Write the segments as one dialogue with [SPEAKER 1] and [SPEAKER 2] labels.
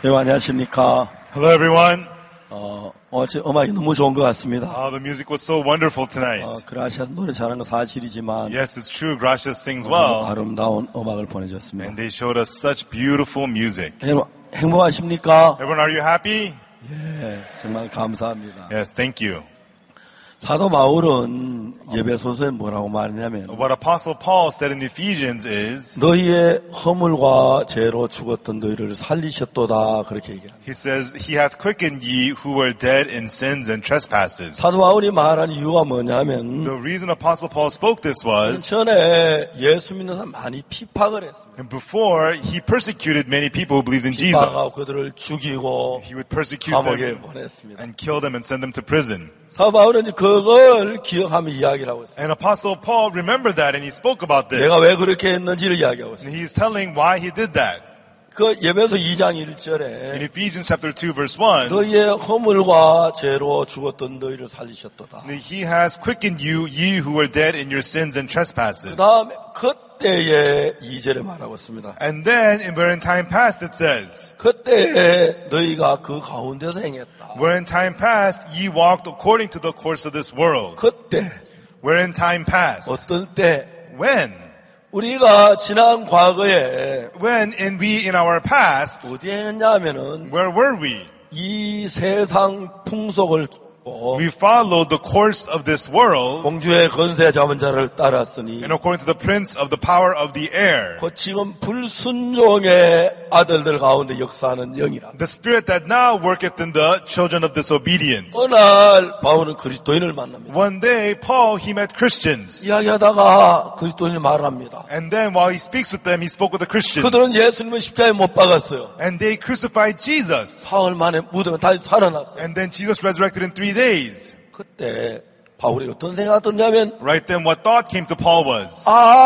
[SPEAKER 1] 네, 안녕하십니까.
[SPEAKER 2] Hello, everyone.
[SPEAKER 1] 오늘 음악이 너무 좋은 것 같습니다.
[SPEAKER 2] The music was so wonderful tonight.
[SPEAKER 1] 그라시아스 노래 잘하는 건 사실이지만
[SPEAKER 2] Yes, it's true. Gracias sings well.
[SPEAKER 1] 아름다운 음악을 보내줬습니다.
[SPEAKER 2] And they showed us such beautiful music.
[SPEAKER 1] 여러분, 행복하십니까?
[SPEAKER 2] Everyone, are you happy?
[SPEAKER 1] 예, 정말 감사합니다.
[SPEAKER 2] Yes, thank you.
[SPEAKER 1] 사도 바울은 예배소서에 뭐라고 말했냐면
[SPEAKER 2] What Apostle Paul said in Ephesians is,
[SPEAKER 1] 너희의 허물과 죄로 죽었던 너희를 살리셨도다 그렇게 얘기합니다.
[SPEAKER 2] he says, He hath quickened ye who were dead in sins and trespasses.
[SPEAKER 1] 사도 바울이 말한 이유가 뭐냐면
[SPEAKER 2] The reason Apostle Paul spoke this was,
[SPEAKER 1] 전에 예수 믿는 사람 많이 피박을 했습니다.
[SPEAKER 2] and before he persecuted many people who believed in Jesus.
[SPEAKER 1] 피박하고 그들을 죽이고
[SPEAKER 2] He would persecute
[SPEAKER 1] 감옥에
[SPEAKER 2] them
[SPEAKER 1] 보냈습니다.
[SPEAKER 2] and kill them and send them to prison.
[SPEAKER 1] 사도 바울은 이제 그걸 기억하며 이야기를 하고 있어요.
[SPEAKER 2] And Apostle Paul remembered that and he spoke about this.
[SPEAKER 1] 내가 왜 그렇게 했는지를 이야기하고 있어요.
[SPEAKER 2] And he's telling why he did that.
[SPEAKER 1] 그 예배소 2장
[SPEAKER 2] In
[SPEAKER 1] 1절에
[SPEAKER 2] Ephesians chapter 2 verse 1,
[SPEAKER 1] 너희의 허물과 죄로 죽었던 너희를 살리셨도다.
[SPEAKER 2] he has quickened you, ye who were dead in your sins and trespasses.
[SPEAKER 1] 그 다음에 그때에 2절에 말하고 있습니다.
[SPEAKER 2] And then, where in time past it says,
[SPEAKER 1] 그때에 너희가 그 가운데서 행했다.
[SPEAKER 2] where in time past ye walked according to the course of this world.
[SPEAKER 1] 그때
[SPEAKER 2] Where in time past.
[SPEAKER 1] 어떤 때
[SPEAKER 2] When?
[SPEAKER 1] 우리가 지난 과거에
[SPEAKER 2] When in our past,
[SPEAKER 1] 어디에 했냐면은
[SPEAKER 2] where were we?
[SPEAKER 1] 이 세상 풍속을
[SPEAKER 2] We followed the course of this world
[SPEAKER 1] 공주의 건세 잡은 자를 따랐으니
[SPEAKER 2] and according to the prince of the power of the air.
[SPEAKER 1] 그 지금 불순종의 아들들 가운데 역사하는 영이라.
[SPEAKER 2] The spirit that now worketh in the children of disobedience.
[SPEAKER 1] 어느 날 바울은 그리스도인을 만납니다.
[SPEAKER 2] One day, Paul, he met Christians.
[SPEAKER 1] 이야기하다가 그리스도인을 말합니다.
[SPEAKER 2] And then while he speaks with them, he spoke with the Christians.
[SPEAKER 1] 그들은 예수님을 십자가에 못 박았어요.
[SPEAKER 2] And they crucified Jesus.
[SPEAKER 1] 사흘 만에 무덤에 다시 살아났어요.
[SPEAKER 2] And then Jesus resurrected in 3 days.
[SPEAKER 1] 그때 바울이 어떤 생각이 들냐면
[SPEAKER 2] Right then, what thought came to Paul was,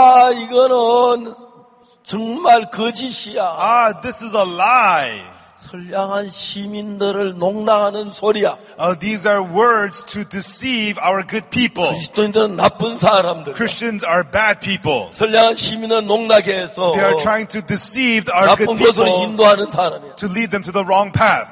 [SPEAKER 1] 이거는 정말 거짓이야.
[SPEAKER 2] this is a lie.
[SPEAKER 1] 선량한 시민들을 농락하는 소리야.
[SPEAKER 2] These are words to deceive our good people.
[SPEAKER 1] 그리스도인들은 나쁜 사람들.
[SPEAKER 2] Christians are bad people.
[SPEAKER 1] 선량한 시민을 농락해 해서
[SPEAKER 2] They are trying to deceive our good
[SPEAKER 1] 나쁜 것으로
[SPEAKER 2] people
[SPEAKER 1] 인도하는 사람이야.
[SPEAKER 2] to lead them to the wrong path.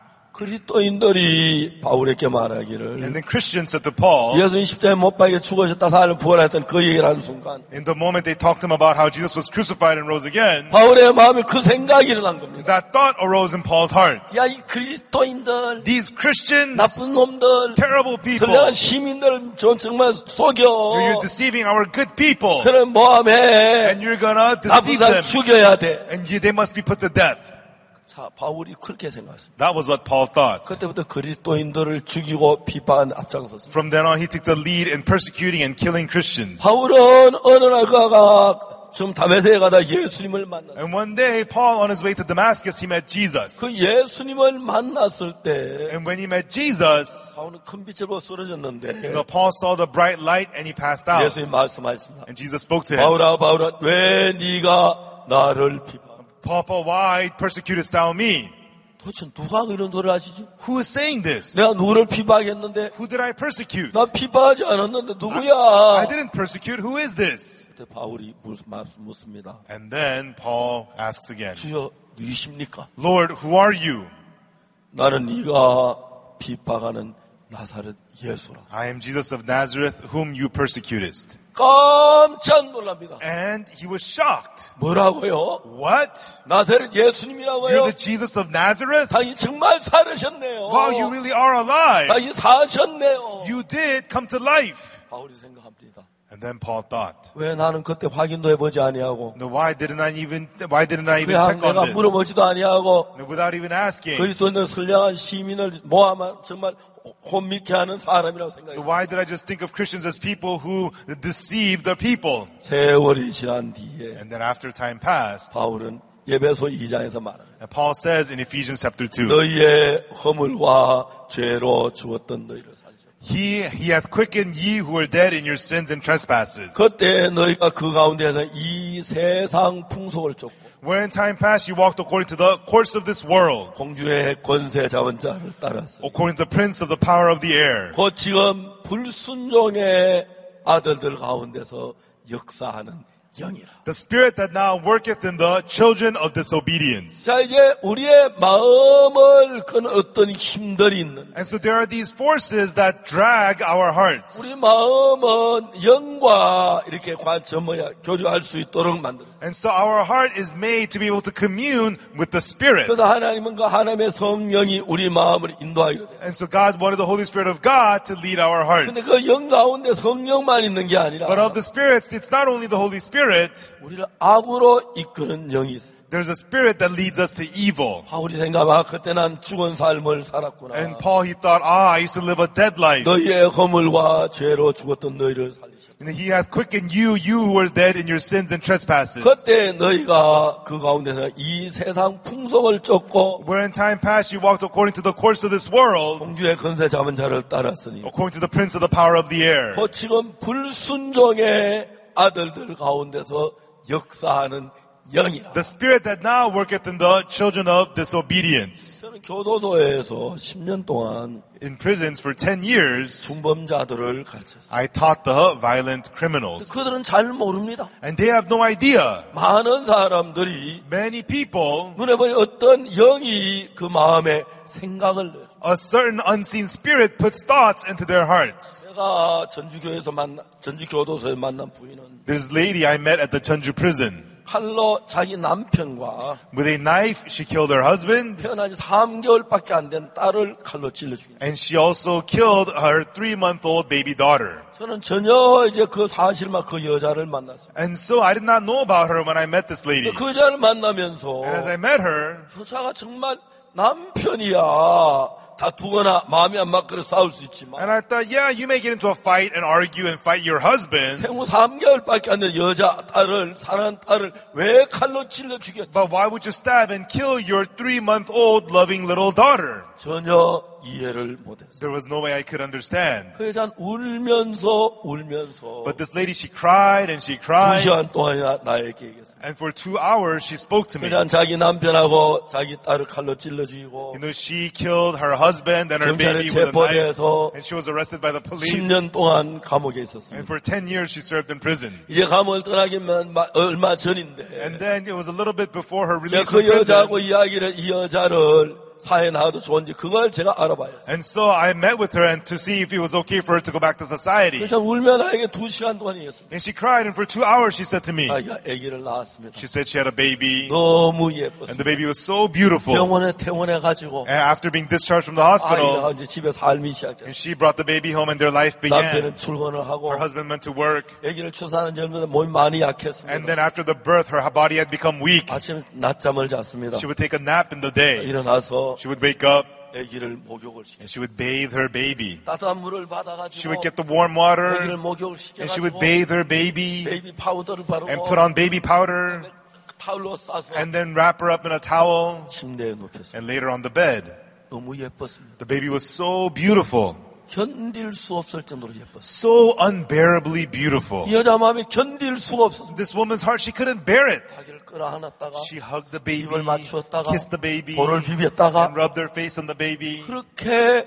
[SPEAKER 1] 그리스도인들이 바울에게 말하기를
[SPEAKER 2] And then Christians said to Paul,
[SPEAKER 1] 예수님 십자가에 못 박혀 죽으셨다 살을 부활했던 그 얘기를 하는 순간
[SPEAKER 2] in the moment they talked to him about how Jesus was crucified and rose again,
[SPEAKER 1] 바울의 마음에 그 생각이 일어난 겁니다.
[SPEAKER 2] that thought arose in Paul's heart.
[SPEAKER 1] 야, 이 그리스도인들,
[SPEAKER 2] These Christians,
[SPEAKER 1] 나쁜 놈들,
[SPEAKER 2] terrible people,
[SPEAKER 1] 선량한 시민들 정말 속여.
[SPEAKER 2] you're deceiving our good people.
[SPEAKER 1] 그래 뭐하면
[SPEAKER 2] And you're gonna
[SPEAKER 1] 나쁜
[SPEAKER 2] deceive
[SPEAKER 1] 사람
[SPEAKER 2] them.
[SPEAKER 1] 죽여야 돼.
[SPEAKER 2] And they must be put to death.
[SPEAKER 1] 자, 바울이 그렇게 생각했습니다.
[SPEAKER 2] That was what Paul thought.
[SPEAKER 1] 그때부터 그리스도인들을 죽이고 비방하는 앞장섰습니다.
[SPEAKER 2] From then on, he took the lead in persecuting and killing Christians.
[SPEAKER 1] 바울은 어느 날 그가 좀 다메섹에 가다 예수님을 만났어요.
[SPEAKER 2] And one day, Paul, on his way to Damascus, he met Jesus.
[SPEAKER 1] 그 예수님을 만났을 때
[SPEAKER 2] And when he met Jesus,
[SPEAKER 1] 바울은 큰 빛을 보고 쓰러졌는데
[SPEAKER 2] Paul saw the bright light and he passed out.
[SPEAKER 1] 예수님 말씀하셨습니다.
[SPEAKER 2] And Jesus spoke to him.
[SPEAKER 1] 바울아 왜 네가 나를 비방?
[SPEAKER 2] Paul, why persecutest thou me?
[SPEAKER 1] 도대체 누가 이런 소리를 하시지?
[SPEAKER 2] Who is saying this?
[SPEAKER 1] 내가 누구를 비방했는데
[SPEAKER 2] Who did I persecute?
[SPEAKER 1] 나 비방하지 않았는데 누구야?
[SPEAKER 2] I didn't persecute. Who is this?
[SPEAKER 1] 그때 바울이 묻습니다.
[SPEAKER 2] And then Paul asks again,
[SPEAKER 1] 주여 누구십니까?
[SPEAKER 2] Lord, who are you?
[SPEAKER 1] 나는 네가 비방하는 나사렛 예수라.
[SPEAKER 2] I am Jesus of Nazareth, whom you persecutest.
[SPEAKER 1] 깜짝 놀랍니다.
[SPEAKER 2] And he was shocked.
[SPEAKER 1] 뭐라고요?
[SPEAKER 2] What?
[SPEAKER 1] 나사렛
[SPEAKER 2] You're
[SPEAKER 1] 예수님이라고요?
[SPEAKER 2] the Jesus of Nazareth?
[SPEAKER 1] 당신 정말 살으셨네요.
[SPEAKER 2] Wow, you really are alive.
[SPEAKER 1] 당신 사셨네요.
[SPEAKER 2] You did come to life.
[SPEAKER 1] 바울이 생각합니다.
[SPEAKER 2] And then Paul thought,
[SPEAKER 1] 왜 나는 그때 확인도 해보지 아니하고
[SPEAKER 2] no, why didn't I even
[SPEAKER 1] 그냥
[SPEAKER 2] check
[SPEAKER 1] 내가
[SPEAKER 2] on this?
[SPEAKER 1] 물어보지도 아니하고
[SPEAKER 2] No, without even asking.
[SPEAKER 1] 그리스도인들 선량한 시민을 모아만 정말 혼미케 하는 사람이라고 생각했어요.
[SPEAKER 2] Why did I just think of Christians as people who deceive the people?
[SPEAKER 1] 세월이 지난 뒤에
[SPEAKER 2] And then after time passed,
[SPEAKER 1] 바울은 예배소 2장에서 말합니다.
[SPEAKER 2] and Paul says in Ephesians chapter 2,
[SPEAKER 1] 너희의 허물과 죄로 죽었던 너희를 살리셨다.
[SPEAKER 2] He hath quickened ye who were dead in your sins and trespasses.
[SPEAKER 1] 그때 너희가 그 가운데서 이 세상 풍속을 쫓고
[SPEAKER 2] Where in time past you walked according to the course of this world,
[SPEAKER 1] 공주의 권세 잡은 자를 따랐어요.
[SPEAKER 2] according to the prince of the power of the air.
[SPEAKER 1] 곧 지금 불순종의 아들들 가운데서 역사하는 영이라.
[SPEAKER 2] The spirit that now worketh in the children of disobedience.
[SPEAKER 1] 자, 이제 우리의 마음을 끄는 어떤 힘들이 있는.
[SPEAKER 2] And so there are these forces that drag our hearts.
[SPEAKER 1] 우리 마음은 영과 이렇게 교류할 수 있도록 만들었어요.
[SPEAKER 2] And so our heart is made to be able to commune with the Spirit.
[SPEAKER 1] 그래서 하나님은 그 하나님의 성령이 우리 마음을 인도하기로 돼요.
[SPEAKER 2] And so God wanted the Holy Spirit of God to lead our hearts.
[SPEAKER 1] 근데 그 영 가운데 성령만 있는 게 아니라
[SPEAKER 2] But of the spirits, it's not only the Holy Spirit.
[SPEAKER 1] 우리를 악으로 이끄는 영이 있어요.
[SPEAKER 2] There's a spirit that leads us to evil.
[SPEAKER 1] 바울이 생각하면 그때 난 죽은 삶을 살았구나.
[SPEAKER 2] And Paul, he thought, I used to live a dead life.
[SPEAKER 1] 너희의 허물과 죄로 죽었던 너희를 살리셨다.
[SPEAKER 2] And he hath quickened you who were dead in your sins and trespasses.
[SPEAKER 1] 그때 너희가 그 가운데서 이 세상 풍속을 쫓고
[SPEAKER 2] Where in time past you walked according to the course of this world,
[SPEAKER 1] 공주의 권세 잡은 자를 따랐으니
[SPEAKER 2] according to the prince of the power of the air.
[SPEAKER 1] 그 지금 불순종의 아들들 가운데서 역사하는 영이라.
[SPEAKER 2] The spirit that now worketh in the children of disobedience.
[SPEAKER 1] 저는 교도소에서 10년 동안
[SPEAKER 2] In prisons for 10 years,
[SPEAKER 1] 중범자들을 가르쳤어요.
[SPEAKER 2] I taught the violent criminals.
[SPEAKER 1] 그들은 잘 모릅니다.
[SPEAKER 2] And they have no idea.
[SPEAKER 1] 많은 사람들이
[SPEAKER 2] Many people,
[SPEAKER 1] 눈에 보니 어떤 영이 그 마음에 생각을 내요.
[SPEAKER 2] a certain unseen spirit puts thoughts into their hearts.
[SPEAKER 1] 제가 전주 교도소에 만난 부인은
[SPEAKER 2] There's a lady I met at the Jeonju prison.
[SPEAKER 1] 칼로 자기 남편과
[SPEAKER 2] With a knife, she killed her husband.
[SPEAKER 1] 태어나지 3개월밖에 안 된 딸을 칼로 찔러 죽였어요.
[SPEAKER 2] And she also killed her 3-month-old baby daughter.
[SPEAKER 1] 저는 전혀 이제 그 사실만 그 여자를 만났어요.
[SPEAKER 2] And so I did not know about her when I met this lady.
[SPEAKER 1] 그 여자를 만나면서
[SPEAKER 2] And as I met her,
[SPEAKER 1] 여자가 정말 남편이야. 다투거나 마음이 안 맞거나 싸울 수 있지만
[SPEAKER 2] and I thought, yeah, you may get into a fight and argue and fight your husband.
[SPEAKER 1] 생후 3개월밖에 안 된 여자 딸을 사랑하는 딸을 왜 칼로 찔러 죽였지?
[SPEAKER 2] But why would you stab and kill your 3-month-old loving little daughter?
[SPEAKER 1] 전혀 이해를 못했어요.
[SPEAKER 2] There was no way I could understand.
[SPEAKER 1] 그 여자는 울면서
[SPEAKER 2] But this lady, she cried and she cried.
[SPEAKER 1] 2시간 동안이나 나에게 얘기했어요.
[SPEAKER 2] And for 2 hours, she spoke to me.
[SPEAKER 1] 그냥 자기 남편하고 자기 딸을 칼로 찔러 죽이고
[SPEAKER 2] You know, she killed her husband and her
[SPEAKER 1] 경찰에
[SPEAKER 2] baby with a knife.
[SPEAKER 1] 체포돼서
[SPEAKER 2] And she was arrested by the police.
[SPEAKER 1] 10년 동안 감옥에 있었습니다.
[SPEAKER 2] And for 10 years, she served in prison.
[SPEAKER 1] 이제 감옥을 떠나기만 얼마 전인데
[SPEAKER 2] And then it was a little bit before her
[SPEAKER 1] 제가
[SPEAKER 2] release
[SPEAKER 1] 그
[SPEAKER 2] from
[SPEAKER 1] 여자하고
[SPEAKER 2] prison.
[SPEAKER 1] 이 여자를 사회에 나와도 좋은지 그걸 제가 알아봐야 했어요.
[SPEAKER 2] And so I met with her and to see if it was okay for her to go back to society.
[SPEAKER 1] 그래서 울며 나에게 2시간 동안 얘기했습니다.
[SPEAKER 2] And she cried, and for 2 hours she said to me,
[SPEAKER 1] 자기가 아기를 낳았습니다.
[SPEAKER 2] she said she had a baby,
[SPEAKER 1] 너무
[SPEAKER 2] and
[SPEAKER 1] 예뻤어요.
[SPEAKER 2] the baby was so beautiful.
[SPEAKER 1] 병원에 퇴원해가지고
[SPEAKER 2] And after being discharged from the hospital,
[SPEAKER 1] 아이가 이제 집에 삶이 시작했어요.
[SPEAKER 2] and she brought the baby home and their life began.
[SPEAKER 1] 남편은 출근을 하고
[SPEAKER 2] Her husband went to work,
[SPEAKER 1] 아기를 출산한 전에 몸이 많이 약했습니다.
[SPEAKER 2] and then after the birth, her body had become weak.
[SPEAKER 1] 아침에 낮잠을 잤습니다.
[SPEAKER 2] She would take a nap in the day.
[SPEAKER 1] 일어나서
[SPEAKER 2] She would wake up,
[SPEAKER 1] 아기를 목욕을 시켰어요.
[SPEAKER 2] and she would bathe her baby.
[SPEAKER 1] 따뜻한 물을
[SPEAKER 2] She
[SPEAKER 1] 받아가지고
[SPEAKER 2] would get the warm water,
[SPEAKER 1] 아기를 목욕을
[SPEAKER 2] and she would
[SPEAKER 1] 시켜가지고
[SPEAKER 2] bathe her baby,
[SPEAKER 1] 베이비 파우더를 바르고
[SPEAKER 2] and put on baby powder,
[SPEAKER 1] 타올로 싸서
[SPEAKER 2] and then wrap her up in a towel,
[SPEAKER 1] 침대에 눕혔어요.
[SPEAKER 2] and laid her on the bed.
[SPEAKER 1] 너무 예뻤습니다.
[SPEAKER 2] The baby was so beautiful,
[SPEAKER 1] 견딜 수 없을 정도로 예뻤어요.
[SPEAKER 2] so unbearably beautiful.
[SPEAKER 1] 이 여자 마음이 견딜 수가 없었어요.
[SPEAKER 2] This woman's heart, she couldn't bear it.
[SPEAKER 1] 자기를 끌어안았다가
[SPEAKER 2] She hugged the baby,
[SPEAKER 1] 입을 맞추었다가
[SPEAKER 2] kissed the baby,
[SPEAKER 1] 볼을 비볐다가
[SPEAKER 2] and rubbed her face on the baby.
[SPEAKER 1] 그렇게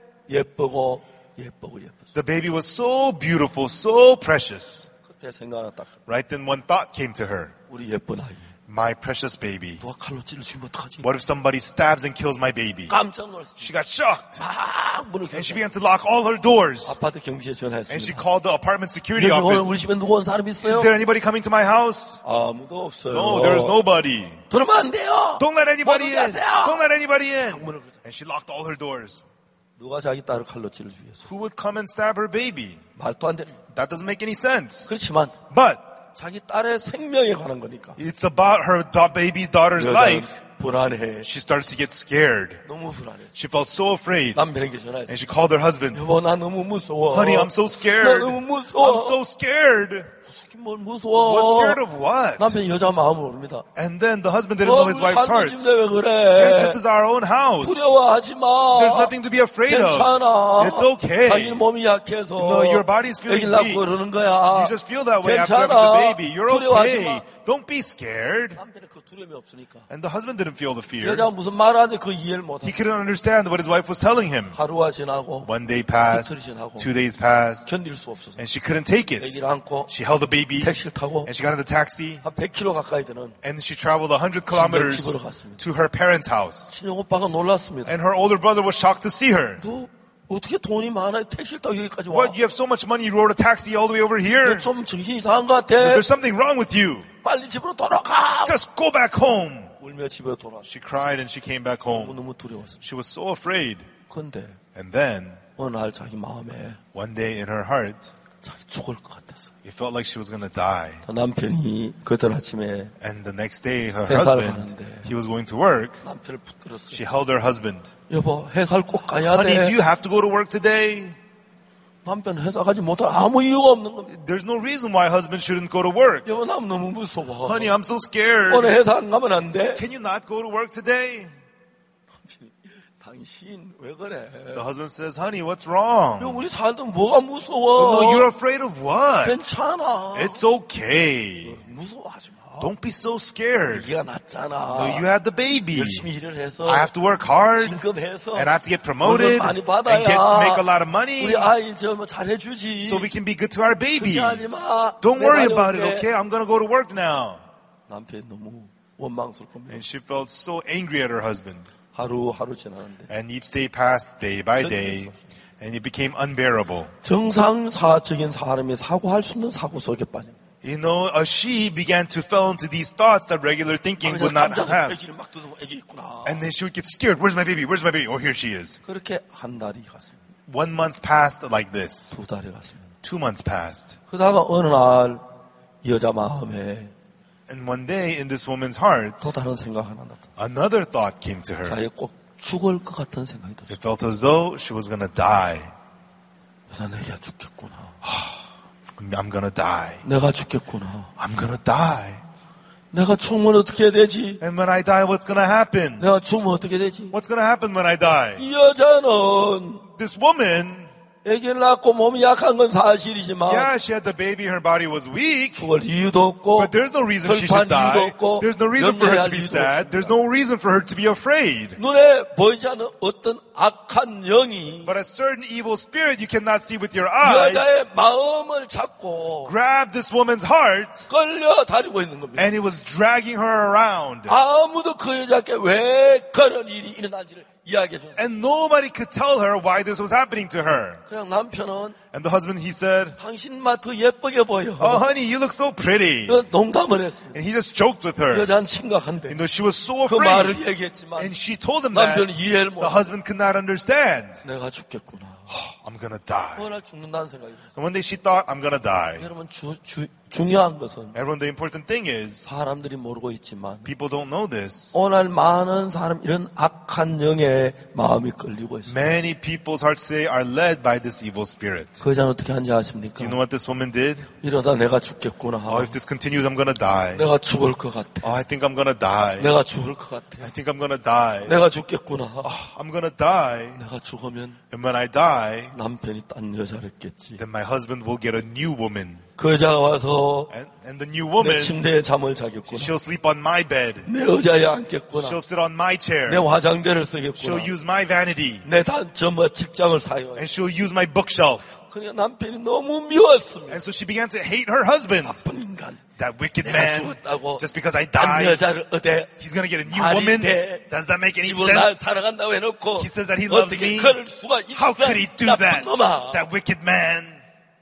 [SPEAKER 1] 예쁘고 예뻤어요.
[SPEAKER 2] The baby was so beautiful, so precious.
[SPEAKER 1] 그때 생각 하나 딱
[SPEAKER 2] Right then one thought came to her.
[SPEAKER 1] 우리 예쁜 아이
[SPEAKER 2] My precious baby.
[SPEAKER 1] 누가 칼로 찔러 죽이면 어떡하지?
[SPEAKER 2] What if somebody stabs and kills my baby?
[SPEAKER 1] 깜짝 놀랐어요.
[SPEAKER 2] She got shocked,
[SPEAKER 1] 막 문을
[SPEAKER 2] and she
[SPEAKER 1] 켰어요.
[SPEAKER 2] began to lock all her doors.
[SPEAKER 1] 아파트 경비실에
[SPEAKER 2] And she
[SPEAKER 1] 전화했습니다.
[SPEAKER 2] called the apartment security
[SPEAKER 1] 여기 오늘 우리
[SPEAKER 2] office.
[SPEAKER 1] 집에 누구 온 사람
[SPEAKER 2] Is
[SPEAKER 1] 있어요?
[SPEAKER 2] there anybody coming to my house?
[SPEAKER 1] 아무도 없어요.
[SPEAKER 2] No, there is nobody.
[SPEAKER 1] 들어오면 안 돼요.
[SPEAKER 2] Don't let anybody
[SPEAKER 1] 못
[SPEAKER 2] in.
[SPEAKER 1] 오게 하세요.
[SPEAKER 2] Don't let anybody in.
[SPEAKER 1] 문을 닫았어요.
[SPEAKER 2] And she locked all her doors.
[SPEAKER 1] 누가 자기 딸을 칼로 찔러 죽였어?
[SPEAKER 2] Who would come and stab her baby?
[SPEAKER 1] 말도 안 되는.
[SPEAKER 2] That doesn't make any sense.
[SPEAKER 1] 그렇지만
[SPEAKER 2] But
[SPEAKER 1] 자기 딸의 생명에 관한 거니까.
[SPEAKER 2] it's about her baby daughter's
[SPEAKER 1] 여자는
[SPEAKER 2] life.
[SPEAKER 1] 불안해.
[SPEAKER 2] She started to get scared.
[SPEAKER 1] 너무 불안해.
[SPEAKER 2] She felt so afraid.
[SPEAKER 1] 남편에게
[SPEAKER 2] And
[SPEAKER 1] 전화했어.
[SPEAKER 2] she called her husband.
[SPEAKER 1] 여보 나 너무 무서워.
[SPEAKER 2] Honey, I'm so
[SPEAKER 1] 나
[SPEAKER 2] scared.
[SPEAKER 1] 너무 무서워.
[SPEAKER 2] I'm so scared.
[SPEAKER 1] 뭘 무서워.
[SPEAKER 2] What scared of what?
[SPEAKER 1] 남편이 여자 마음을 모릅니다.
[SPEAKER 2] And then the husband didn't know his wife's heart.
[SPEAKER 1] 집인데 왜
[SPEAKER 2] And
[SPEAKER 1] 그래?
[SPEAKER 2] this is our own house.
[SPEAKER 1] 두려워하지 마.
[SPEAKER 2] There's nothing to be afraid of.
[SPEAKER 1] 괜찮아.
[SPEAKER 2] It's okay.
[SPEAKER 1] 자기는 몸이 약해서
[SPEAKER 2] No, your body's feeling
[SPEAKER 1] 애기 낳고
[SPEAKER 2] weak.
[SPEAKER 1] 그러는 거야.
[SPEAKER 2] You just feel that way after having
[SPEAKER 1] 괜찮아.
[SPEAKER 2] the baby. You're
[SPEAKER 1] 두려워하지
[SPEAKER 2] okay.
[SPEAKER 1] 마.
[SPEAKER 2] Don't be scared.
[SPEAKER 1] 남편은 그 두려움이 없으니까.
[SPEAKER 2] And the husband didn't feel the fear.
[SPEAKER 1] 여자가 무슨 말을 하는데 그 이해를
[SPEAKER 2] He
[SPEAKER 1] 못해.
[SPEAKER 2] couldn't understand what his wife was telling him.
[SPEAKER 1] 하루가 지나고
[SPEAKER 2] 1 day passed,
[SPEAKER 1] 이틀이 지나고
[SPEAKER 2] 2 days passed,
[SPEAKER 1] 견딜 수 없어서
[SPEAKER 2] and she couldn't take it.
[SPEAKER 1] 애기를 안고
[SPEAKER 2] She held the baby baby.
[SPEAKER 1] 택시를 타고
[SPEAKER 2] And she got in the taxi.
[SPEAKER 1] 한 100km 가까이 되는
[SPEAKER 2] And she traveled 100 kilometers
[SPEAKER 1] 집으로 갔습니다.
[SPEAKER 2] to her parents' house.
[SPEAKER 1] 친형 오빠가 놀랐습니다.
[SPEAKER 2] And her older brother was shocked to see her.
[SPEAKER 1] 너 어떻게 돈이 많아? 택시를 타고 여기까지 와?
[SPEAKER 2] What? You have so much money, you rode a taxi all the way over here?
[SPEAKER 1] 좀 정신이 이상한 것 같아.
[SPEAKER 2] There's something wrong with you.
[SPEAKER 1] 빨리 집으로 돌아가.
[SPEAKER 2] Just go back home.
[SPEAKER 1] 울며 집에 돌아가.
[SPEAKER 2] She cried and she came back home.
[SPEAKER 1] 너무 두려웠습니다.
[SPEAKER 2] She was so afraid.
[SPEAKER 1] 그런데
[SPEAKER 2] And then,
[SPEAKER 1] 어느 날 자기 마음에
[SPEAKER 2] one day in her heart,
[SPEAKER 1] 자기 죽을 것 같았어.
[SPEAKER 2] it felt like she was going to die.
[SPEAKER 1] 남편이 그전 아침에
[SPEAKER 2] And the next day, her
[SPEAKER 1] 회사를
[SPEAKER 2] husband,
[SPEAKER 1] 가는데
[SPEAKER 2] he was going to work.
[SPEAKER 1] 남편을 붙들었어요.
[SPEAKER 2] She held her husband.
[SPEAKER 1] 여보, 회사를 꼭 가야
[SPEAKER 2] Honey, do
[SPEAKER 1] 돼.
[SPEAKER 2] you have to go to work today?
[SPEAKER 1] 남편 회사 가지 못할 아무 이유가 없는 겁니다.
[SPEAKER 2] There's no reason why husband shouldn't go to work.
[SPEAKER 1] 여보, 난 너무 무서워.
[SPEAKER 2] Honey, I'm so scared.
[SPEAKER 1] 오늘 회사 안 가면 안 돼?
[SPEAKER 2] Can you not go to work today?
[SPEAKER 1] 당신 왜 그래?
[SPEAKER 2] The husband says, honey, what's wrong?
[SPEAKER 1] 야, 우리 살던 뭐가 무서워?
[SPEAKER 2] No, you're afraid of what?
[SPEAKER 1] 괜찮아.
[SPEAKER 2] It's okay.
[SPEAKER 1] 무서워하지 마.
[SPEAKER 2] Don't be so scared.
[SPEAKER 1] 네가 낫잖아.
[SPEAKER 2] No, you had the baby.
[SPEAKER 1] 열심히 일을 해서
[SPEAKER 2] I have to work hard
[SPEAKER 1] 진급해서
[SPEAKER 2] and I have to get promoted
[SPEAKER 1] 돈을 많이
[SPEAKER 2] and
[SPEAKER 1] 받아야
[SPEAKER 2] make a lot of money
[SPEAKER 1] 우리 아이 저 뭐 잘해주지.
[SPEAKER 2] so we can be good to our baby.
[SPEAKER 1] 걱정하지 마.
[SPEAKER 2] Don't
[SPEAKER 1] 내가
[SPEAKER 2] worry about it,
[SPEAKER 1] 다녀올게.
[SPEAKER 2] okay? I'm going to go to work now.
[SPEAKER 1] 남편이 너무 원망스러울 겁니다.
[SPEAKER 2] And she felt so angry at her husband.
[SPEAKER 1] 하루 지나는데
[SPEAKER 2] And each day passed day by day and it became unbearable.
[SPEAKER 1] 정상사적인 사람이 사고할 수 있는 사고 속에 빠진.
[SPEAKER 2] You know, she began to fall into these thoughts that regular thinking would not have.
[SPEAKER 1] 애기를 막 뜯어 애기 있구나.
[SPEAKER 2] And then she would get scared. Where's my baby? Where's my baby? Oh, here she is.
[SPEAKER 1] 그렇게 한 달이 갔습니다.
[SPEAKER 2] 1 month passed like this.
[SPEAKER 1] 2달이 갔습니다.
[SPEAKER 2] 2 months passed.
[SPEAKER 1] 그러다가 어느 날 여자 마음에
[SPEAKER 2] And one day in this woman's heart,
[SPEAKER 1] 또 다른 생각 하나 났다.
[SPEAKER 2] another thought came to her.
[SPEAKER 1] 자기 꼭 죽을 것 같은 생각이 들었어요.
[SPEAKER 2] It felt as though she was going to die.
[SPEAKER 1] 그래서 내가 죽겠구나.
[SPEAKER 2] I'm going to die.
[SPEAKER 1] 내가 죽겠구나.
[SPEAKER 2] I'm going to die.
[SPEAKER 1] 내가 죽으면 어떻게 해야 되지?
[SPEAKER 2] And when I die, what's going to happen?
[SPEAKER 1] 내가 죽으면 어떻게 되지?
[SPEAKER 2] What's going to happen when I die?
[SPEAKER 1] 이 여자는
[SPEAKER 2] This woman,
[SPEAKER 1] 애기를 낳고 몸이 약한 건 사실이지만
[SPEAKER 2] yeah, she had the baby, her body was weak.
[SPEAKER 1] 죽을 이유도 없고
[SPEAKER 2] But there's no reason she should
[SPEAKER 1] 슬퍼할 이유도
[SPEAKER 2] die.
[SPEAKER 1] 없고
[SPEAKER 2] There's no reason for her to
[SPEAKER 1] 염려할
[SPEAKER 2] be
[SPEAKER 1] 이유도
[SPEAKER 2] sad.
[SPEAKER 1] 없습니다.
[SPEAKER 2] There's no reason for her to be afraid.
[SPEAKER 1] 눈에 보이지 않는 어떤 악한 영이
[SPEAKER 2] But a certain evil spirit you cannot see with your eyes
[SPEAKER 1] 여자의 마음을 잡고
[SPEAKER 2] grabbed this woman's heart
[SPEAKER 1] 끌려 다니고 있는 겁니다.
[SPEAKER 2] and it was dragging her around.
[SPEAKER 1] 아무도 그 여자께 왜 그런 일이 일어난지를 이야기해 줬어요.
[SPEAKER 2] And nobody could tell her why this was happening to her.
[SPEAKER 1] 그냥 남편은
[SPEAKER 2] And the husband, he said,
[SPEAKER 1] 당신만 더 예쁘게 보여.
[SPEAKER 2] oh honey, you look so pretty.
[SPEAKER 1] 농담을 했습니다.
[SPEAKER 2] And he just joked with her.
[SPEAKER 1] 여자는 심각한데
[SPEAKER 2] You know, she was so
[SPEAKER 1] 그 말을
[SPEAKER 2] afraid.
[SPEAKER 1] 얘기했지만
[SPEAKER 2] And she told him that
[SPEAKER 1] 남편은 이해를
[SPEAKER 2] the
[SPEAKER 1] 못.
[SPEAKER 2] husband could not understand.
[SPEAKER 1] 내가 죽겠구나.
[SPEAKER 2] I'm gonna die.
[SPEAKER 1] 어느 날 죽는다는 생각이 들었어요.
[SPEAKER 2] And one day she thought, I'm gonna die.
[SPEAKER 1] 여러분 중요한 것은
[SPEAKER 2] Everyone, the important thing is,
[SPEAKER 1] 사람들이 모르고 있지만
[SPEAKER 2] people don't know this.
[SPEAKER 1] 오늘 많은 사람 이런 악한 영의 마음이 끌리고 있어요.
[SPEAKER 2] Many people's hearts today are led by this evil spirit.
[SPEAKER 1] 그 여자는 어떻게 하는지
[SPEAKER 2] Do
[SPEAKER 1] 아십니까?
[SPEAKER 2] you know what this woman did?
[SPEAKER 1] 이러다 내가 죽겠구나.
[SPEAKER 2] Oh, if this continues, I'm gonna die.
[SPEAKER 1] 내가 죽을 것 같아.
[SPEAKER 2] Oh, I think I'm gonna die.
[SPEAKER 1] 내가 죽을 것 같아.
[SPEAKER 2] I think I'm gonna die.
[SPEAKER 1] 내가 죽겠구나.
[SPEAKER 2] I'm gonna die.
[SPEAKER 1] 내가 죽으면
[SPEAKER 2] And when I die,
[SPEAKER 1] 남편이 딴 여자를 겠지.
[SPEAKER 2] then my husband will get a new woman.
[SPEAKER 1] 그 여자가 와서
[SPEAKER 2] And the new
[SPEAKER 1] 내
[SPEAKER 2] woman,
[SPEAKER 1] 침대에 잠을 자겠구나.
[SPEAKER 2] she'll sleep on my bed.
[SPEAKER 1] 내 의자에 앉겠구나.
[SPEAKER 2] She'll sit on my chair.
[SPEAKER 1] 내 화장대를
[SPEAKER 2] She'll
[SPEAKER 1] 쓰겠구나.
[SPEAKER 2] use my vanity.
[SPEAKER 1] 내 책장을 사용해.
[SPEAKER 2] And she'll use my bookshelf.
[SPEAKER 1] 그러니까 남편이 너무 미웠습니다.
[SPEAKER 2] And so she began to hate her husband.
[SPEAKER 1] 나쁜 인간.
[SPEAKER 2] That wicked
[SPEAKER 1] 내가
[SPEAKER 2] man.
[SPEAKER 1] 죽었다고
[SPEAKER 2] Just because I
[SPEAKER 1] 딴
[SPEAKER 2] died,
[SPEAKER 1] 여자를 어대
[SPEAKER 2] he's gonna get a new
[SPEAKER 1] 말이
[SPEAKER 2] woman.
[SPEAKER 1] 돼.
[SPEAKER 2] Does that make any
[SPEAKER 1] 이분 날
[SPEAKER 2] sense?
[SPEAKER 1] 사랑한다고 해놓고
[SPEAKER 2] He says that he loves
[SPEAKER 1] 어떻게
[SPEAKER 2] me.
[SPEAKER 1] 그럴 수가 있어?
[SPEAKER 2] How could he do
[SPEAKER 1] 나쁜
[SPEAKER 2] that?
[SPEAKER 1] 놈아.
[SPEAKER 2] That wicked man.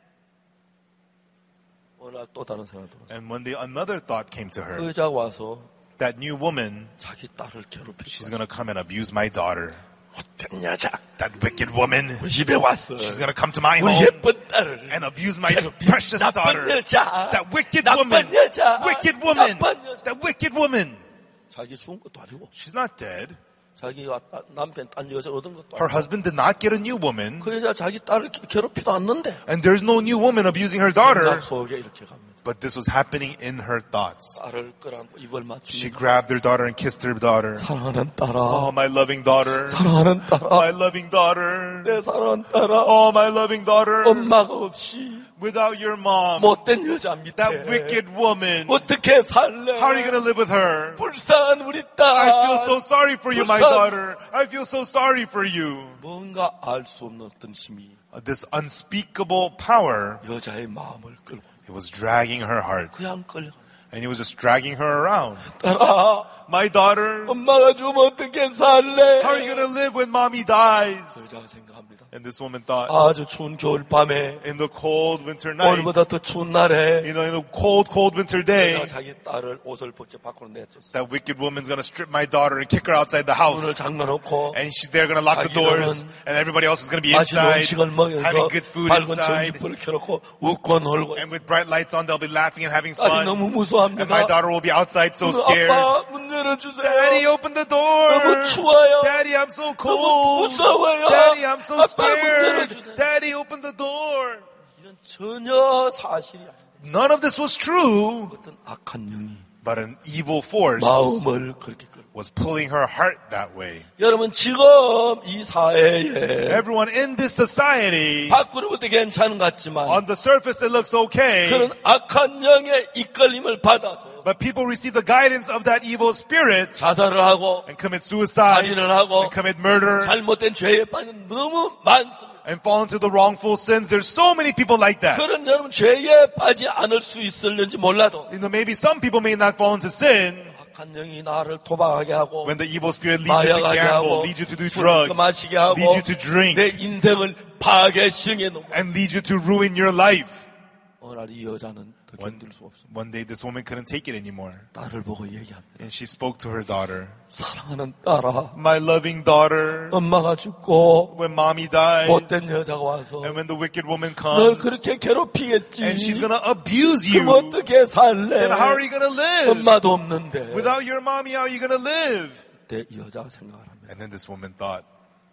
[SPEAKER 1] 어느 날 또 다른 생각이 들었어요.
[SPEAKER 2] And one day another thought came to
[SPEAKER 1] 그
[SPEAKER 2] her.
[SPEAKER 1] 여자가 와서
[SPEAKER 2] That new woman,
[SPEAKER 1] 자기 딸을 괴롭힐
[SPEAKER 2] she's
[SPEAKER 1] 거야.
[SPEAKER 2] gonna come and abuse my daughter.
[SPEAKER 1] 못된 여자
[SPEAKER 2] That wicked woman,
[SPEAKER 1] 우리 집에 왔어.
[SPEAKER 2] she's gonna come to my
[SPEAKER 1] 우리
[SPEAKER 2] home
[SPEAKER 1] 예쁜 딸을
[SPEAKER 2] and abuse my
[SPEAKER 1] 괴롭힌
[SPEAKER 2] precious
[SPEAKER 1] 나쁜
[SPEAKER 2] daughter.
[SPEAKER 1] 여자.
[SPEAKER 2] That wicked
[SPEAKER 1] 나쁜
[SPEAKER 2] woman,
[SPEAKER 1] 여자.
[SPEAKER 2] wicked woman,
[SPEAKER 1] 나쁜 여자.
[SPEAKER 2] that wicked woman.
[SPEAKER 1] 자기 죽은 것도 아니고
[SPEAKER 2] She's not dead.
[SPEAKER 1] 자기가 남편 딴 여자를 얻은 것도
[SPEAKER 2] Her
[SPEAKER 1] 아니고
[SPEAKER 2] husband did not get a new woman.
[SPEAKER 1] 그 여자 자기 딸을 괴롭히도 않는데
[SPEAKER 2] And there's no new woman abusing her daughter.
[SPEAKER 1] 생각 속에 이렇게 갑니다.
[SPEAKER 2] But this was happening in her thoughts.
[SPEAKER 1] 딸을 끌어안고 입을
[SPEAKER 2] She
[SPEAKER 1] 맞추고
[SPEAKER 2] grabbed her daughter and kissed her daughter.
[SPEAKER 1] 사랑하는 딸아
[SPEAKER 2] Oh, my loving daughter.
[SPEAKER 1] 사랑하는 딸아
[SPEAKER 2] My loving daughter.
[SPEAKER 1] 내 사랑하는 딸아
[SPEAKER 2] Oh, my loving daughter.
[SPEAKER 1] 엄마가 없이
[SPEAKER 2] Without your mom,
[SPEAKER 1] 못된 여자 밑에
[SPEAKER 2] that wicked woman,
[SPEAKER 1] 어떻게 살래
[SPEAKER 2] how are you going to live with her?
[SPEAKER 1] 불쌍한 우리 딸
[SPEAKER 2] I feel so sorry for you, my
[SPEAKER 1] 불쌍-
[SPEAKER 2] daughter. I feel so sorry for you.
[SPEAKER 1] 뭔가 알 수 없는 어떤 힘이
[SPEAKER 2] This unspeakable power
[SPEAKER 1] 여자의 마음을 끌고
[SPEAKER 2] It was dragging her heart.
[SPEAKER 1] 그냥 끌려.
[SPEAKER 2] And he was just dragging her around.
[SPEAKER 1] 딸아,
[SPEAKER 2] My daughter,
[SPEAKER 1] 엄마가 죽으면 어떻게 살래?
[SPEAKER 2] how are you going to live when mommy dies?
[SPEAKER 1] 여자가 생각합니다.
[SPEAKER 2] And this woman thought,
[SPEAKER 1] 아주 추운 겨울밤에
[SPEAKER 2] in the cold winter night,
[SPEAKER 1] 오늘보다 더 추운 날에
[SPEAKER 2] in the cold, cold winter day,
[SPEAKER 1] 여자가 자기 딸을 옷을 벗겨 밖으로 내쫓어.
[SPEAKER 2] that wicked woman's going to strip my daughter and kick her outside the house.
[SPEAKER 1] 문을 잠가놓고
[SPEAKER 2] And they're going to lock the doors, and everybody else is going to be
[SPEAKER 1] 맛있는
[SPEAKER 2] inside,
[SPEAKER 1] 음식을 먹여서
[SPEAKER 2] having good food
[SPEAKER 1] 밝은
[SPEAKER 2] inside.
[SPEAKER 1] 전기불을 켜놓고 웃고 놀고.
[SPEAKER 2] And with bright lights on, they'll be laughing and having
[SPEAKER 1] 딸이
[SPEAKER 2] fun.
[SPEAKER 1] 너무
[SPEAKER 2] And
[SPEAKER 1] 무서워합니다.
[SPEAKER 2] my daughter will be outside so scared.
[SPEAKER 1] 아빠 문 열어주세요.
[SPEAKER 2] Daddy, open the door.
[SPEAKER 1] 너무 추워요.
[SPEAKER 2] Daddy, I'm so
[SPEAKER 1] 너무
[SPEAKER 2] cold.
[SPEAKER 1] 무서워요.
[SPEAKER 2] Daddy, I'm so
[SPEAKER 1] 아빠 문
[SPEAKER 2] scared.
[SPEAKER 1] 열어주세요.
[SPEAKER 2] Daddy, open the door.
[SPEAKER 1] 이건 전혀 사실이 아니에요.
[SPEAKER 2] None of this was true,
[SPEAKER 1] 어떤 악한 영이
[SPEAKER 2] but an evil force
[SPEAKER 1] 마음을 그렇게 끌고.
[SPEAKER 2] was pulling her heart that way.
[SPEAKER 1] 여러분 지금 이 사회에
[SPEAKER 2] Everyone in this society,
[SPEAKER 1] 밖으로부터 괜찮은 것 같지만
[SPEAKER 2] on the surface it looks okay,
[SPEAKER 1] 그런 악한 영의 이끌림을 받아서
[SPEAKER 2] but people receive the guidance of that evil spirit
[SPEAKER 1] 자살을 하고
[SPEAKER 2] and commit suicide,
[SPEAKER 1] 살인을 하고
[SPEAKER 2] and commit murder,
[SPEAKER 1] 잘못된 죄에 빠진 너무 많습니다.
[SPEAKER 2] and fall into the wrongful sins. There's so many people like that.
[SPEAKER 1] 그런 여러분 죄에 빠지지 않을 수 있을는지 몰라도
[SPEAKER 2] You know, maybe some people may not fall into sin
[SPEAKER 1] 악한 영이 나를 도박하게 하고
[SPEAKER 2] when the evil spirit leads you to
[SPEAKER 1] 마약하게
[SPEAKER 2] gamble,
[SPEAKER 1] 하고
[SPEAKER 2] leads you to do
[SPEAKER 1] 술을
[SPEAKER 2] drugs,
[SPEAKER 1] 마시게 하고
[SPEAKER 2] leads you to drink,
[SPEAKER 1] 내 인생을 파괴시켜 놓고
[SPEAKER 2] and leads you to ruin your life.
[SPEAKER 1] 어느 날 이 여자는 더 견딜 수 없습니다.
[SPEAKER 2] One day this woman couldn't take it anymore,
[SPEAKER 1] 딸을 보고 얘기합니다.
[SPEAKER 2] and she spoke to her daughter.
[SPEAKER 1] 사랑하는 딸아,
[SPEAKER 2] My loving daughter,
[SPEAKER 1] 엄마가 죽고
[SPEAKER 2] when mommy dies,
[SPEAKER 1] 못된 여자가 와서
[SPEAKER 2] and when the wicked woman
[SPEAKER 1] 널
[SPEAKER 2] comes,
[SPEAKER 1] 그렇게 괴롭히겠지.
[SPEAKER 2] and she's gonna abuse
[SPEAKER 1] 그럼
[SPEAKER 2] you,
[SPEAKER 1] 어떻게 살래?
[SPEAKER 2] then how are you gonna live?
[SPEAKER 1] 엄마도 없는데.
[SPEAKER 2] Without your mommy, how are you gonna live?
[SPEAKER 1] 그때 이 여자가 생각을 합니다.
[SPEAKER 2] And then this woman thought,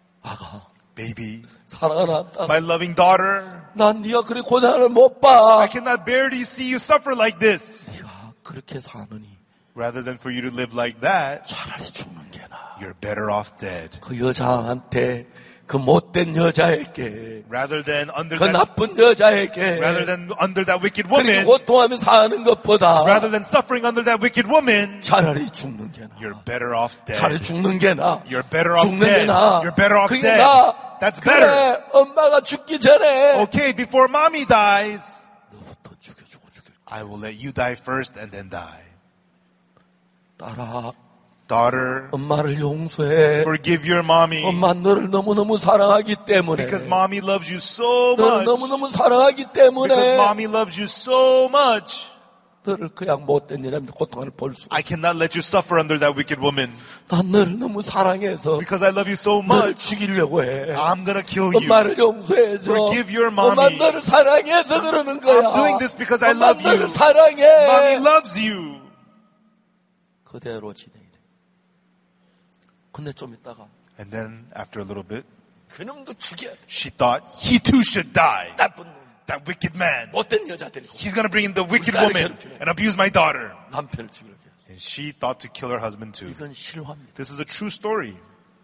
[SPEAKER 1] 아가,
[SPEAKER 2] baby,
[SPEAKER 1] 사랑하는 딸,
[SPEAKER 2] my loving daughter,
[SPEAKER 1] 난 네가 그리 고생을 못 봐.
[SPEAKER 2] I cannot bear to see you suffer like this.
[SPEAKER 1] 네가 그렇게 사느니
[SPEAKER 2] Rather than for you to live like that,
[SPEAKER 1] 차라리 죽는 게 나아.
[SPEAKER 2] you're better off dead.
[SPEAKER 1] 그 여자한테, 그 못된 여자에게,
[SPEAKER 2] Rather than under
[SPEAKER 1] 그
[SPEAKER 2] that,
[SPEAKER 1] 나쁜 여자에게
[SPEAKER 2] rather than under that wicked
[SPEAKER 1] 그렇게
[SPEAKER 2] woman,
[SPEAKER 1] 고통하며 사는 것보다
[SPEAKER 2] rather than suffering under that wicked woman,
[SPEAKER 1] 차라리 죽는 게 나아.
[SPEAKER 2] you're better off
[SPEAKER 1] 차라리
[SPEAKER 2] dead.
[SPEAKER 1] 죽는 게 나아.
[SPEAKER 2] You're better off
[SPEAKER 1] 죽는 게
[SPEAKER 2] dead.
[SPEAKER 1] 나아.
[SPEAKER 2] You're better off
[SPEAKER 1] 그게
[SPEAKER 2] dead.
[SPEAKER 1] 나아.
[SPEAKER 2] That's better.
[SPEAKER 1] 그래, 엄마가 죽기 전에
[SPEAKER 2] Okay, before mommy dies,
[SPEAKER 1] 너부터 죽여주고 죽일 거야.
[SPEAKER 2] I will let you die first and then die.
[SPEAKER 1] 딸아,
[SPEAKER 2] Daughter,
[SPEAKER 1] 엄마를 용서해.
[SPEAKER 2] forgive your mommy
[SPEAKER 1] 엄마 너를 너무너무 사랑하기 때문에.
[SPEAKER 2] because mommy loves you so
[SPEAKER 1] 너를
[SPEAKER 2] much.
[SPEAKER 1] 너무너무 사랑하기
[SPEAKER 2] Because
[SPEAKER 1] 때문에
[SPEAKER 2] mommy loves you so much.
[SPEAKER 1] 너를 그냥 못된 여자한테 고통을 볼 수.
[SPEAKER 2] I cannot let you suffer under that wicked woman
[SPEAKER 1] 난 너를 너무 사랑해서
[SPEAKER 2] because I love you so
[SPEAKER 1] 너를
[SPEAKER 2] much.
[SPEAKER 1] 죽이려고 해.
[SPEAKER 2] I'm gonna kill you.
[SPEAKER 1] 엄마를 용서해줘.
[SPEAKER 2] Forgive your
[SPEAKER 1] 엄마
[SPEAKER 2] mommy.
[SPEAKER 1] 너를 사랑해서 그러는 거야.
[SPEAKER 2] I'm doing this because I
[SPEAKER 1] 엄마
[SPEAKER 2] love
[SPEAKER 1] 너를
[SPEAKER 2] you.
[SPEAKER 1] 사랑해.
[SPEAKER 2] Mommy loves you.
[SPEAKER 1] 그대로 진행이 돼. 근데 좀 있다가
[SPEAKER 2] And then after a little bit,
[SPEAKER 1] 그놈도 죽여야 돼.
[SPEAKER 2] she thought he too should die.
[SPEAKER 1] 나쁜 놈.
[SPEAKER 2] That wicked man.
[SPEAKER 1] 못된 여자 데리고
[SPEAKER 2] He's gonna bring in the wicked
[SPEAKER 1] 딸을
[SPEAKER 2] woman
[SPEAKER 1] 괴롭히네.
[SPEAKER 2] and abuse my daughter.
[SPEAKER 1] 남편을 죽이려고 했어.
[SPEAKER 2] And she thought to kill her husband too.
[SPEAKER 1] 이건 실화입니다.
[SPEAKER 2] This is a true story.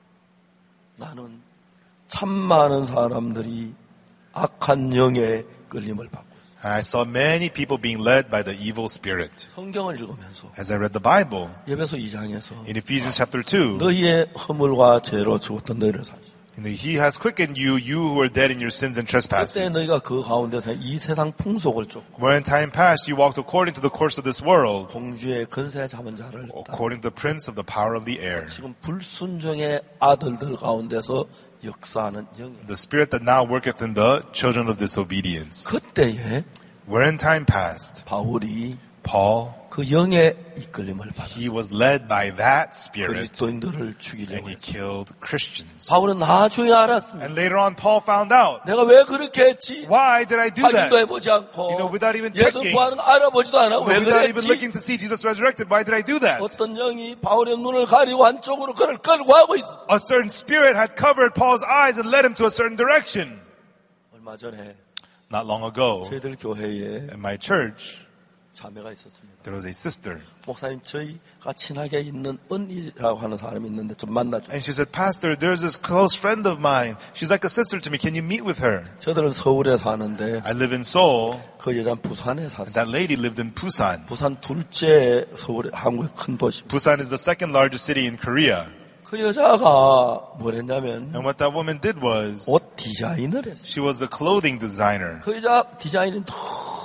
[SPEAKER 1] 나는 참 많은 사람들이 악한 영의 끌림을 받고 있어.
[SPEAKER 2] I saw many people being led by the evil spirit.
[SPEAKER 1] 성경을 읽으면서
[SPEAKER 2] As I read the Bible,
[SPEAKER 1] 예배소 2장에서
[SPEAKER 2] in Ephesians chapter 2,
[SPEAKER 1] 너희의 허물과 죄로 죽었던 너희를 살리시.
[SPEAKER 2] He has quickened you, you who were dead in your sins and
[SPEAKER 1] 그때
[SPEAKER 2] trespasses.
[SPEAKER 1] 너희가 그 가운데서 이 세상 풍속을 쫓고
[SPEAKER 2] Where in time past you walked according to the course of this world,
[SPEAKER 1] 공주의 근세 잡은 자를 따라
[SPEAKER 2] according to the prince of the power of the air,
[SPEAKER 1] 지금 불순종의 아들들 가운데서 역사하는 영이에요.
[SPEAKER 2] the spirit that now worketh in the children of disobedience.
[SPEAKER 1] 그때에
[SPEAKER 2] Where in time past,
[SPEAKER 1] 바울이
[SPEAKER 2] Paul,
[SPEAKER 1] 그 영의 이끌림을 받았어요.
[SPEAKER 2] he was led by that spirit
[SPEAKER 1] 그리스도인들을
[SPEAKER 2] and
[SPEAKER 1] 죽이려고
[SPEAKER 2] he
[SPEAKER 1] 했어요.
[SPEAKER 2] killed Christians.
[SPEAKER 1] 바울은 나중에 알았습니다.
[SPEAKER 2] And later on Paul found out,
[SPEAKER 1] 내가 왜 그렇게 했지?
[SPEAKER 2] why did I do that?
[SPEAKER 1] 확인도 해보지 않고
[SPEAKER 2] You know, without even
[SPEAKER 1] 예수
[SPEAKER 2] checking,
[SPEAKER 1] 부활은 알아보지도 않아. 왜
[SPEAKER 2] without even
[SPEAKER 1] 그랬지?
[SPEAKER 2] looking to see Jesus resurrected, why did I do that?
[SPEAKER 1] 어떤 영이 바울의 눈을 가리고 한쪽으로 그를 끌고 가고 있었어.
[SPEAKER 2] A certain spirit had covered Paul's eyes and led him to a certain direction.
[SPEAKER 1] 얼마 전에
[SPEAKER 2] Not long ago,
[SPEAKER 1] 저희들 교회에
[SPEAKER 2] in my church,
[SPEAKER 1] 자매가 있었습니다.
[SPEAKER 2] there was a sister.
[SPEAKER 1] 목사님 저희가 친하게 있는 은이라고 하는 사람이 있는데 좀 만나줘.
[SPEAKER 2] And she said, Pastor, there's this close friend of mine. She's like a sister to me. Can you meet with her?
[SPEAKER 1] 저들은 서울에 사는데
[SPEAKER 2] I live in Seoul.
[SPEAKER 1] 그 여자는 부산에 살았어요.
[SPEAKER 2] That lady lived in Busan.
[SPEAKER 1] 부산 둘째 서울의 한국의 큰 도시.
[SPEAKER 2] Busan is the second largest city in Korea.
[SPEAKER 1] 그 여자가 뭐랬냐면
[SPEAKER 2] And what that woman did was,
[SPEAKER 1] 옷 디자인을 했어요.
[SPEAKER 2] she was a clothing designer.
[SPEAKER 1] 그 여자 디자인이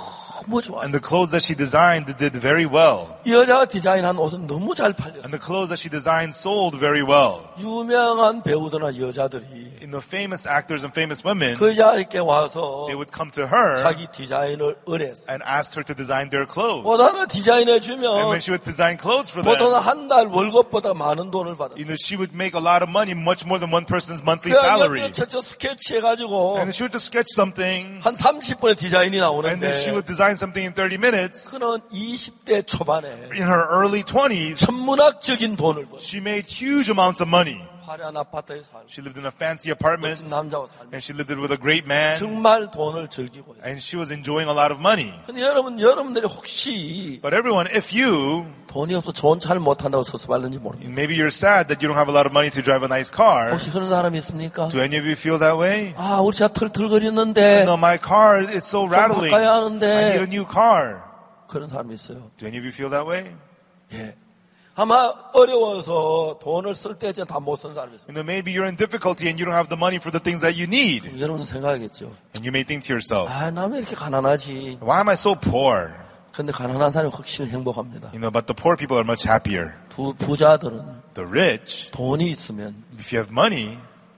[SPEAKER 1] 너무 좋았어요.
[SPEAKER 2] And the clothes that she designed did very well.
[SPEAKER 1] 이 여자가 디자인한 옷은 너무 잘 팔렸어요.
[SPEAKER 2] And the clothes that she designed sold very well.
[SPEAKER 1] 유명한 배우들이나 여자들이
[SPEAKER 2] And the famous actors and famous women,
[SPEAKER 1] 그 여자에게 와서
[SPEAKER 2] they would come to her
[SPEAKER 1] 자기 디자인을 의뢰했어요.
[SPEAKER 2] and ask her to design their clothes.
[SPEAKER 1] 보다는 디자인해
[SPEAKER 2] And
[SPEAKER 1] 주면
[SPEAKER 2] when she would design clothes for
[SPEAKER 1] 보통
[SPEAKER 2] them,
[SPEAKER 1] 한 달 월급보다 많은 돈을 받았어요.
[SPEAKER 2] she would make a lot of money, much more than one person's monthly
[SPEAKER 1] 그냥
[SPEAKER 2] salary.
[SPEAKER 1] 저 스케치 해가지고
[SPEAKER 2] And she would just sketch something,
[SPEAKER 1] 한 30분의 디자인이
[SPEAKER 2] and then she
[SPEAKER 1] 나오는데
[SPEAKER 2] would design something in 30 minutes.
[SPEAKER 1] 그는 20대 초반에
[SPEAKER 2] In her early 20s,
[SPEAKER 1] 천문학적인 돈을 벌어.
[SPEAKER 2] she made huge amounts of money.
[SPEAKER 1] 화려한 아파트에 살고
[SPEAKER 2] She lived in a fancy apartment,
[SPEAKER 1] 멋진 남자와 살고
[SPEAKER 2] and she lived it with a great man,
[SPEAKER 1] 정말 돈을 즐기고 있어요.
[SPEAKER 2] and she was enjoying a lot of money.
[SPEAKER 1] 근데 여러분들이 혹시
[SPEAKER 2] But everyone, if you,
[SPEAKER 1] 돈이 없어 좋은 차를 못 탄다고 섭섭할는지 모르겠어요.
[SPEAKER 2] maybe you're sad that you don't have a lot of money to drive a nice car.
[SPEAKER 1] 혹시 그런 사람이 있습니까?
[SPEAKER 2] Do any of you feel that way?
[SPEAKER 1] 아, 우리 차 털털거리는데
[SPEAKER 2] No, my car, it's so rattling.
[SPEAKER 1] 바꿔야
[SPEAKER 2] I
[SPEAKER 1] 하는데
[SPEAKER 2] need a new car.
[SPEAKER 1] 그런 사람이 있어요.
[SPEAKER 2] Do any of you feel that way?
[SPEAKER 1] 예. 아마 어려워서 돈을 쓸 때 다 못 쓴 사람이 있어요.
[SPEAKER 2] Maybe you're in difficulty and you don't have the money for the things that you need.
[SPEAKER 1] 여러분 생각하겠죠.
[SPEAKER 2] And you may think to yourself,
[SPEAKER 1] 아, 나 왜 이렇게 가난하지?
[SPEAKER 2] why am I so poor?
[SPEAKER 1] 근데 가난한 사람이 훨씬 행복합니다.
[SPEAKER 2] But the poor people are much happier.
[SPEAKER 1] 부자들은
[SPEAKER 2] The rich,
[SPEAKER 1] 돈이 있으면
[SPEAKER 2] if you have money,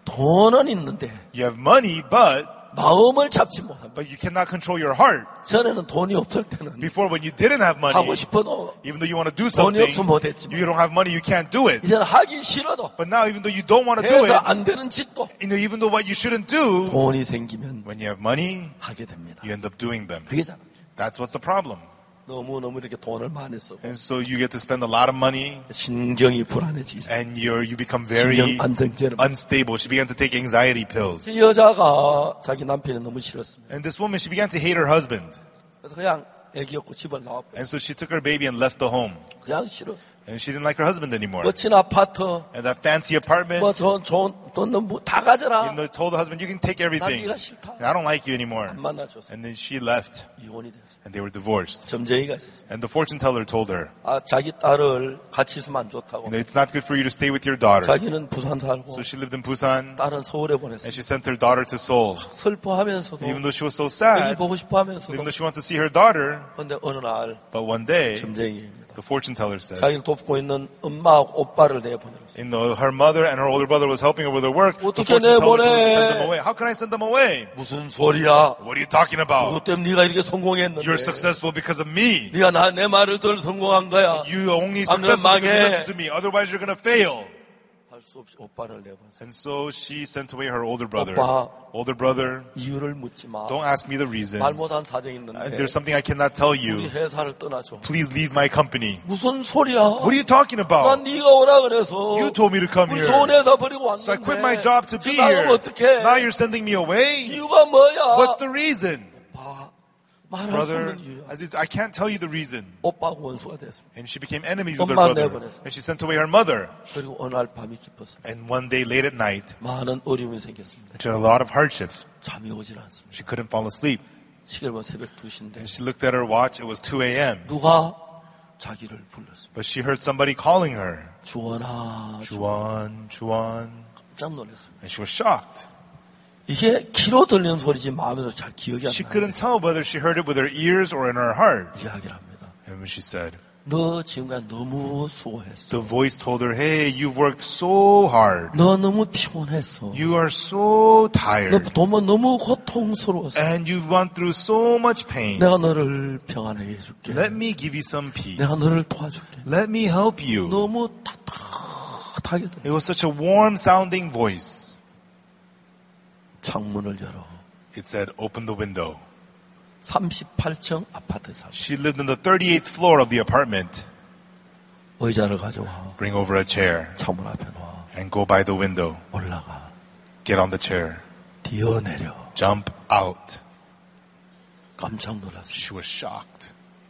[SPEAKER 1] 돈은 있는데
[SPEAKER 2] you have money, but
[SPEAKER 1] 마음을 잡지 못합니다.
[SPEAKER 2] you cannot control your heart.
[SPEAKER 1] 전에는 돈이 없을 때는
[SPEAKER 2] Before, when you didn't have money,
[SPEAKER 1] 하고 싶어도
[SPEAKER 2] even though you want to do
[SPEAKER 1] 돈이
[SPEAKER 2] something,
[SPEAKER 1] 없으면 못했지만
[SPEAKER 2] you don't have money, you can't do it.
[SPEAKER 1] 이제는 하기 싫어도
[SPEAKER 2] But now, even though you don't want to do
[SPEAKER 1] 해서
[SPEAKER 2] it,
[SPEAKER 1] 안 되는 짓도
[SPEAKER 2] even though what you shouldn't do,
[SPEAKER 1] 돈이 생기면
[SPEAKER 2] when you have money,
[SPEAKER 1] 하게 됩니다.
[SPEAKER 2] you end up doing them.
[SPEAKER 1] 그게잖아.
[SPEAKER 2] That's what's the problem.
[SPEAKER 1] 너무너무 이렇게 돈을 많이 쓰고
[SPEAKER 2] And so you get to spend a lot of money,
[SPEAKER 1] 신경이 불안해지죠.
[SPEAKER 2] and you become very
[SPEAKER 1] 신경 안정제를
[SPEAKER 2] unstable. She began to take anxiety pills.
[SPEAKER 1] 이 여자가 자기 남편이 너무 싫었습니다.
[SPEAKER 2] And this woman, she began to hate her husband.
[SPEAKER 1] 그래서 그냥 애기 없고 집을 나왔고
[SPEAKER 2] And so she took her baby and left the home.
[SPEAKER 1] 그냥 싫어.
[SPEAKER 2] And she didn't like her husband anymore.
[SPEAKER 1] 멋진 아파트,
[SPEAKER 2] And that fancy apartment,
[SPEAKER 1] 뭐 좋은 돈 다 가져라.
[SPEAKER 2] told the husband, you can take
[SPEAKER 1] 난
[SPEAKER 2] everything.
[SPEAKER 1] 네가 싫다.
[SPEAKER 2] I don't like you anymore.
[SPEAKER 1] 안 만나줬어.
[SPEAKER 2] And then she left,
[SPEAKER 1] 이혼이 됐어.
[SPEAKER 2] and they were divorced.
[SPEAKER 1] 점쟁이가 있었어.
[SPEAKER 2] And the fortune teller told her,
[SPEAKER 1] 아, 자기 딸을 같이 있으면 안 좋다고.
[SPEAKER 2] it's not good for you to stay with your daughter.
[SPEAKER 1] 자기는 부산 살고
[SPEAKER 2] So she lived in Busan,
[SPEAKER 1] 딸은 서울에 보냈어.
[SPEAKER 2] and she sent her daughter to Seoul.
[SPEAKER 1] 슬퍼하면서도
[SPEAKER 2] Even though she was so
[SPEAKER 1] 애기
[SPEAKER 2] sad,
[SPEAKER 1] 보고 싶어하면서도
[SPEAKER 2] even though she wanted to see her daughter,
[SPEAKER 1] 근데 어느 날
[SPEAKER 2] but one day,
[SPEAKER 1] 점쟁이입니다.
[SPEAKER 2] the fortune teller said,
[SPEAKER 1] 자기를 돕고 있는 엄마하고 오빠를 내보내었어요.
[SPEAKER 2] her mother and her older brother was helping her with her work. The
[SPEAKER 1] 어떻게
[SPEAKER 2] fortune teller told her to
[SPEAKER 1] 내보내?
[SPEAKER 2] send them away. How can I send them away?
[SPEAKER 1] 무슨 소리야?
[SPEAKER 2] What are you talking about?
[SPEAKER 1] 그것 때문에 네가 이렇게 성공했는데
[SPEAKER 2] You're successful because of me.
[SPEAKER 1] 네가 내 말을 들 성공한 거야.
[SPEAKER 2] You only
[SPEAKER 1] 안 그러면
[SPEAKER 2] successful because you
[SPEAKER 1] 망해.
[SPEAKER 2] listen to me. Otherwise, you're going to fail.
[SPEAKER 1] 할 수 없이 오빠를 내보냈어요.
[SPEAKER 2] And so she sent away her older brother.
[SPEAKER 1] 오빠.
[SPEAKER 2] Older brother,
[SPEAKER 1] 이유를 묻지 마.
[SPEAKER 2] don't ask me the reason.
[SPEAKER 1] 말 못한 사정이 있는데
[SPEAKER 2] There's something I cannot tell
[SPEAKER 1] 우리
[SPEAKER 2] you.
[SPEAKER 1] 회사를 떠나줘.
[SPEAKER 2] Please leave my company.
[SPEAKER 1] 무슨 소리야?
[SPEAKER 2] What are you talking
[SPEAKER 1] 난
[SPEAKER 2] about?
[SPEAKER 1] 네가 오라 그래서
[SPEAKER 2] You told me to come
[SPEAKER 1] 우리
[SPEAKER 2] here.
[SPEAKER 1] 좋은 회사 버리고 왔는데
[SPEAKER 2] So I quit my job to be
[SPEAKER 1] 나가면
[SPEAKER 2] here.
[SPEAKER 1] 어떡해?
[SPEAKER 2] Now you're sending me away?
[SPEAKER 1] 이유가 뭐야?
[SPEAKER 2] What's the reason?
[SPEAKER 1] 봐, 말할 수
[SPEAKER 2] Brother,
[SPEAKER 1] 없는 이유야.
[SPEAKER 2] I can't tell you the reason.
[SPEAKER 1] 오빠하고 원수가 됐습니다.
[SPEAKER 2] And she became enemies with her
[SPEAKER 1] 엄마
[SPEAKER 2] brother.
[SPEAKER 1] 내보냈어.
[SPEAKER 2] And she sent away her mother.
[SPEAKER 1] 그리고 어느 날 밤이 깊었습니다.
[SPEAKER 2] And one day late at night,
[SPEAKER 1] 많은 어려움이 생겼습니다.
[SPEAKER 2] she had a lot of hardships.
[SPEAKER 1] 잠이 오질 않습니다.
[SPEAKER 2] She couldn't fall asleep.
[SPEAKER 1] 시계를 보면 새벽 2시인데
[SPEAKER 2] And she looked at her watch. It was 2 a.m.
[SPEAKER 1] 누가 자기를 불렀습니다.
[SPEAKER 2] But she heard somebody calling her.
[SPEAKER 1] 주원아,
[SPEAKER 2] Juan, Juan.
[SPEAKER 1] 깜짝 놀랐습니다.
[SPEAKER 2] And she was shocked.
[SPEAKER 1] 이게 귀로 들리는 소리지 마음에서 잘 기억이 안
[SPEAKER 2] She
[SPEAKER 1] 나요.
[SPEAKER 2] couldn't tell whether she heard it with her ears or in her heart.
[SPEAKER 1] 이야기를 합니다.
[SPEAKER 2] And when she said,
[SPEAKER 1] 너 지금까지 너무 수고했어.
[SPEAKER 2] the voice told her, hey, you've worked so hard.
[SPEAKER 1] 너 너무 피곤했어.
[SPEAKER 2] You are so
[SPEAKER 1] 너
[SPEAKER 2] tired.
[SPEAKER 1] 너무 고통스러웠어.
[SPEAKER 2] And you've gone through so much pain.
[SPEAKER 1] 내가 너를 평안하게 해줄게.
[SPEAKER 2] Let me give you some peace.
[SPEAKER 1] 내가 너를 도와줄게.
[SPEAKER 2] Let me help you.
[SPEAKER 1] 너무 따뜻하게 들어.
[SPEAKER 2] It was such a warm sounding voice.
[SPEAKER 1] 창문을 열어.
[SPEAKER 2] It said, open the window.
[SPEAKER 1] 38층 아파트에 살고.
[SPEAKER 2] She lived in the 38th floor of the apartment.
[SPEAKER 1] 의자를 가져와.
[SPEAKER 2] Bring over a chair
[SPEAKER 1] 창문 앞에 놔.
[SPEAKER 2] and go by the window.
[SPEAKER 1] 올라가.
[SPEAKER 2] Get on the chair.
[SPEAKER 1] 뛰어내려.
[SPEAKER 2] Jump out.
[SPEAKER 1] 깜짝 놀랐어.
[SPEAKER 2] She was shocked.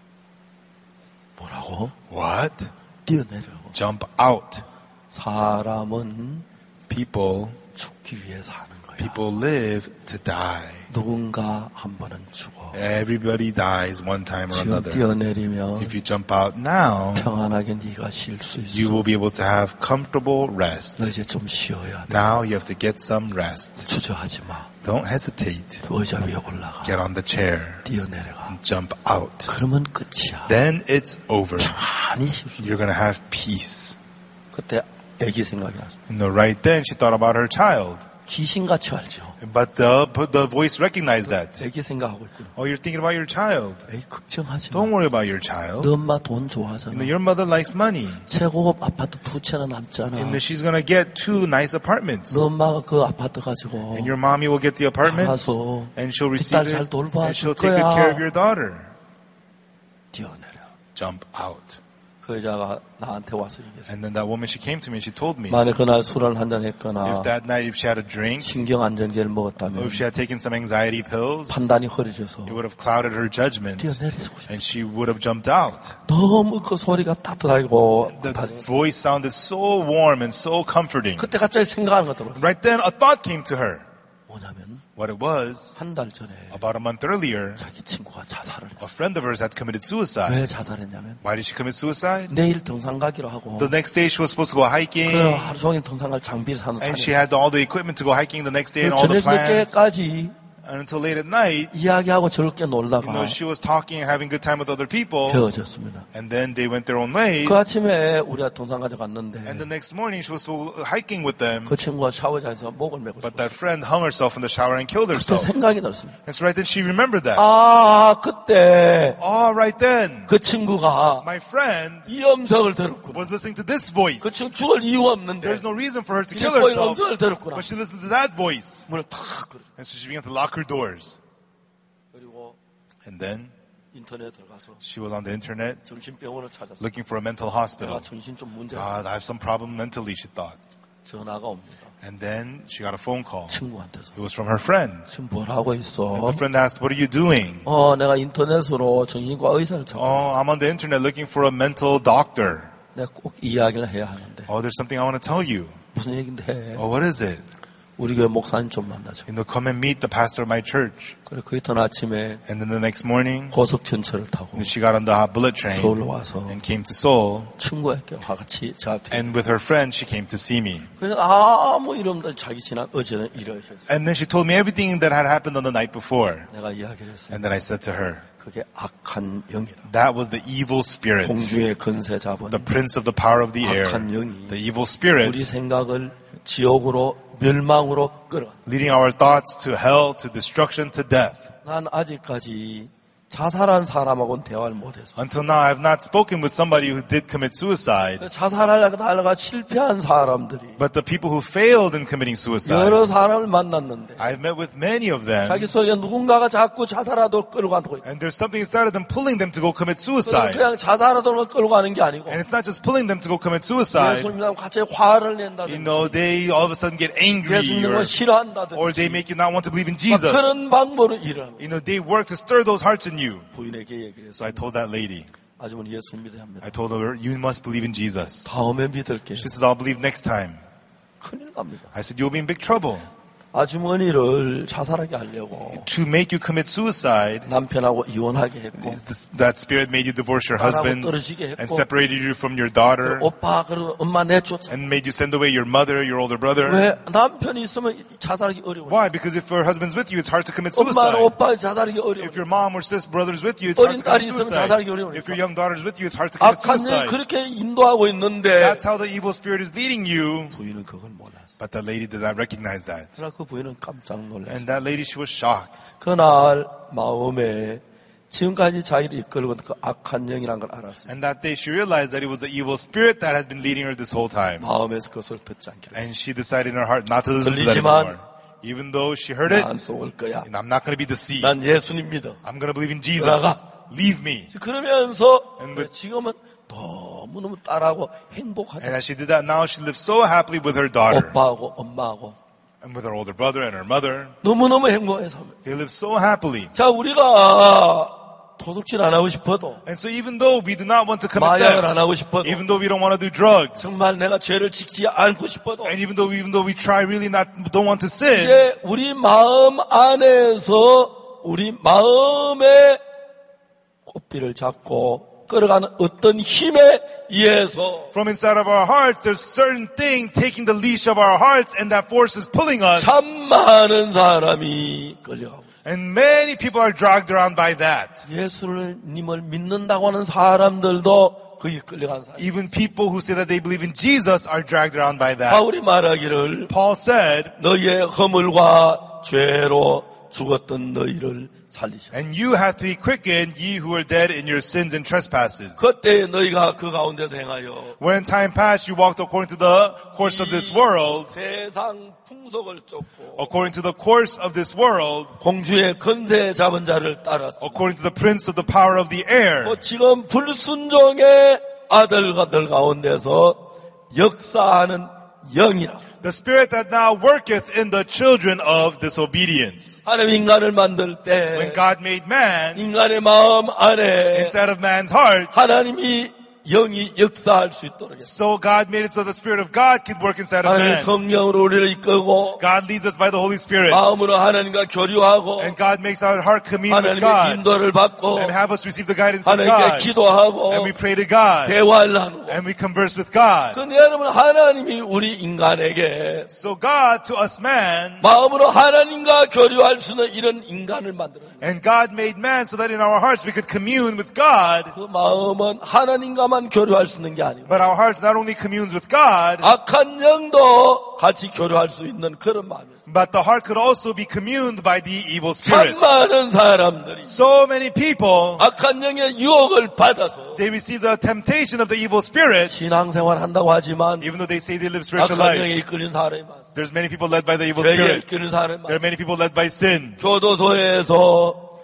[SPEAKER 1] 뭐라고?
[SPEAKER 2] What?
[SPEAKER 1] 뛰어내려고.
[SPEAKER 2] Jump out.
[SPEAKER 1] 사람은
[SPEAKER 2] People
[SPEAKER 1] 죽기 위해 사는 거야.
[SPEAKER 2] People live to die.
[SPEAKER 1] 누군가 한 번은 죽어.
[SPEAKER 2] Everybody dies one time or
[SPEAKER 1] 지금
[SPEAKER 2] another.
[SPEAKER 1] 뛰어내리면
[SPEAKER 2] If you jump out now,
[SPEAKER 1] 평안하게 네가 쉴 수
[SPEAKER 2] you
[SPEAKER 1] 있어.
[SPEAKER 2] will be able to have comfortable rest.
[SPEAKER 1] 너 이제 좀 쉬어야 돼.
[SPEAKER 2] Now you have to get some rest.
[SPEAKER 1] 주저하지 마.
[SPEAKER 2] Don't hesitate.
[SPEAKER 1] 그 의자 위에 올라가.
[SPEAKER 2] Get on the chair.
[SPEAKER 1] 뛰어내려가.
[SPEAKER 2] And jump out.
[SPEAKER 1] 그러면 끝이야.
[SPEAKER 2] Then it's over.
[SPEAKER 1] 많이 쉽습니다.
[SPEAKER 2] You're going to have peace.
[SPEAKER 1] 그때 애기 생각이 나죠.
[SPEAKER 2] Right then, she thought about her child.
[SPEAKER 1] 귀신같이 알죠.
[SPEAKER 2] But the voice recognized that.
[SPEAKER 1] 애기 생각하고 있구나.
[SPEAKER 2] Oh, you're thinking about your child.
[SPEAKER 1] 에이, 걱정하지 마.
[SPEAKER 2] Don't worry about your child.
[SPEAKER 1] 너 엄마 돈 좋아하잖아.
[SPEAKER 2] Your mother likes money.
[SPEAKER 1] 최고급 아파트 2채나 남잖아.
[SPEAKER 2] And she's going to get 2 nice apartments.
[SPEAKER 1] 너 엄마가 그 아파트 가지고
[SPEAKER 2] And your mommy will get the apartments.
[SPEAKER 1] 알아서
[SPEAKER 2] And she'll
[SPEAKER 1] 이
[SPEAKER 2] receive
[SPEAKER 1] 딸 잘
[SPEAKER 2] it.
[SPEAKER 1] 돌봐줄
[SPEAKER 2] And she'll take good
[SPEAKER 1] 거야.
[SPEAKER 2] care of your daughter.
[SPEAKER 1] 뛰어내려.
[SPEAKER 2] Jump out.
[SPEAKER 1] 그 여자가 나한테 와서 얘기했어.
[SPEAKER 2] And then that woman, she came to me and she told me,
[SPEAKER 1] 만약 그날 술을 한잔 했거나
[SPEAKER 2] if that night, if she had a drink,
[SPEAKER 1] 신경 안정제를
[SPEAKER 2] or
[SPEAKER 1] 먹었다면
[SPEAKER 2] if she had taken some anxiety pills,
[SPEAKER 1] 판단이 흐려져서
[SPEAKER 2] it would have clouded her judgment.
[SPEAKER 1] 뛰어내리고 싶어.
[SPEAKER 2] And she would have jumped out.
[SPEAKER 1] 너무 그 소리가 따뜻하고
[SPEAKER 2] The voice sounded so warm and so comforting.
[SPEAKER 1] 그때 갑자기 생각하는 것 들었어.
[SPEAKER 2] Right then, a thought came to her.
[SPEAKER 1] 뭐냐면
[SPEAKER 2] What it was,
[SPEAKER 1] 한 달 전에
[SPEAKER 2] about a month earlier,
[SPEAKER 1] 자기 친구가 자살을
[SPEAKER 2] a
[SPEAKER 1] 했어.
[SPEAKER 2] friend of hers had committed suicide.
[SPEAKER 1] 왜 자살했냐면
[SPEAKER 2] Why did she commit suicide?
[SPEAKER 1] 내일 등산 가기로 하고
[SPEAKER 2] The next day she was supposed to go hiking,
[SPEAKER 1] 그 하루 종일 등산 갈 장비를 사는
[SPEAKER 2] and she
[SPEAKER 1] 다녔어.
[SPEAKER 2] had all the equipment to go hiking the next day and all the
[SPEAKER 1] 저녁
[SPEAKER 2] plans.
[SPEAKER 1] 늦게까지
[SPEAKER 2] And until late at night,
[SPEAKER 1] 이야기하고 즐겁게 놀다가
[SPEAKER 2] she was talking and having good time with other people.
[SPEAKER 1] 헤어졌습니다.
[SPEAKER 2] And then they went their own ways.
[SPEAKER 1] 그 아침에 우리가 등산 가져갔는데
[SPEAKER 2] And the next morning she was hiking with them.
[SPEAKER 1] 그 친구가 샤워장에서 목을 메고
[SPEAKER 2] But
[SPEAKER 1] 죽었어요.
[SPEAKER 2] that friend hung herself in the shower and killed
[SPEAKER 1] 그때
[SPEAKER 2] herself.
[SPEAKER 1] 생각이 났습니다.
[SPEAKER 2] And so right then she remembered that.
[SPEAKER 1] 그때
[SPEAKER 2] Oh, right then,
[SPEAKER 1] 그 친구가
[SPEAKER 2] my friend
[SPEAKER 1] 이 음성을 들었구나.
[SPEAKER 2] was listening to this voice.
[SPEAKER 1] 그 친구 죽을 이유가 없는데
[SPEAKER 2] There's no reason for her to
[SPEAKER 1] 이
[SPEAKER 2] kill
[SPEAKER 1] 꼬인
[SPEAKER 2] herself.
[SPEAKER 1] 음성을 들었구나.
[SPEAKER 2] But she listened to that voice.
[SPEAKER 1] 문을 탁 걸어.
[SPEAKER 2] And so she began to lock her doors.
[SPEAKER 1] 그리고
[SPEAKER 2] And then
[SPEAKER 1] 인터넷에 들어가서
[SPEAKER 2] she was on the internet
[SPEAKER 1] 정신병원을 찾았어.
[SPEAKER 2] looking for a mental
[SPEAKER 1] 내가
[SPEAKER 2] hospital.
[SPEAKER 1] 정신 좀 문제가
[SPEAKER 2] God, I have some problem mentally, she thought.
[SPEAKER 1] 전화가 옵니다.
[SPEAKER 2] And then she got a phone call.
[SPEAKER 1] 친구한테서
[SPEAKER 2] It was from her friend.
[SPEAKER 1] 지금 뭘 하고 있어?
[SPEAKER 2] The friend asked, what are you doing?
[SPEAKER 1] 내가 인터넷으로 정신과 의사를 찾고
[SPEAKER 2] Oh, I'm on the internet looking for a mental doctor.
[SPEAKER 1] 내가 꼭 이야기를 해야 하는데
[SPEAKER 2] Oh, there's something I want to tell you.
[SPEAKER 1] 무슨 얘긴데?
[SPEAKER 2] Oh, what is it?
[SPEAKER 1] 우리 교회 목사님 좀 만나죠.
[SPEAKER 2] Come and meet the pastor of my church.
[SPEAKER 1] 그래 그 이튿 아침에
[SPEAKER 2] And then the next morning,
[SPEAKER 1] 고속 전철을 타고
[SPEAKER 2] she got on the bullet train
[SPEAKER 1] 서울로 와서
[SPEAKER 2] and came to Seoul.
[SPEAKER 1] 친구에게 같이 저한테
[SPEAKER 2] And with her friend, she came to see me.
[SPEAKER 1] 그래서 아무 일 없는데 자기 지난 어제는 이렇게 했어.
[SPEAKER 2] And then she told me everything that had happened on the night before.
[SPEAKER 1] 내가 이야기를 했어요.
[SPEAKER 2] And then I said to her,
[SPEAKER 1] 그게 악한 영이라.
[SPEAKER 2] that was the evil spirit,
[SPEAKER 1] 공중의 근세 잡은
[SPEAKER 2] the prince of the power of the air,
[SPEAKER 1] 악한 영이
[SPEAKER 2] the evil
[SPEAKER 1] 우리
[SPEAKER 2] spirit,
[SPEAKER 1] 생각을 지옥으로 멸망으로 끌어.
[SPEAKER 2] leading our thoughts to hell, to destruction, to death.
[SPEAKER 1] 난 아직까지 자살한 사람하고는 대화를 못해서.
[SPEAKER 2] Until now, I have not spoken with somebody who did commit suicide.
[SPEAKER 1] 자살하려고 하다가 실패한 사람들이
[SPEAKER 2] But the people who failed in committing suicide,
[SPEAKER 1] 여러 사람을 만났는데
[SPEAKER 2] I've met with many of them.
[SPEAKER 1] 자기 속에 누군가가 자꾸 자살하도록 끌고 가고 있다.
[SPEAKER 2] And there's something inside of them pulling them to go commit suicide.
[SPEAKER 1] 그냥 자살하도록 끌고 가는 게 아니고
[SPEAKER 2] And it's not just pulling them to go commit suicide.
[SPEAKER 1] 예수님하고 갑자기 화를 낸다든지
[SPEAKER 2] They all of a sudden get angry
[SPEAKER 1] 예수님을 싫어한다든지
[SPEAKER 2] or they make you not want to believe in
[SPEAKER 1] 막
[SPEAKER 2] Jesus.
[SPEAKER 1] 그런 방법으로 일을 합니다.
[SPEAKER 2] They work to stir those hearts in you.
[SPEAKER 1] 부인에게 얘기를
[SPEAKER 2] So
[SPEAKER 1] 했어요.
[SPEAKER 2] I told that lady,
[SPEAKER 1] 아주머니 예수 믿어야 합니다.
[SPEAKER 2] I told her, you must believe in Jesus.
[SPEAKER 1] 다음에 믿을게.
[SPEAKER 2] She says, I'll believe next time.
[SPEAKER 1] 큰일 납니다.
[SPEAKER 2] I said, you'll be in big trouble.
[SPEAKER 1] 아주머니를 자살하게 하려고
[SPEAKER 2] To make you commit suicide,
[SPEAKER 1] 남편하고 이혼하게 했고
[SPEAKER 2] that spirit made you divorce your husband
[SPEAKER 1] 떨어지게 했고,
[SPEAKER 2] and separated you from your daughter
[SPEAKER 1] 오빠 그리고 엄마 내쫓아.
[SPEAKER 2] and made you send away your mother, your older brother.
[SPEAKER 1] 왜 남편이 있으면 자살하기 어려워요.
[SPEAKER 2] Why? Because if your husband's with you, it's hard to commit
[SPEAKER 1] 엄마는
[SPEAKER 2] suicide.
[SPEAKER 1] 오빠 자살하기 어려워요.
[SPEAKER 2] If your mom or sister brother's with you, it's hard
[SPEAKER 1] 어린
[SPEAKER 2] to commit
[SPEAKER 1] 딸이 있으면
[SPEAKER 2] suicide.
[SPEAKER 1] 자살하기 어려우니까.
[SPEAKER 2] If your young daughter's with you, it's hard to commit
[SPEAKER 1] 악한 영이
[SPEAKER 2] suicide.
[SPEAKER 1] 그렇게 인도하고 있는데
[SPEAKER 2] That's how the evil spirit is leading you.
[SPEAKER 1] 부인은 그걸 몰랐어.
[SPEAKER 2] But the lady did not recognize that.
[SPEAKER 1] 그러나 그 부인은 깜짝 놀랐어.
[SPEAKER 2] And that lady, she was shocked.
[SPEAKER 1] 그날 마음에 지금까지 자기를 이끌고 그 악한 영이란 걸 알았어요.
[SPEAKER 2] And that day she realized that it was the evil spirit that had been leading her this whole time.
[SPEAKER 1] 마음에서 그것을 듣지 않기로.
[SPEAKER 2] And she decided in her heart not to listen to that
[SPEAKER 1] 들리지만
[SPEAKER 2] anymore. Even though she heard it,
[SPEAKER 1] 난 속을 거야.
[SPEAKER 2] I'm not going to be deceived.
[SPEAKER 1] 난 예수님 믿어.
[SPEAKER 2] I'm going to believe in Jesus.
[SPEAKER 1] 나가.
[SPEAKER 2] Leave me.
[SPEAKER 1] 그러면서
[SPEAKER 2] And with-
[SPEAKER 1] 지금은 너무너무 딸하고 행복하다.
[SPEAKER 2] And as she did that, now she lives so happily with her daughter
[SPEAKER 1] 오빠하고 엄마하고
[SPEAKER 2] and with her older brother and her mother.
[SPEAKER 1] 너무너무 행복해서.
[SPEAKER 2] They live so happily.
[SPEAKER 1] 자, 우리가 도둑질 안 하고 싶어도
[SPEAKER 2] And so even though we do not want to commit
[SPEAKER 1] 마약을 안
[SPEAKER 2] theft,
[SPEAKER 1] 하고 싶어도
[SPEAKER 2] even though we don't want to do drugs,
[SPEAKER 1] 정말 내가 죄를 지키지 않고 싶어도
[SPEAKER 2] and even though we try really don't want to sin,
[SPEAKER 1] 이제 우리 마음 안에서 우리 마음의 꽃비를 잡고 끌어가는 어떤 힘에 의해서
[SPEAKER 2] From inside of our hearts, there's certain thing taking the leash of our hearts, and that force is pulling us.
[SPEAKER 1] 참 많은 사람이 끌려가고 있어요.
[SPEAKER 2] And many people are dragged around by that.
[SPEAKER 1] 예수님을 믿는다고 하는 사람들도 거기 끌려간 사람.
[SPEAKER 2] Even people who say that they believe in Jesus are dragged around by that.
[SPEAKER 1] 바울이 말하기를
[SPEAKER 2] Paul said,
[SPEAKER 1] 너희의 허물과 죄로 죽었던 너희를 살리셨다.
[SPEAKER 2] and you have to be quickened, ye who are dead in your sins and trespasses.
[SPEAKER 1] 그때 너희가 그 가운데서 행하여
[SPEAKER 2] When in time past you walked according to the course of this world,
[SPEAKER 1] 세상 풍속을 쫓고
[SPEAKER 2] according to the course of this world,
[SPEAKER 1] 공주의 권세 잡은 자를 따랐습니다.
[SPEAKER 2] according to the prince of the power of the air.
[SPEAKER 1] 지금 불순종의 아들들 가운데서 역사하는 영이라.
[SPEAKER 2] The spirit that now worketh in the children of disobedience.
[SPEAKER 1] 하나님 인간을 만들
[SPEAKER 2] When
[SPEAKER 1] 때
[SPEAKER 2] God made man,
[SPEAKER 1] 인간의 마음 안에
[SPEAKER 2] inside of man's heart,
[SPEAKER 1] 하나님이 영이 역사할 수 있도록 했어요.
[SPEAKER 2] so God made it so the spirit of God could work inside of
[SPEAKER 1] 하나님의
[SPEAKER 2] man.
[SPEAKER 1] 성령으로 우리를 이끌고
[SPEAKER 2] God leads us by the Holy Spirit.
[SPEAKER 1] 마음으로 하나님과 교류하고
[SPEAKER 2] And God makes our heart commune with
[SPEAKER 1] 하나님의
[SPEAKER 2] God.
[SPEAKER 1] 인도를 받고
[SPEAKER 2] And have us receive the guidance of
[SPEAKER 1] 하나님께
[SPEAKER 2] God.
[SPEAKER 1] 기도하고
[SPEAKER 2] And we pray to God.
[SPEAKER 1] 대화를 나누고.
[SPEAKER 2] And we converse with God.
[SPEAKER 1] 근데 여러분 하나님이 우리 인간에게
[SPEAKER 2] So God to us man,
[SPEAKER 1] 마음으로 하나님과 교류할 수 있는 이런 인간을 만들어요.
[SPEAKER 2] and God made man so that in our hearts we could commune with God.
[SPEAKER 1] 그 마음은 하나님과만 교류할 수 있는 게 아니고
[SPEAKER 2] But our hearts not only communes with God,
[SPEAKER 1] 악한 영도 같이 교류할 수 있는 그런 마음이었어요.
[SPEAKER 2] but the heart could also be communed by the evil
[SPEAKER 1] 참
[SPEAKER 2] spirit.
[SPEAKER 1] 많은 사람들이
[SPEAKER 2] So many people,
[SPEAKER 1] 악한 영의 유혹을 받아서
[SPEAKER 2] they receive the temptation of the evil spirit,
[SPEAKER 1] 신앙생활 한다고 하지만
[SPEAKER 2] even though they say they live spiritual
[SPEAKER 1] 악한
[SPEAKER 2] life.
[SPEAKER 1] 영에 이끌린 사람이 많습니다.
[SPEAKER 2] There's many people led by the evil
[SPEAKER 1] 죄에
[SPEAKER 2] spirit.
[SPEAKER 1] 이끌린 사람이
[SPEAKER 2] There are
[SPEAKER 1] 많습니다.
[SPEAKER 2] many people led by sin.
[SPEAKER 1] 교도소에서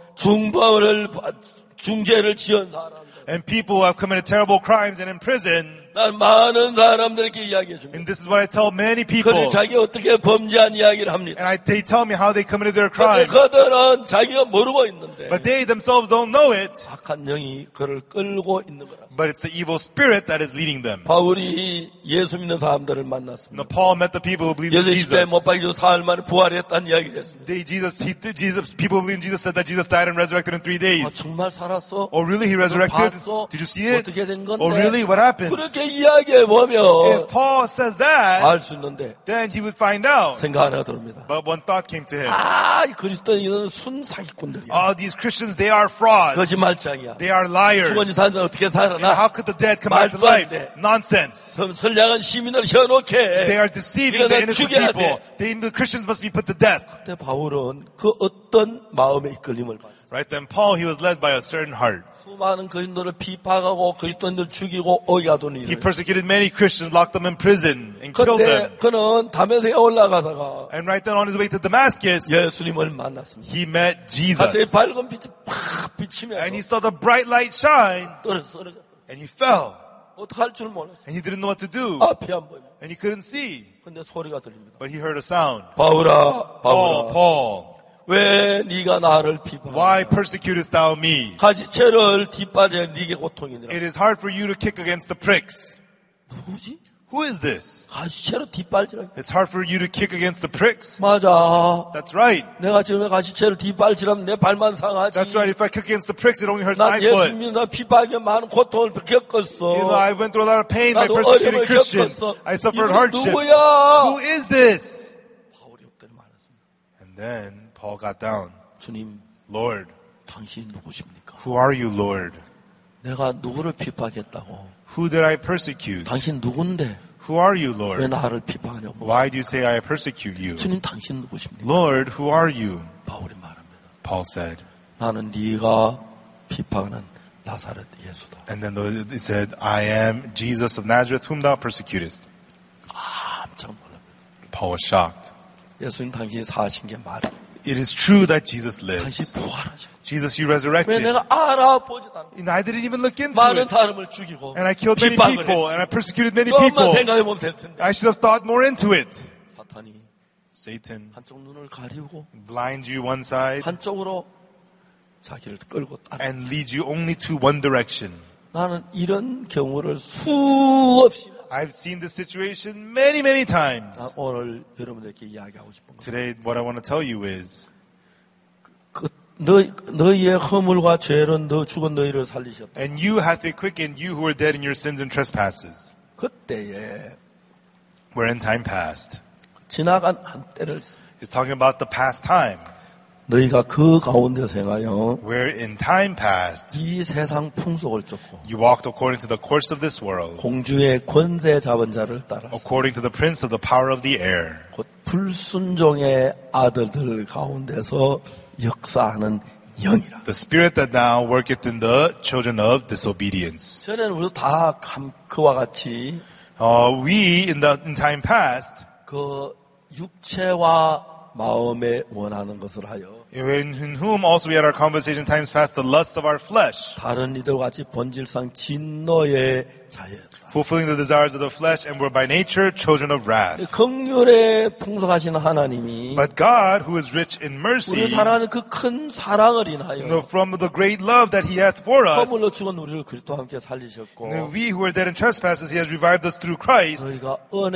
[SPEAKER 1] 중죄를 지은 사람들.
[SPEAKER 2] And people who have committed terrible crimes and in prison.
[SPEAKER 1] 난 많은 사람들에게 이야기해 줍니다.
[SPEAKER 2] And this is what I tell many people.
[SPEAKER 1] 그들이 자기 어떻게 범죄한 이야기를 합니다.
[SPEAKER 2] And they tell me how they committed their
[SPEAKER 1] 그런데
[SPEAKER 2] crimes.
[SPEAKER 1] 그들은 자기가 모르고 있는데
[SPEAKER 2] But they themselves don't know it.
[SPEAKER 1] 악한 영이 그를 끌고 있는 거라.
[SPEAKER 2] But it's the evil spirit that is leading them.
[SPEAKER 1] 바울이 예수 믿는 사람들을 만났습니다.
[SPEAKER 2] Now, Paul met the people who believed in
[SPEAKER 1] 18시대
[SPEAKER 2] Jesus.
[SPEAKER 1] 못 박이고 사흘 만에 부활했다는 이야기를 했습니다.
[SPEAKER 2] People who believe in Jesus said that Jesus died and resurrected in 3 days.
[SPEAKER 1] 정말 살았어?
[SPEAKER 2] Oh, really? He resurrected?
[SPEAKER 1] 봤어?
[SPEAKER 2] Did you see it?
[SPEAKER 1] 어떻게 된 건데?
[SPEAKER 2] Oh, really? What happened?
[SPEAKER 1] 그렇게 이야기해 보면
[SPEAKER 2] If Paul says that,
[SPEAKER 1] 알 수 있는데
[SPEAKER 2] then he would find out.
[SPEAKER 1] 생각 하나 듭니다.
[SPEAKER 2] But one thought came to him.
[SPEAKER 1] 이 그리스도인은 순사기꾼들이야.
[SPEAKER 2] Oh, these Christians, they are frauds.
[SPEAKER 1] 거짓말장이야.
[SPEAKER 2] They are liars.
[SPEAKER 1] 죽은 지 사는 어떻게 살아나?
[SPEAKER 2] How could the dead come back to
[SPEAKER 1] 말도 안
[SPEAKER 2] life?
[SPEAKER 1] 돼.
[SPEAKER 2] Nonsense.
[SPEAKER 1] 선량한 시민을 혀놓게.
[SPEAKER 2] They are deceiving the innocent
[SPEAKER 1] 죽여야
[SPEAKER 2] people.
[SPEAKER 1] 돼.
[SPEAKER 2] The Christians must be put to death.
[SPEAKER 1] 그때 바울은 그 어떤 마음의 이끌림을 받아.
[SPEAKER 2] Right then, Paul, he was led by a certain heart.
[SPEAKER 1] 수많은 그리스도인들을 비판하고 그리스도인들 죽이고 오이하던
[SPEAKER 2] He
[SPEAKER 1] 일을.
[SPEAKER 2] persecuted many Christians, locked them in prison, and killed
[SPEAKER 1] 그때
[SPEAKER 2] them.
[SPEAKER 1] 그는 다메섹에 올라가다가
[SPEAKER 2] And right then, on his way to Damascus,
[SPEAKER 1] 예수님을 만났습니다.
[SPEAKER 2] he met
[SPEAKER 1] 갑자기
[SPEAKER 2] Jesus.
[SPEAKER 1] 밝은 빛이 팍 비치면서
[SPEAKER 2] And he saw the bright light shine,
[SPEAKER 1] 떨어져.
[SPEAKER 2] and he fell.
[SPEAKER 1] 어떡할 줄 몰랐어요.
[SPEAKER 2] And he didn't know what to do.
[SPEAKER 1] 앞이 안 보입니다.
[SPEAKER 2] And he couldn't see.
[SPEAKER 1] 근데 소리가 들립니다.
[SPEAKER 2] But he heard a sound.
[SPEAKER 1] 바울아,
[SPEAKER 2] Paul,
[SPEAKER 1] 바울아,
[SPEAKER 2] Paul,
[SPEAKER 1] 왜 네가 나를 비판하냐?
[SPEAKER 2] why persecutest thou me?
[SPEAKER 1] 가지채를 뒷발에 네게 고통이니라.
[SPEAKER 2] It is hard for you to kick against the pricks.
[SPEAKER 1] 누구지?
[SPEAKER 2] Who is this?
[SPEAKER 1] 가지채로 뒷발질하.
[SPEAKER 2] It's hard for you to kick against the pricks.
[SPEAKER 1] 맞아.
[SPEAKER 2] That's right.
[SPEAKER 1] 내가 지금 가지채로 뒷발질하면 내 발만 상하지.
[SPEAKER 2] That's right. If I kick against the pricks, it only hurts
[SPEAKER 1] 난
[SPEAKER 2] my foot.
[SPEAKER 1] 예수님 나 비박에 많은 고통을 겪었어.
[SPEAKER 2] You know, I went through a lot of pain by
[SPEAKER 1] 나도
[SPEAKER 2] persecuting
[SPEAKER 1] 어려움을
[SPEAKER 2] Christians.
[SPEAKER 1] 겪었어.
[SPEAKER 2] I suffered
[SPEAKER 1] 이분은
[SPEAKER 2] hardship.
[SPEAKER 1] 누구야?
[SPEAKER 2] Who is this?
[SPEAKER 1] 바울이 엎드려 말했습니다.
[SPEAKER 2] And then Paul got down.
[SPEAKER 1] 주님,
[SPEAKER 2] Lord,
[SPEAKER 1] 당신이 누구십니까?
[SPEAKER 2] who are you, Lord?
[SPEAKER 1] 내가 누구를 비박했다고?
[SPEAKER 2] Who did I persecute?
[SPEAKER 1] 당신 누군데?
[SPEAKER 2] Who are you,
[SPEAKER 1] 왜
[SPEAKER 2] Lord?
[SPEAKER 1] 나를 비판하냐고?
[SPEAKER 2] Why do you say I persecute you?
[SPEAKER 1] 주님 당신 누구십니까?
[SPEAKER 2] Lord, who are you?
[SPEAKER 1] 바울이 말합니다.
[SPEAKER 2] Paul said.
[SPEAKER 1] 나는 네가 비판하는 나사렛 예수다.
[SPEAKER 2] And then it said, I am Jesus of Nazareth, whom thou persecutest.
[SPEAKER 1] 깜짝 놀랍니다.
[SPEAKER 2] Paul was shocked.
[SPEAKER 1] 예수님 당신이 사신 게 말이야.
[SPEAKER 2] It is true that Jesus
[SPEAKER 1] 당신
[SPEAKER 2] lives.
[SPEAKER 1] 부활하셔.
[SPEAKER 2] Jesus, you
[SPEAKER 1] 왜
[SPEAKER 2] resurrected.
[SPEAKER 1] 내가 알아보지도 않아.
[SPEAKER 2] And I didn't even look into
[SPEAKER 1] 많은
[SPEAKER 2] it.
[SPEAKER 1] 사람을 죽이고
[SPEAKER 2] And I killed many
[SPEAKER 1] 비방을
[SPEAKER 2] people.
[SPEAKER 1] 했지.
[SPEAKER 2] And I persecuted many
[SPEAKER 1] 조금만
[SPEAKER 2] people.
[SPEAKER 1] 생각해보면 될 텐데.
[SPEAKER 2] I should have thought more into it.
[SPEAKER 1] 사탄이
[SPEAKER 2] Satan
[SPEAKER 1] 한쪽 눈을 가리우고
[SPEAKER 2] blinds you one side
[SPEAKER 1] 한쪽으로 자기를 끌고 따라.
[SPEAKER 2] and leads you only to one direction.
[SPEAKER 1] 나는 이런 경우를 수없이
[SPEAKER 2] I've seen this situation many, many times.
[SPEAKER 1] 오늘 여러분들께 이야기하고 싶은 거.
[SPEAKER 2] Today, what I want to tell you is
[SPEAKER 1] 너희의 허물과 죄는 너 죽은 너희를 살리셨다.
[SPEAKER 2] And you hath he quickened, you who were dead in your sins and trespasses.
[SPEAKER 1] 그때에
[SPEAKER 2] Where in time past.
[SPEAKER 1] 지나간 한때를
[SPEAKER 2] It's talking about the past time.
[SPEAKER 1] 너희가 그 가운데서 행하여
[SPEAKER 2] Where in time past,
[SPEAKER 1] 이 세상 풍속을 쫓고
[SPEAKER 2] you walked according to the course of this world,
[SPEAKER 1] 공주의 권세 잡은 자를 따라서
[SPEAKER 2] according to the prince of the power of the air,
[SPEAKER 1] 곧 불순종의 아들들 가운데서 역사하는 영이라.
[SPEAKER 2] the spirit that now worketh in the children of disobedience.
[SPEAKER 1] 전에는 우리도 다 그와 같이
[SPEAKER 2] We in time past,
[SPEAKER 1] 그 육체와 마음에 원하는 것을 하여
[SPEAKER 2] in whom also we had our conversation in times past, the lusts of our flesh,
[SPEAKER 1] 다른 이들과 같이 본질상 진노의 자였다.
[SPEAKER 2] fulfilling the desires of the flesh, and were by nature children of wrath.
[SPEAKER 1] 긍휼에 풍성하신 하나님이
[SPEAKER 2] But God, who is rich in mercy,
[SPEAKER 1] 우리를 사랑하는 그 큰 사랑을 인하여
[SPEAKER 2] from the great love that He hath for us,
[SPEAKER 1] 허물로 죽은 우리를 그리스도와 함께 살리셨고
[SPEAKER 2] we who are dead in trespasses, He has revived us through Christ,
[SPEAKER 1] 너희가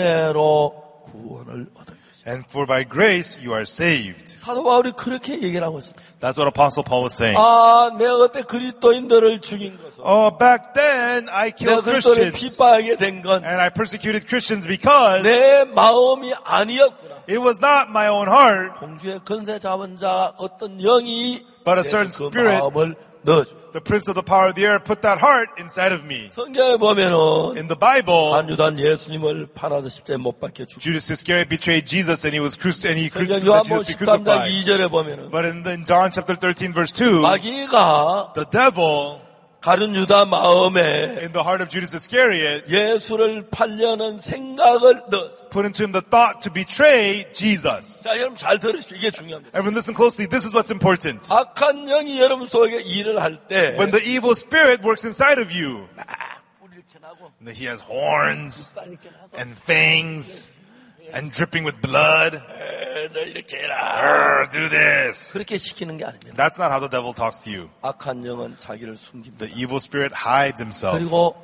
[SPEAKER 1] 은혜로 구원을 얻은 것이다.
[SPEAKER 2] and for by grace you are saved.
[SPEAKER 1] 사도 바울이 그렇게 얘기를 하고 있습니다.
[SPEAKER 2] That's what Apostle Paul was saying.
[SPEAKER 1] 내가 그때 그리스도인들을 죽인 것은
[SPEAKER 2] Back then I
[SPEAKER 1] 내가
[SPEAKER 2] killed
[SPEAKER 1] 그리스도를
[SPEAKER 2] Christians,
[SPEAKER 1] 핍박하게 된 건
[SPEAKER 2] and I persecuted Christians because
[SPEAKER 1] 내 마음이 아니었구나.
[SPEAKER 2] it was not my own heart,
[SPEAKER 1] 공주의 권세 잡은 자 어떤 영이
[SPEAKER 2] but a
[SPEAKER 1] 내
[SPEAKER 2] certain
[SPEAKER 1] 그
[SPEAKER 2] spirit,
[SPEAKER 1] 마음을 넣어줘.
[SPEAKER 2] the prince of the power of the air, put that heart inside of me.
[SPEAKER 1] 성경에 보면은
[SPEAKER 2] In the Bible,
[SPEAKER 1] 한유단 예수님을 팔아서 십자가에 못 박혀 죽고
[SPEAKER 2] Judas Iscariot betrayed Jesus, and he was
[SPEAKER 1] 성경
[SPEAKER 2] that
[SPEAKER 1] 요한복음
[SPEAKER 2] Jesus be
[SPEAKER 1] 13장
[SPEAKER 2] crucified.
[SPEAKER 1] 2절에 보면은
[SPEAKER 2] But in John chapter 13 verse 2,
[SPEAKER 1] 마귀가
[SPEAKER 2] the devil
[SPEAKER 1] 가룟 유다 마음에
[SPEAKER 2] in the heart of Judas Iscariot
[SPEAKER 1] 예수를 팔려는 생각을 넣었어.
[SPEAKER 2] put into him the thought to betray Jesus.
[SPEAKER 1] 자, 여러분 잘 들으십시오. 이게 중요합니다.
[SPEAKER 2] Everyone listen closely. This is what's important.
[SPEAKER 1] 악한 영이 여러분 속에 일을 할 때
[SPEAKER 2] When the evil spirit works inside of you,
[SPEAKER 1] 뿔 이렇게 나고
[SPEAKER 2] and he has horns
[SPEAKER 1] 뿔 이렇게 나고
[SPEAKER 2] and fangs and dripping with blood.
[SPEAKER 1] 너 이렇게 해라.
[SPEAKER 2] Do this.
[SPEAKER 1] 그렇게 시키는 게 아닙니다.
[SPEAKER 2] That's not how the devil talks to you.
[SPEAKER 1] 악한 영은 자기를 숨깁니다.
[SPEAKER 2] The evil spirit hides himself
[SPEAKER 1] 그리고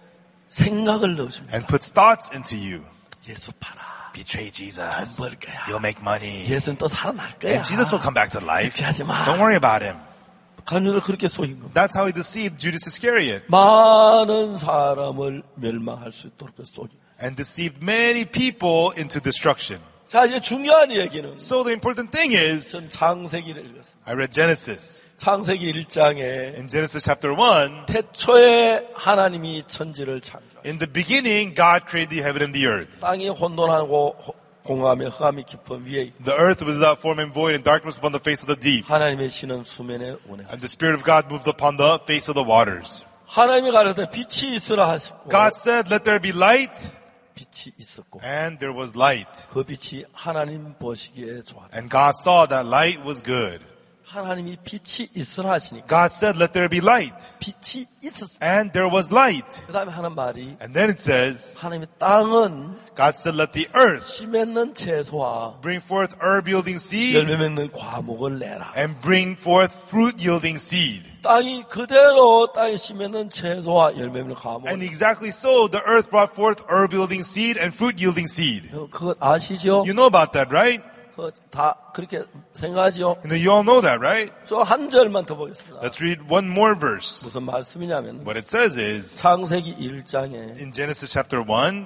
[SPEAKER 1] 생각을 넣어줍니다.
[SPEAKER 2] and puts thoughts into you.
[SPEAKER 1] 예수 팔아.
[SPEAKER 2] Betray Jesus.
[SPEAKER 1] 돈 벌 거야.
[SPEAKER 2] You'll make money.
[SPEAKER 1] 예수는 또 살아날 거야.
[SPEAKER 2] And Jesus will come back to life.
[SPEAKER 1] 그렇게 하지 마.
[SPEAKER 2] Don't worry about him.
[SPEAKER 1] 간유를 그렇게 속인 겁니다.
[SPEAKER 2] That's how he deceived Judas Iscariot
[SPEAKER 1] 많은 사람을 멸망할 수 있도록 속인.
[SPEAKER 2] and deceived many people into destruction.
[SPEAKER 1] 자, 이제 중요한 얘기는
[SPEAKER 2] So the important thing is,
[SPEAKER 1] 전 창세기를 읽었습니다.
[SPEAKER 2] I read Genesis.
[SPEAKER 1] 창세기 1장에
[SPEAKER 2] In Genesis chapter 1,
[SPEAKER 1] 태초에 하나님이 천지를 창조하셨습니다.
[SPEAKER 2] in the beginning, God created the heaven and the earth.
[SPEAKER 1] 땅이 혼돈하고 공함에 흑암이 깊은 위에 있고
[SPEAKER 2] The earth was without form and void, and darkness upon the face of the deep.
[SPEAKER 1] 하나님의 신은 수면에 운행하셨습니다.
[SPEAKER 2] And the Spirit of God moved upon the face of the waters.
[SPEAKER 1] 하나님이 가르쳐 빛이 있으라 하시고
[SPEAKER 2] God said, let there be light,
[SPEAKER 1] 빛이 있었고
[SPEAKER 2] and there was light.
[SPEAKER 1] 그 빛이 하나님 보시기에 좋았다.
[SPEAKER 2] And God saw that light was good.
[SPEAKER 1] 하나님이 빛이 있으라 하시니까
[SPEAKER 2] God said, let there be light,
[SPEAKER 1] 빛이 있었어.
[SPEAKER 2] and there was light.
[SPEAKER 1] 그 다음에 하는 말이
[SPEAKER 2] And then it says,
[SPEAKER 1] 하나님의 땅은
[SPEAKER 2] God said, let the earth
[SPEAKER 1] 씨 맺는 채소와
[SPEAKER 2] bring forth herb-yielding seed,
[SPEAKER 1] 열매 맺는 과목을 내라.
[SPEAKER 2] and bring forth fruit-yielding seed.
[SPEAKER 1] 땅이 그대로 땅에 씨 맺는 채소와 열매 맺는 과목을
[SPEAKER 2] And exactly so, the earth brought forth herb-yielding seed and fruit-yielding seed.
[SPEAKER 1] 그거 아시죠?
[SPEAKER 2] You know about that, right?
[SPEAKER 1] 그거 다 그렇게 생각하죠?
[SPEAKER 2] You all know that, right?
[SPEAKER 1] 저 한 절만 더 보겠습니다.
[SPEAKER 2] Let's read one more verse.
[SPEAKER 1] 무슨 말씀이냐면
[SPEAKER 2] What it says is,
[SPEAKER 1] 창세기 1장에
[SPEAKER 2] in Genesis chapter 1,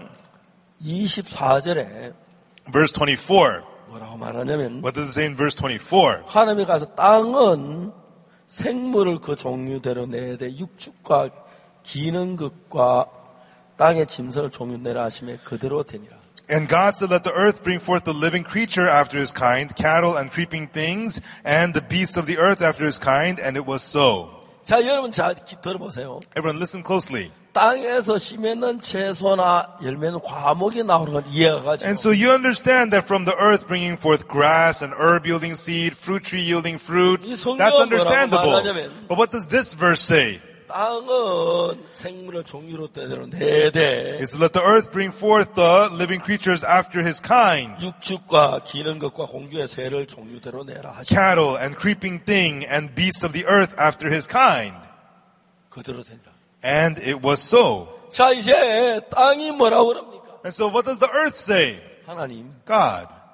[SPEAKER 1] 24절에
[SPEAKER 2] verse 24.
[SPEAKER 1] 뭐라고 말하냐면
[SPEAKER 2] What does it say in verse 24?
[SPEAKER 1] 하나님이 가서 땅은 생물을 그 종류대로 내되 육축과 기는 것과 땅의 짐승을 종류내라 하시며 그대로 되니라.
[SPEAKER 2] And God said, let the earth bring forth the living creature after his kind, cattle and creeping things, and the beasts of the earth after his kind, and it was so.
[SPEAKER 1] 자, 여러분 잘 들어보세요.
[SPEAKER 2] Everyone listen closely.
[SPEAKER 1] 땅에서 씨 맺는 채소나 열매는 과목이 나오는 건 이해가 가죠.
[SPEAKER 2] And so you understand that from the earth bringing forth grass and herb yielding seed, fruit tree yielding fruit,
[SPEAKER 1] 이 성경은
[SPEAKER 2] that's
[SPEAKER 1] 뭐라고
[SPEAKER 2] understandable.
[SPEAKER 1] 말하냐면
[SPEAKER 2] But what does this verse say?
[SPEAKER 1] 땅은 생물을 종류로 대대로 내되
[SPEAKER 2] It's let the earth bring forth the living creatures after his kind,
[SPEAKER 1] 육축과 기는 것과 공주의 새를 종류대로 내라 하시고
[SPEAKER 2] cattle and creeping thing and beasts of the earth after his kind.
[SPEAKER 1] 그대로 된다.
[SPEAKER 2] And it was so.
[SPEAKER 1] 자, 이제 땅이 뭐라고 그럽니까?
[SPEAKER 2] And so what does the earth say?
[SPEAKER 1] 하나님,
[SPEAKER 2] God,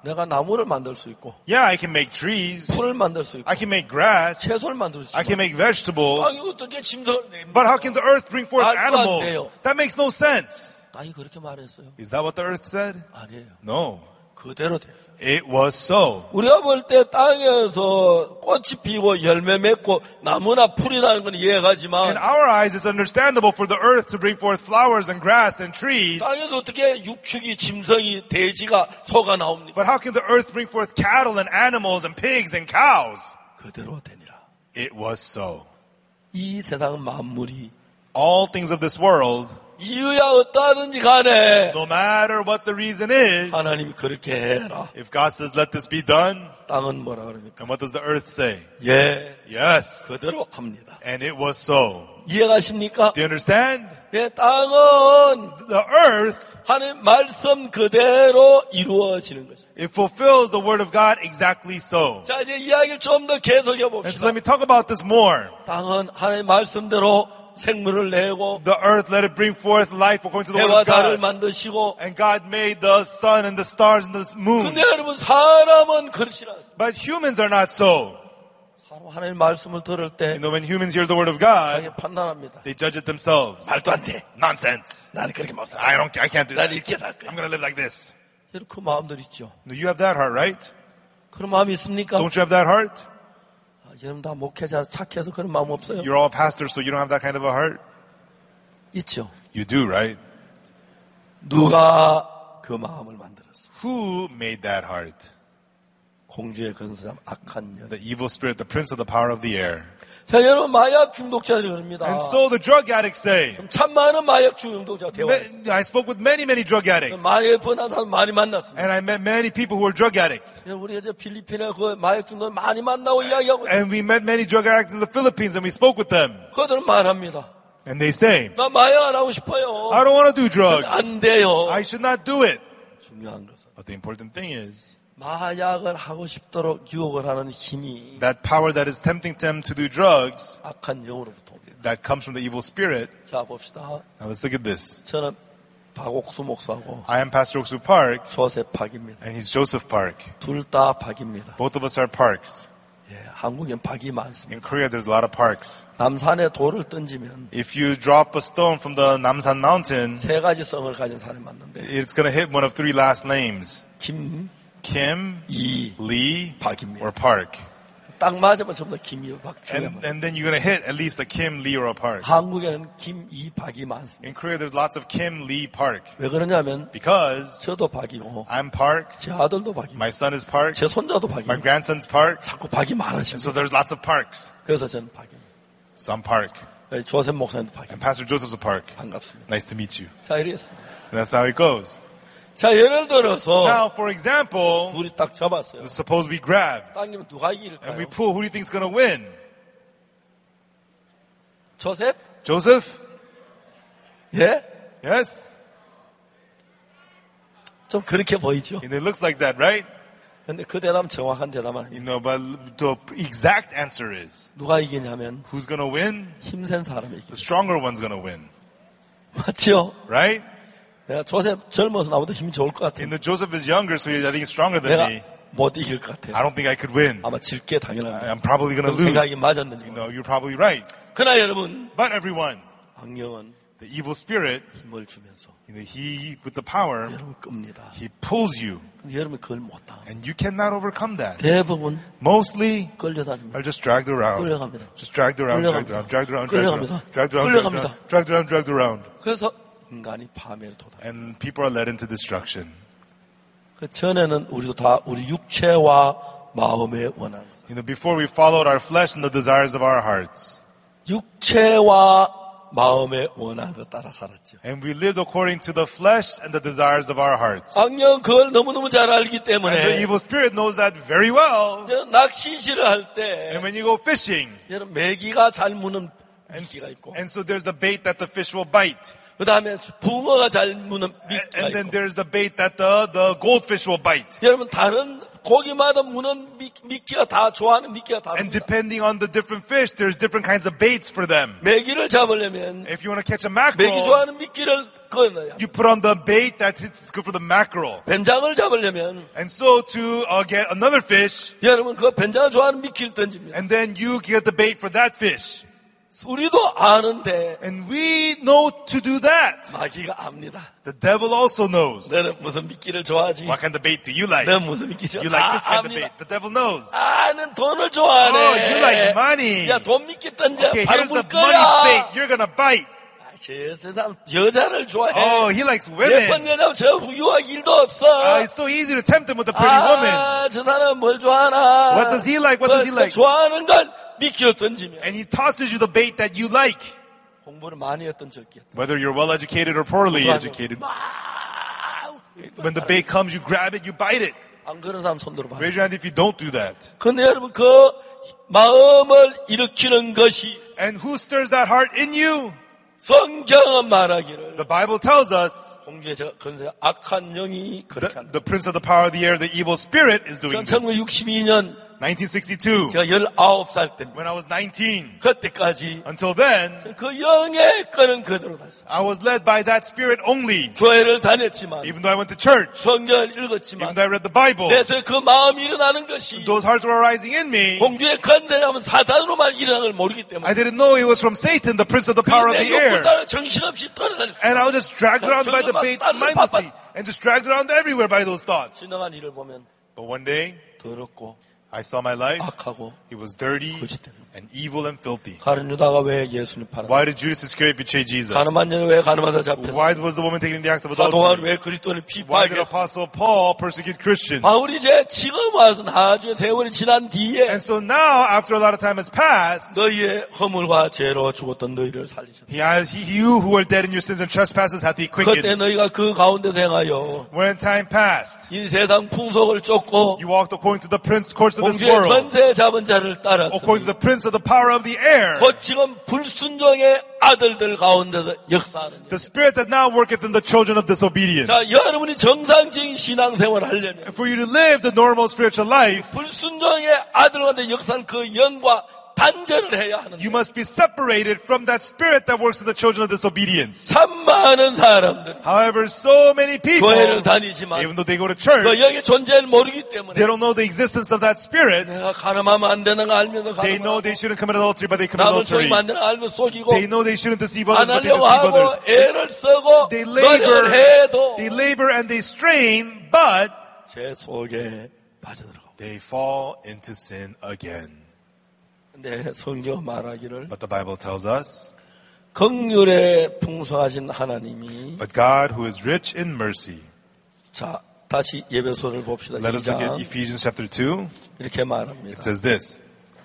[SPEAKER 1] 내가 나무를 만들 수 있고,
[SPEAKER 2] Yeah, I can make trees.
[SPEAKER 1] 풀을 만들 수 있고,
[SPEAKER 2] I can make grass.
[SPEAKER 1] 채소를 만들 수
[SPEAKER 2] I
[SPEAKER 1] 있고.
[SPEAKER 2] can make vegetables.
[SPEAKER 1] 땅이 어떻게 짐승을 냅니까?
[SPEAKER 2] But how can the earth bring forth
[SPEAKER 1] 말도 안
[SPEAKER 2] animals?
[SPEAKER 1] 돼요.
[SPEAKER 2] That makes no sense.
[SPEAKER 1] 땅이 그렇게 말했어요?
[SPEAKER 2] Is that what the earth said?
[SPEAKER 1] 아니에요.
[SPEAKER 2] No.
[SPEAKER 1] 그대로 돼요.
[SPEAKER 2] It was so.
[SPEAKER 1] 우리가 볼 때 땅에서 꽃이 피고 열매 맺고 나무나 풀이라는 건
[SPEAKER 2] In
[SPEAKER 1] 이해가지만
[SPEAKER 2] our eyes, it's understandable for the earth to bring forth flowers and grass and trees.
[SPEAKER 1] 땅에서 어떻게 육축이 짐승이 돼지가 소가 나옵니까?
[SPEAKER 2] But how can the earth bring forth cattle and animals and pigs and cows?
[SPEAKER 1] 그대로 되니라.
[SPEAKER 2] It was so.
[SPEAKER 1] 이 세상 만물이
[SPEAKER 2] All things of this world,
[SPEAKER 1] 이유야 어떠하든지 간에
[SPEAKER 2] no matter what the reason is,
[SPEAKER 1] 하나님이 그렇게 해라.
[SPEAKER 2] if God says let this be done,
[SPEAKER 1] 땅은 뭐라 그럽니까?
[SPEAKER 2] and what does the earth say?
[SPEAKER 1] 예,
[SPEAKER 2] Yes.
[SPEAKER 1] 그대로 합니다.
[SPEAKER 2] And it was so.
[SPEAKER 1] 이해가십니까?
[SPEAKER 2] Do you understand?
[SPEAKER 1] 예, 땅은
[SPEAKER 2] The earth,
[SPEAKER 1] 하나님 말씀 그대로 이루어지는 거죠.
[SPEAKER 2] it fulfills the word of God exactly so.
[SPEAKER 1] 자, 이제 이야기를 좀 더 계속해
[SPEAKER 2] And so
[SPEAKER 1] 봅시다.
[SPEAKER 2] let me talk about this more.
[SPEAKER 1] 땅은 하나님 말씀대로 생물을 내고
[SPEAKER 2] The earth, let it bring forth life according to the
[SPEAKER 1] 해와
[SPEAKER 2] word of
[SPEAKER 1] 달을
[SPEAKER 2] God.
[SPEAKER 1] 만드시고,
[SPEAKER 2] And God made the sun and the stars and the moon.
[SPEAKER 1] 근데 여러분 사람은 그렇지 않습니다.
[SPEAKER 2] But humans are not so.
[SPEAKER 1] 사람 하나님 말씀을 들을 때
[SPEAKER 2] You know, when humans hear the word of God,
[SPEAKER 1] 자기 판단합니다.
[SPEAKER 2] they judge it themselves.
[SPEAKER 1] 말도 안 돼.
[SPEAKER 2] Nonsense.
[SPEAKER 1] 나는 그렇게 못 살아.
[SPEAKER 2] I can't do
[SPEAKER 1] 난
[SPEAKER 2] that.
[SPEAKER 1] 이렇게 살
[SPEAKER 2] I'm
[SPEAKER 1] 거야.
[SPEAKER 2] going to live like this.
[SPEAKER 1] 여러분 그 마음들 있죠.
[SPEAKER 2] No, you have that heart, right?
[SPEAKER 1] 그런 마음이 있습니까?
[SPEAKER 2] Don't you have that heart?
[SPEAKER 1] 여러분 다 목회자 착해서 그런 마음 없어요?
[SPEAKER 2] You're all pastors, so you don't have that kind of a heart?
[SPEAKER 1] 있죠.
[SPEAKER 2] You do, right?
[SPEAKER 1] 누가 그 마음을 만들었어?
[SPEAKER 2] Who made that heart?
[SPEAKER 1] 공주의 근사람 악한 년.
[SPEAKER 2] The evil spirit, the prince of the power of the air.
[SPEAKER 1] 자, 여러분 마약 중독자들이 그럽니다.
[SPEAKER 2] And so the drug addicts say,
[SPEAKER 1] 참 많은 마약 중독자 대화했어요.
[SPEAKER 2] I spoke with many drug addicts.
[SPEAKER 1] 마약에 번한 사람 많이 만났습니다.
[SPEAKER 2] And I met many people who were drug addicts.
[SPEAKER 1] 우리가 이제 필리핀에 그 마약 중독 많이 만나고 이야기하고
[SPEAKER 2] And we met many drug addicts in the Philippines and we spoke with them.
[SPEAKER 1] 그들은 말합니다.
[SPEAKER 2] And they say,
[SPEAKER 1] 나 마약 안 하고 싶어요.
[SPEAKER 2] I don't want to do drugs.
[SPEAKER 1] 안 돼요.
[SPEAKER 2] I should not do it.
[SPEAKER 1] 중요한 것은
[SPEAKER 2] But the important thing is
[SPEAKER 1] 마약을 하고 싶도록 유혹을 하는 힘이
[SPEAKER 2] that power that is tempting them to do drugs,
[SPEAKER 1] 악한 영으로부터 옵니다.
[SPEAKER 2] that comes from the evil spirit.
[SPEAKER 1] 자, 봅시다.
[SPEAKER 2] Now let's look at this.
[SPEAKER 1] 저는 박옥수 목사하고
[SPEAKER 2] I am Pastor Oksu Park
[SPEAKER 1] 조셉 박입니다.
[SPEAKER 2] and he's Joseph Park.
[SPEAKER 1] 둘 다 박입니다.
[SPEAKER 2] Both of us are Parks.
[SPEAKER 1] 예, 한국엔 박이 많습니다.
[SPEAKER 2] In Korea there's a lot of parks.
[SPEAKER 1] 남산에 돌을 던지면
[SPEAKER 2] If you drop a stone from the Namsan mountain,
[SPEAKER 1] 세 가지 성을 가진 사람이 맞는데
[SPEAKER 2] it's going to hit one of three last names.
[SPEAKER 1] 김,
[SPEAKER 2] Kim,
[SPEAKER 1] 이,
[SPEAKER 2] Lee,
[SPEAKER 1] 박입니다.
[SPEAKER 2] or Park.
[SPEAKER 1] 딱 맞으면 전부 다 김이 박.
[SPEAKER 2] And then you're going to hit at least a Kim, Lee, or a Park.
[SPEAKER 1] 한국에는 김, 이, 박이 많습니다.
[SPEAKER 2] In Korea there's lots of Kim, Lee, Park.
[SPEAKER 1] 왜 그러냐면
[SPEAKER 2] Because
[SPEAKER 1] 저도 박이고
[SPEAKER 2] I'm Park,
[SPEAKER 1] 제 아들도 박이고
[SPEAKER 2] my son is Park,
[SPEAKER 1] 제 손자도
[SPEAKER 2] my
[SPEAKER 1] 박이고
[SPEAKER 2] grandson's Park,
[SPEAKER 1] 자꾸 박이
[SPEAKER 2] and
[SPEAKER 1] 많아집니다.
[SPEAKER 2] so there's lots of Parks.
[SPEAKER 1] 그래서 저는 박입니다.
[SPEAKER 2] So I'm Park.
[SPEAKER 1] 조셉 목사님도
[SPEAKER 2] And
[SPEAKER 1] 박입니다.
[SPEAKER 2] Pastor Joseph's a Park.
[SPEAKER 1] 반갑습니다.
[SPEAKER 2] Nice to meet you.
[SPEAKER 1] 자, 이랬습니다.
[SPEAKER 2] And that's how it goes.
[SPEAKER 1] 자, 예를 들어서
[SPEAKER 2] Now, for example,
[SPEAKER 1] 둘이 딱 잡았어요.
[SPEAKER 2] suppose we grab
[SPEAKER 1] 당기면 누가
[SPEAKER 2] and
[SPEAKER 1] 이길까요?
[SPEAKER 2] we pull. Who do you think's going to win?
[SPEAKER 1] 조셉?
[SPEAKER 2] Joseph?
[SPEAKER 1] 예?
[SPEAKER 2] Yes?
[SPEAKER 1] 좀 그렇게 보이죠?
[SPEAKER 2] And it looks like that, right?
[SPEAKER 1] 근데 그 대답은 정확한 대답은 아니에요.
[SPEAKER 2] You know, but the exact answer is,
[SPEAKER 1] 누가 이기냐면
[SPEAKER 2] who's going to win?
[SPEAKER 1] 힘센 사람이 이깁니다.
[SPEAKER 2] The stronger one's going to win,
[SPEAKER 1] 맞죠?
[SPEAKER 2] right?
[SPEAKER 1] 내가 조셉 젊어서 나보다 힘이 좋을 것 같은데
[SPEAKER 2] And the Joseph is younger, so I think he's stronger than
[SPEAKER 1] 내가
[SPEAKER 2] me.
[SPEAKER 1] 못 이길 것
[SPEAKER 2] I
[SPEAKER 1] 같아요.
[SPEAKER 2] don't think I could win.
[SPEAKER 1] 아마 질게 당연합니다.
[SPEAKER 2] I'm probably going to
[SPEAKER 1] 그
[SPEAKER 2] lose.
[SPEAKER 1] 생각이 맞았는지
[SPEAKER 2] You
[SPEAKER 1] 모르겠어요.
[SPEAKER 2] know, you're probably right.
[SPEAKER 1] 그러나 여러분,
[SPEAKER 2] But everyone,
[SPEAKER 1] 악령은
[SPEAKER 2] the evil spirit,
[SPEAKER 1] 힘을 주면서
[SPEAKER 2] he, with the power,
[SPEAKER 1] 여러분 끕니다.
[SPEAKER 2] he pulls you.
[SPEAKER 1] 근데 여러분 그걸 못 당합니다.
[SPEAKER 2] And you cannot overcome that.
[SPEAKER 1] 대부분
[SPEAKER 2] Mostly
[SPEAKER 1] 끌려다닙니다.
[SPEAKER 2] are just dragged around.
[SPEAKER 1] 끌려갑니다.
[SPEAKER 2] Just dragged around, dragged around, dragged around, dragged around, dragged around, dragged around, dragged around, dragged around.
[SPEAKER 1] 그래서 인간이 파멸에 도달.
[SPEAKER 2] And people are led into destruction.
[SPEAKER 1] 그 전에는 우리도 다 우리 육체와 마음에 원하는 것.
[SPEAKER 2] You know, before we followed our flesh and the desires of our hearts.
[SPEAKER 1] 육체와 마음에 원하는 것 따라 살았죠.
[SPEAKER 2] And we lived according to the flesh and the desires of our hearts.
[SPEAKER 1] 악령 그걸 너무너무 잘 알기
[SPEAKER 2] And the
[SPEAKER 1] 때문에
[SPEAKER 2] evil spirit knows that very well.
[SPEAKER 1] 낚시질을 할 때
[SPEAKER 2] And when you go fishing,
[SPEAKER 1] 여러분 메기가 잘 무는 미끼가 있고
[SPEAKER 2] and so there's the bait that the fish will bite.
[SPEAKER 1] 그 다음에 붕어가 잘 무는 미끼가
[SPEAKER 2] And then
[SPEAKER 1] 있고.
[SPEAKER 2] there's the bait that the goldfish will bite.
[SPEAKER 1] 여러분 다른 고기마다 무는 미끼가 다 좋아하는 미끼가
[SPEAKER 2] And
[SPEAKER 1] 다릅니다.
[SPEAKER 2] depending on the different fish, there's different kinds of baits for them.
[SPEAKER 1] 메기를 잡으려면
[SPEAKER 2] If you want to catch a
[SPEAKER 1] 메기
[SPEAKER 2] mackerel,
[SPEAKER 1] 좋아하는 미끼를 그어넣어야
[SPEAKER 2] you put on the bait that is good for the mackerel.
[SPEAKER 1] 뱀장을 잡으려면
[SPEAKER 2] And so to get another fish,
[SPEAKER 1] 여러분 그 뱀장을 좋아하는 미끼를 던집니다.
[SPEAKER 2] and then you get the bait for that fish.
[SPEAKER 1] 우리도 아는데
[SPEAKER 2] And we know to do that.
[SPEAKER 1] 마귀가 압니다.
[SPEAKER 2] The devil also knows.
[SPEAKER 1] 너는 무슨 미끼를 좋아하지?
[SPEAKER 2] What kind of bait do you like?
[SPEAKER 1] 너는 무슨 미끼
[SPEAKER 2] You
[SPEAKER 1] 좋아하지?
[SPEAKER 2] like this kind of
[SPEAKER 1] 압니다.
[SPEAKER 2] bait. The devil knows.
[SPEAKER 1] 는 돈을 좋아하네.
[SPEAKER 2] Oh, you like money.
[SPEAKER 1] 야, 돈 미끼 던져.
[SPEAKER 2] Okay,
[SPEAKER 1] 바로
[SPEAKER 2] here's the
[SPEAKER 1] 물
[SPEAKER 2] money
[SPEAKER 1] 거야.
[SPEAKER 2] bait. You're gonna bite.
[SPEAKER 1] 저 세상 여자를 좋아해.
[SPEAKER 2] Oh, he likes
[SPEAKER 1] 예쁜
[SPEAKER 2] women.
[SPEAKER 1] 여자면 저 유혹 일도 없어.
[SPEAKER 2] It's so easy to tempt him with a pretty woman.
[SPEAKER 1] 저 사람은 뭘 좋아하나?
[SPEAKER 2] What does he like? What does he like?
[SPEAKER 1] 좋아하는 건 미끼를 던지면
[SPEAKER 2] And he tosses you the bait that you like.
[SPEAKER 1] 공부를 많이 했던 적이 있다.
[SPEAKER 2] Whether you're well educated or poorly educated. When the bait comes, you grab it, you bite it.
[SPEAKER 1] 안 그런 사람 손 들어봐.
[SPEAKER 2] Raise your hand if you don't do that.
[SPEAKER 1] 근데 여러분 그 마음을 일으키는 것이
[SPEAKER 2] And who stirs that heart in you?
[SPEAKER 1] 성경은 말하기를
[SPEAKER 2] The Bible tells us
[SPEAKER 1] 공기의 건세 악한 영이 그렇게 한다.
[SPEAKER 2] the prince of the power of the air, the evil spirit, is doing this.
[SPEAKER 1] 1962년
[SPEAKER 2] 1962,
[SPEAKER 1] 제가 19살 때입니다.
[SPEAKER 2] when I was 19.
[SPEAKER 1] 그때까지
[SPEAKER 2] Until then,
[SPEAKER 1] 그 영의 끈은 그대로 다녔어요.
[SPEAKER 2] I was led by that spirit only.
[SPEAKER 1] 교회를 다녔지만
[SPEAKER 2] Even though I went to church,
[SPEAKER 1] 성경을
[SPEAKER 2] even
[SPEAKER 1] 읽었지만
[SPEAKER 2] though I read the Bible,
[SPEAKER 1] 내서 그 마음이 일어나는 것이
[SPEAKER 2] those hearts were arising in me.
[SPEAKER 1] 공주의 건세라면 사단으로만 일어나는 걸 모르기 때문에
[SPEAKER 2] I didn't know it was from Satan, the prince of the power of
[SPEAKER 1] 내
[SPEAKER 2] the air.
[SPEAKER 1] 욕구 따라 정신없이 떠나다녔어요.
[SPEAKER 2] And I was just dragged around by the bait mindlessly and just dragged around everywhere by those thoughts.
[SPEAKER 1] 지나간 일을 보면
[SPEAKER 2] But one day,
[SPEAKER 1] 더럽고
[SPEAKER 2] I saw my life.
[SPEAKER 1] 악하고
[SPEAKER 2] It was dirty
[SPEAKER 1] 거짓되는
[SPEAKER 2] and evil and filthy.
[SPEAKER 1] 가룟 유다가 왜 예수님 팔아?
[SPEAKER 2] Why did Judas Iscariot betray Jesus?
[SPEAKER 1] 가늠한 여자 왜 가늠하다 잡혔어?
[SPEAKER 2] Why was the woman taken in the act of
[SPEAKER 1] 사도가
[SPEAKER 2] adultery?
[SPEAKER 1] 왜 그리스도를
[SPEAKER 2] Why did
[SPEAKER 1] 비파했어?
[SPEAKER 2] Apostle Paul persecute Christians?
[SPEAKER 1] 바울이 이제 지금 와서 나중에 세월이 지난 뒤에
[SPEAKER 2] And so now, after a lot of time has passed,
[SPEAKER 1] 너희의 허물과 죄로 죽었던 너희를 살리셨다.
[SPEAKER 2] you who were dead in your sins and trespasses hath he
[SPEAKER 1] 그때
[SPEAKER 2] quickened.
[SPEAKER 1] 너희가 그 가운데서 행하여
[SPEAKER 2] When time passed,
[SPEAKER 1] 이 세상 풍속을 쫓고
[SPEAKER 2] you walked according to the course of this
[SPEAKER 1] 공주의
[SPEAKER 2] world,
[SPEAKER 1] 권세 잡은 자를 따랐으니
[SPEAKER 2] according to the prince of the power of the air,
[SPEAKER 1] 곧 지금 불순종의 아들들 가운데서 역사하는
[SPEAKER 2] the spirit that now worketh in the children of disobedience.
[SPEAKER 1] 자, 여러분이 정상적인 신앙생활을 하려면
[SPEAKER 2] For you to live the normal spiritual life,
[SPEAKER 1] 불순종의 아들한테 역사하는 그 영과 단절을 해야 하는데
[SPEAKER 2] you must be separated from that spirit that works in the children of disobedience.
[SPEAKER 1] 참 많은 사람들
[SPEAKER 2] However, so many people,
[SPEAKER 1] 교회를 다니지만
[SPEAKER 2] even though they go to church,
[SPEAKER 1] 그 영의 존재를 모르기 때문에
[SPEAKER 2] they don't know the existence of that spirit.
[SPEAKER 1] 내가 가늠하면 안 되는 거 알면서
[SPEAKER 2] They know
[SPEAKER 1] 가늠하고
[SPEAKER 2] they shouldn't commit adultery, but they commit
[SPEAKER 1] 남을
[SPEAKER 2] adultery.
[SPEAKER 1] 속이면 안 되는 거 알면서 속이고
[SPEAKER 2] They know they shouldn't deceive
[SPEAKER 1] 안
[SPEAKER 2] others, but they
[SPEAKER 1] 하려고
[SPEAKER 2] deceive
[SPEAKER 1] 하고
[SPEAKER 2] others.
[SPEAKER 1] 애를 쓰고
[SPEAKER 2] They
[SPEAKER 1] 노력을 해도
[SPEAKER 2] they labor and they strain, but
[SPEAKER 1] 제 속에 빠져들어가고
[SPEAKER 2] they fall into sin again.
[SPEAKER 1] 근데 성경 말하기를
[SPEAKER 2] But the Bible tells us,
[SPEAKER 1] 긍휼에 풍성하신 하나님이
[SPEAKER 2] but God who is rich in mercy.
[SPEAKER 1] 자 다시 예배소를 봅시다.
[SPEAKER 2] Let us look at
[SPEAKER 1] 2장
[SPEAKER 2] Ephesians chapter 2.
[SPEAKER 1] 이렇게 말합니다.
[SPEAKER 2] It says this,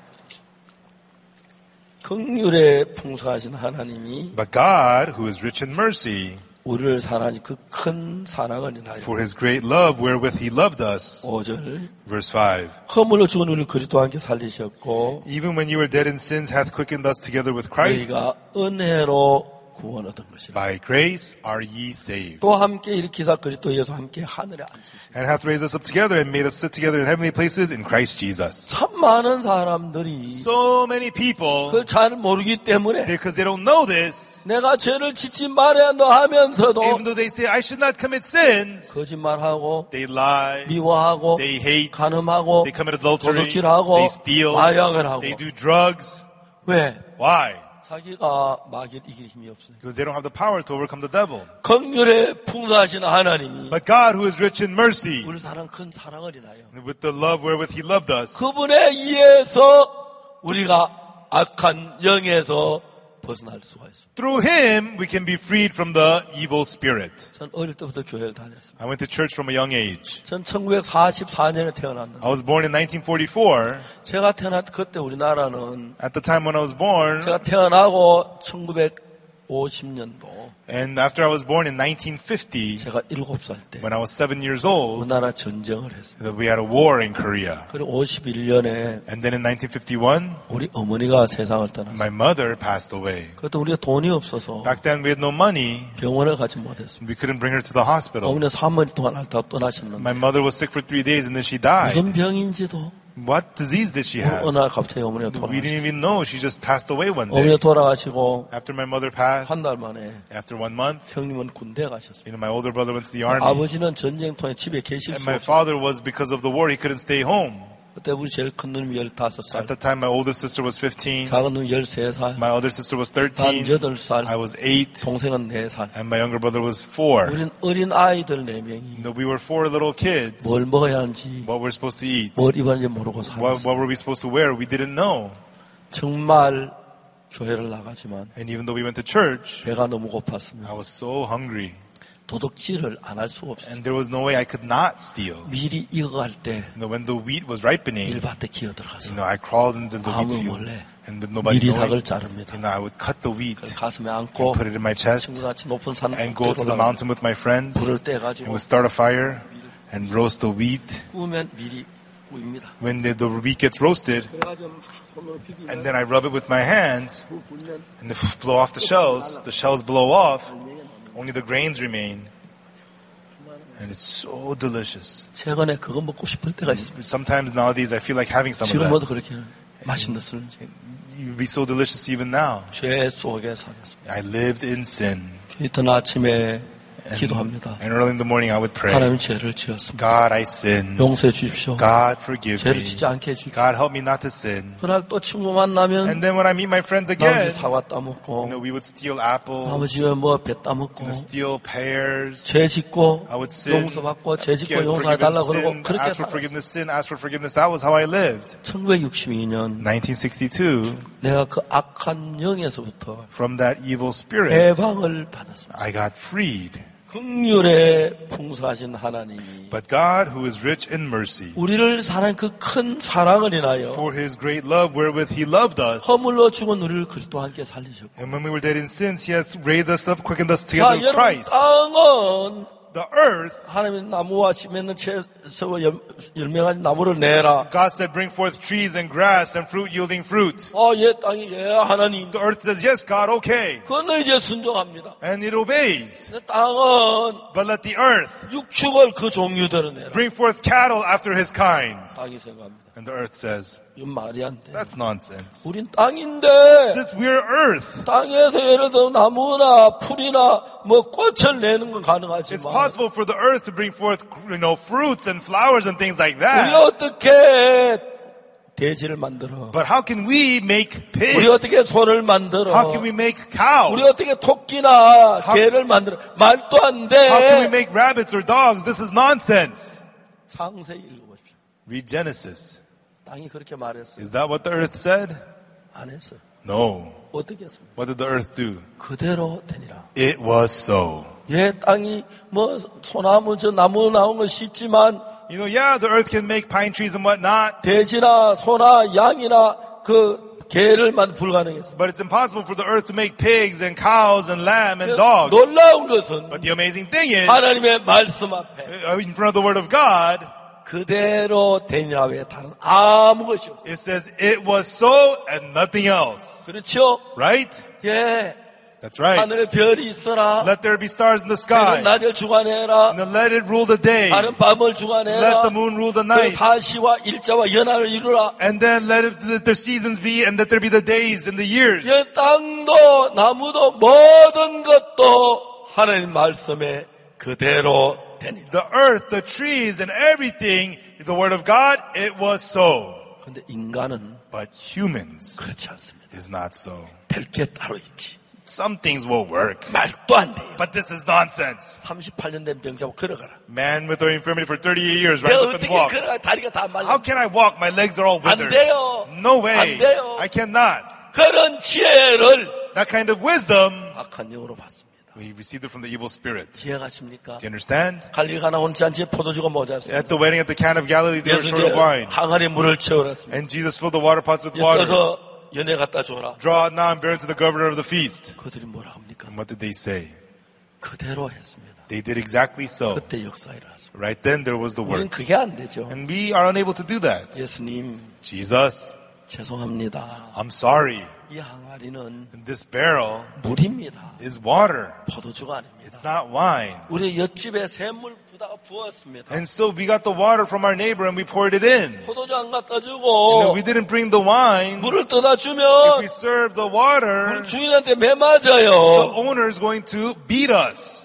[SPEAKER 1] 긍휼에 풍성하신 하나님이
[SPEAKER 2] but God who is rich in mercy,
[SPEAKER 1] 우리를 사랑하신 그 큰 사랑을 인하여
[SPEAKER 2] for his great love wherewith he loved us.
[SPEAKER 1] 5절
[SPEAKER 2] Verse 5.
[SPEAKER 1] 허물로 죽은 우리를 그리스도와 함께 살리셨고
[SPEAKER 2] Even when you were dead in sins, hath quickened us together with Christ.
[SPEAKER 1] 너희가 은혜로 구원 얻은 것이라.
[SPEAKER 2] By grace are ye saved.
[SPEAKER 1] 또 함께 일으키사 그리스도 예수 함께 하늘에 앉히시고
[SPEAKER 2] And hath raised us up together and made us sit together in heavenly places in Christ Jesus.
[SPEAKER 1] 참 많은 사람들이
[SPEAKER 2] So many people,
[SPEAKER 1] 그걸 잘 모르기 때문에
[SPEAKER 2] because they don't know this,
[SPEAKER 1] 내가 죄를 짓지 말아야 한다 하면서도
[SPEAKER 2] even though they say, I should not commit sins,
[SPEAKER 1] 거짓말하고
[SPEAKER 2] they lie,
[SPEAKER 1] 미워하고
[SPEAKER 2] they hate,
[SPEAKER 1] 간음하고
[SPEAKER 2] they commit adultery,
[SPEAKER 1] 도둑질하고
[SPEAKER 2] they steal,
[SPEAKER 1] 마약을 하고
[SPEAKER 2] they do drugs.
[SPEAKER 1] 왜?
[SPEAKER 2] Why?
[SPEAKER 1] 자기가 마귀를 이길 힘이 없으니까.
[SPEAKER 2] Because they don't have the power to overcome the devil.
[SPEAKER 1] 긍휼에 풍성하신 하나님이
[SPEAKER 2] But God, who is rich in mercy,
[SPEAKER 1] 우리 사랑 큰 사랑을 인하여
[SPEAKER 2] with the love wherewith he loved us,
[SPEAKER 1] 그분에 의해서 우리가 악한 영에서 벗어날 수가 있습니다.
[SPEAKER 2] through him we can be freed from the evil spirit.
[SPEAKER 1] 전 어릴 때부터 교회를 다녔습니다.
[SPEAKER 2] I went to church from a young age.
[SPEAKER 1] 전 1944년에 태어났는데
[SPEAKER 2] I was born in 1944.
[SPEAKER 1] 제가 태어났 그때 우리나라는
[SPEAKER 2] At the time when I was born,
[SPEAKER 1] 제가 태어나고 1950년도
[SPEAKER 2] And after I was born in 1950,
[SPEAKER 1] 제가 7살 때
[SPEAKER 2] when I was 7 years old,
[SPEAKER 1] 우리나라 전쟁을 했어요.
[SPEAKER 2] we had a war in Korea.
[SPEAKER 1] 그리고 51년에
[SPEAKER 2] And then in 1951,
[SPEAKER 1] 우리 어머니가 세상을 떠났어요.
[SPEAKER 2] my mother passed away.
[SPEAKER 1] 그것도 우리가 돈이 없어서
[SPEAKER 2] Back then we had no money.
[SPEAKER 1] 병원을 가지 못했습니다.
[SPEAKER 2] We couldn't bring her to the hospital.
[SPEAKER 1] 어머니가 3일 동안 앓다 떠나셨는데
[SPEAKER 2] My mother was sick for 3 days and then she died.
[SPEAKER 1] 무슨 병인지도
[SPEAKER 2] What disease did she have?
[SPEAKER 1] 어느 날 갑자기 어머니가
[SPEAKER 2] We didn't
[SPEAKER 1] 돌아가셨어요.
[SPEAKER 2] even know. She just passed away one day.
[SPEAKER 1] 어머니가 돌아가시고
[SPEAKER 2] After my mother passed,
[SPEAKER 1] 한 달 만에
[SPEAKER 2] after 1 month,
[SPEAKER 1] 형님은 군대에 가셨어요.
[SPEAKER 2] my older brother went to the army.
[SPEAKER 1] 아버지는 전쟁통에 집에 계실
[SPEAKER 2] And
[SPEAKER 1] 수
[SPEAKER 2] my
[SPEAKER 1] 없었어요.
[SPEAKER 2] father was, because of the war, he couldn't stay home.
[SPEAKER 1] 그때 우리 제일 큰 누님이 15살,
[SPEAKER 2] At the time, my oldest sister was 15.
[SPEAKER 1] 작은 누님 13살,
[SPEAKER 2] My other sister was
[SPEAKER 1] 난
[SPEAKER 2] 13.
[SPEAKER 1] 8살,
[SPEAKER 2] I was 8.
[SPEAKER 1] 동생은 4살.
[SPEAKER 2] And my younger brother was 4.
[SPEAKER 1] 우린 어린 아이들 4명이
[SPEAKER 2] We were 4 little kids.
[SPEAKER 1] 뭘 먹어야 하는지
[SPEAKER 2] What we're supposed to eat.
[SPEAKER 1] 뭘 입었는지 모르고
[SPEAKER 2] What
[SPEAKER 1] 살았어요.
[SPEAKER 2] were we supposed to wear? We didn't know.
[SPEAKER 1] 정말 교회를 나가지만
[SPEAKER 2] And even though we went to church,
[SPEAKER 1] 배가 너무 고팠습니다.
[SPEAKER 2] I was so hungry.
[SPEAKER 1] 도둑질을 안 할 수가 없었어요.
[SPEAKER 2] And there was no way I could not steal.
[SPEAKER 1] 밀이 익어갈 때
[SPEAKER 2] When the wheat was ripening,
[SPEAKER 1] 밀밭에 기어 들어가서
[SPEAKER 2] I crawled into the wheat
[SPEAKER 1] 아무
[SPEAKER 2] field.
[SPEAKER 1] 몰래
[SPEAKER 2] And with nobody
[SPEAKER 1] 미리닭을
[SPEAKER 2] knowing,
[SPEAKER 1] 자릅니다.
[SPEAKER 2] I would cut the wheat,
[SPEAKER 1] 그걸 가슴에 안고
[SPEAKER 2] put it in my chest,
[SPEAKER 1] 친구같이 높은 산
[SPEAKER 2] and go to
[SPEAKER 1] 꼭대기로
[SPEAKER 2] the
[SPEAKER 1] 올라가
[SPEAKER 2] mountain with my friends,
[SPEAKER 1] 불을
[SPEAKER 2] and
[SPEAKER 1] 떼가지고
[SPEAKER 2] would start a fire and roast the wheat.
[SPEAKER 1] 구우면 밀이 구입니다.
[SPEAKER 2] When the wheat gets roasted,
[SPEAKER 1] 그래가지고 손으로 비비면
[SPEAKER 2] and then I rub it with my hands,
[SPEAKER 1] 그 불면
[SPEAKER 2] and blow off the shells blow off, only the grains remain. And it's so delicious.
[SPEAKER 1] 최근에 그거 먹고 싶을 때가 있습니다.
[SPEAKER 2] Sometimes nowadays I feel like having some of
[SPEAKER 1] 지금
[SPEAKER 2] that.
[SPEAKER 1] 뭐도 그렇게 맛있는지
[SPEAKER 2] It would be so delicious even now.
[SPEAKER 1] 죄 속에 살았습니다.
[SPEAKER 2] I lived in sin.
[SPEAKER 1] 이튿날 아침에 기도합니다.
[SPEAKER 2] And early in the morning I would pray.
[SPEAKER 1] 하나님 죄를 지었습니다.
[SPEAKER 2] God, I sinned.
[SPEAKER 1] 용서해 주십시오.
[SPEAKER 2] God, forgive
[SPEAKER 1] 죄를
[SPEAKER 2] me.
[SPEAKER 1] 짓지 않게 해주십시오.
[SPEAKER 2] God, help me not to sin.
[SPEAKER 1] 그날 또 친구 만나면
[SPEAKER 2] And then when I meet my friends
[SPEAKER 1] 아버지
[SPEAKER 2] again,
[SPEAKER 1] 사과 따먹고
[SPEAKER 2] we would steal apples,
[SPEAKER 1] 아버지 뭐배 따먹고
[SPEAKER 2] steal pears.
[SPEAKER 1] 죄 짓고
[SPEAKER 2] I would sin,
[SPEAKER 1] 용서받고 죄 짓고
[SPEAKER 2] get
[SPEAKER 1] 용서해달라고
[SPEAKER 2] forgiven
[SPEAKER 1] 그러고 그렇게
[SPEAKER 2] ask for
[SPEAKER 1] 살았어요.
[SPEAKER 2] forgiveness, sin, ask for forgiveness. That was how I lived.
[SPEAKER 1] 1962년
[SPEAKER 2] 1962,
[SPEAKER 1] 내가 그 악한 영에서부터
[SPEAKER 2] from that evil spirit,
[SPEAKER 1] 해방을 받았습니다.
[SPEAKER 2] I got freed.
[SPEAKER 1] 긍휼에 풍성하신 하나님이
[SPEAKER 2] But God, who is rich in mercy,
[SPEAKER 1] 우리를 사랑한 그 큰 사랑을 인하여
[SPEAKER 2] for His great love wherewith He loved us,
[SPEAKER 1] 허물로 죽은 우리를 그리스도와 함께 살리셨고
[SPEAKER 2] and when we were dead in sins, He has raised us up, quickened us
[SPEAKER 1] 자,
[SPEAKER 2] together with
[SPEAKER 1] 여러분
[SPEAKER 2] Christ.
[SPEAKER 1] 땅은
[SPEAKER 2] The earth,
[SPEAKER 1] 하나님의 나무와 씨 맺는 채소와 열매가진 나무를 내라.
[SPEAKER 2] God said, bring forth trees and grass and fruit yielding fruit.
[SPEAKER 1] 예 땅이 예 하나님.
[SPEAKER 2] The earth says, yes, God, okay.
[SPEAKER 1] 그건 이제 순종합니다.
[SPEAKER 2] And it obeys.
[SPEAKER 1] 근데 땅은
[SPEAKER 2] But let the earth
[SPEAKER 1] 육축을 그 종류대로 내라.
[SPEAKER 2] bring forth cattle after his kind.
[SPEAKER 1] 땅이 생각합니다.
[SPEAKER 2] And the earth says,
[SPEAKER 1] 이건 말이 안 돼.
[SPEAKER 2] that's nonsense.
[SPEAKER 1] 우린 땅인데
[SPEAKER 2] We're earth.
[SPEAKER 1] 땅에서 예를 들어 나무나 풀이나 뭐 꽃을 내는 건
[SPEAKER 2] It's
[SPEAKER 1] 가능하지만
[SPEAKER 2] possible for the earth to bring forth, fruits and flowers and things like
[SPEAKER 1] 우리
[SPEAKER 2] that.
[SPEAKER 1] 어떻게 돼지를 만들어?
[SPEAKER 2] But how can we make
[SPEAKER 1] 우리
[SPEAKER 2] pigs?
[SPEAKER 1] 어떻게 소를 만들어?
[SPEAKER 2] How can we make cows?
[SPEAKER 1] 우리 어떻게 토끼나 개를 만들어? 말도 안
[SPEAKER 2] How can we
[SPEAKER 1] 돼.
[SPEAKER 2] make rabbits or dogs? This is nonsense.
[SPEAKER 1] 창세기 읽어보십시오.
[SPEAKER 2] Read Genesis.
[SPEAKER 1] 땅이 그렇게 말했어요.
[SPEAKER 2] Is that what the earth said?
[SPEAKER 1] 안 했어요.
[SPEAKER 2] No.
[SPEAKER 1] 어떻게 했습니까?
[SPEAKER 2] What did the earth do?
[SPEAKER 1] 그대로 되니라.
[SPEAKER 2] It was so.
[SPEAKER 1] 땅이 뭐 소나무 저 나무 나온 건 쉽지만
[SPEAKER 2] Yeah, the earth can make pine trees and whatnot,
[SPEAKER 1] 돼지나 소나 양이나 그 개를 불가능했어요.
[SPEAKER 2] but it's impossible for the earth to make pigs and cows and lamb and dogs.
[SPEAKER 1] 놀라운 것은
[SPEAKER 2] But the amazing thing is,
[SPEAKER 1] 하나님의 말씀 앞에
[SPEAKER 2] in front of the word of God,
[SPEAKER 1] 그대로 되니라 외에 다른 아무 것이 없어요.
[SPEAKER 2] it says it was so and nothing else.
[SPEAKER 1] 그렇죠?
[SPEAKER 2] Right?
[SPEAKER 1] 예.
[SPEAKER 2] That's right.
[SPEAKER 1] 하늘에 별이 있어라.
[SPEAKER 2] Let there be stars in the
[SPEAKER 1] 별은
[SPEAKER 2] sky.
[SPEAKER 1] 낮을 주관해라.
[SPEAKER 2] And then let it rule the day.
[SPEAKER 1] 다른 밤을
[SPEAKER 2] Let
[SPEAKER 1] 주관해라.
[SPEAKER 2] the moon rule the
[SPEAKER 1] 그
[SPEAKER 2] night.
[SPEAKER 1] 사시와 일자와 연하를 이루라.
[SPEAKER 2] And then let the seasons be and let there be the days and the years.
[SPEAKER 1] 땅도 나무도 모든 것도 하나님 말씀에 그대로 되니라.
[SPEAKER 2] The earth, the trees and everything, the word of God, it was so.
[SPEAKER 1] 그런데 인간은
[SPEAKER 2] But humans
[SPEAKER 1] 그렇지 않습니다.
[SPEAKER 2] is not so.
[SPEAKER 1] 될 게 따로 있지.
[SPEAKER 2] Some things will work.
[SPEAKER 1] 말도 안 돼요.
[SPEAKER 2] But this is nonsense.
[SPEAKER 1] 38년 된 병자고 걸어가라.
[SPEAKER 2] Man with an infirmity for 38 years,
[SPEAKER 1] 내가
[SPEAKER 2] rise up and
[SPEAKER 1] 어떻게
[SPEAKER 2] walk.
[SPEAKER 1] 걸어가? 다리가 다 말라.
[SPEAKER 2] How can I walk? My legs are all
[SPEAKER 1] 안
[SPEAKER 2] withered.
[SPEAKER 1] 돼요.
[SPEAKER 2] No way.
[SPEAKER 1] 안 돼요.
[SPEAKER 2] I cannot.
[SPEAKER 1] 그런 지혜를
[SPEAKER 2] That kind of wisdom,
[SPEAKER 1] 악한 영으로 받습니다.
[SPEAKER 2] we received it from the evil spirit.
[SPEAKER 1] 이해가십니까?
[SPEAKER 2] Do you understand?
[SPEAKER 1] 갈릴가나 혼잔치에 포도주가 모자랐습니다.
[SPEAKER 2] At the wedding at the Cana of Galilee, they were
[SPEAKER 1] 예수
[SPEAKER 2] short of wine.
[SPEAKER 1] 항아리에 물을 채워놨습니다.
[SPEAKER 2] And Jesus filled the water pots with water.
[SPEAKER 1] 엮어서 연애 갖다 줘라.
[SPEAKER 2] Draw out now and bear it to the governor of the feast.
[SPEAKER 1] 그들이 뭐라 합니까?
[SPEAKER 2] And what did they say?
[SPEAKER 1] 그대로 했습니다.
[SPEAKER 2] They did exactly so.
[SPEAKER 1] 그때 역사 일어났습니다.
[SPEAKER 2] Right then there was the
[SPEAKER 1] 우리는
[SPEAKER 2] works.
[SPEAKER 1] 그게 안 되죠.
[SPEAKER 2] And we are unable to do that.
[SPEAKER 1] 예수님,
[SPEAKER 2] Jesus,
[SPEAKER 1] 죄송합니다.
[SPEAKER 2] I'm sorry.
[SPEAKER 1] 이 항아리는
[SPEAKER 2] And this barrel
[SPEAKER 1] 물입니다.
[SPEAKER 2] is water.
[SPEAKER 1] 포도주가 아닙니다.
[SPEAKER 2] It's not wine.
[SPEAKER 1] 우리 옆집에 샘물 부다가 부었습니다.
[SPEAKER 2] And so we got the water from our neighbor and we poured it in.
[SPEAKER 1] 포도주 안 갖다
[SPEAKER 2] And
[SPEAKER 1] 주고
[SPEAKER 2] if we didn't bring the wine,
[SPEAKER 1] 물을 떠다
[SPEAKER 2] if
[SPEAKER 1] 주면
[SPEAKER 2] we serve the water,
[SPEAKER 1] 주인한테 매
[SPEAKER 2] the
[SPEAKER 1] 맞아요.
[SPEAKER 2] owner is going to beat us.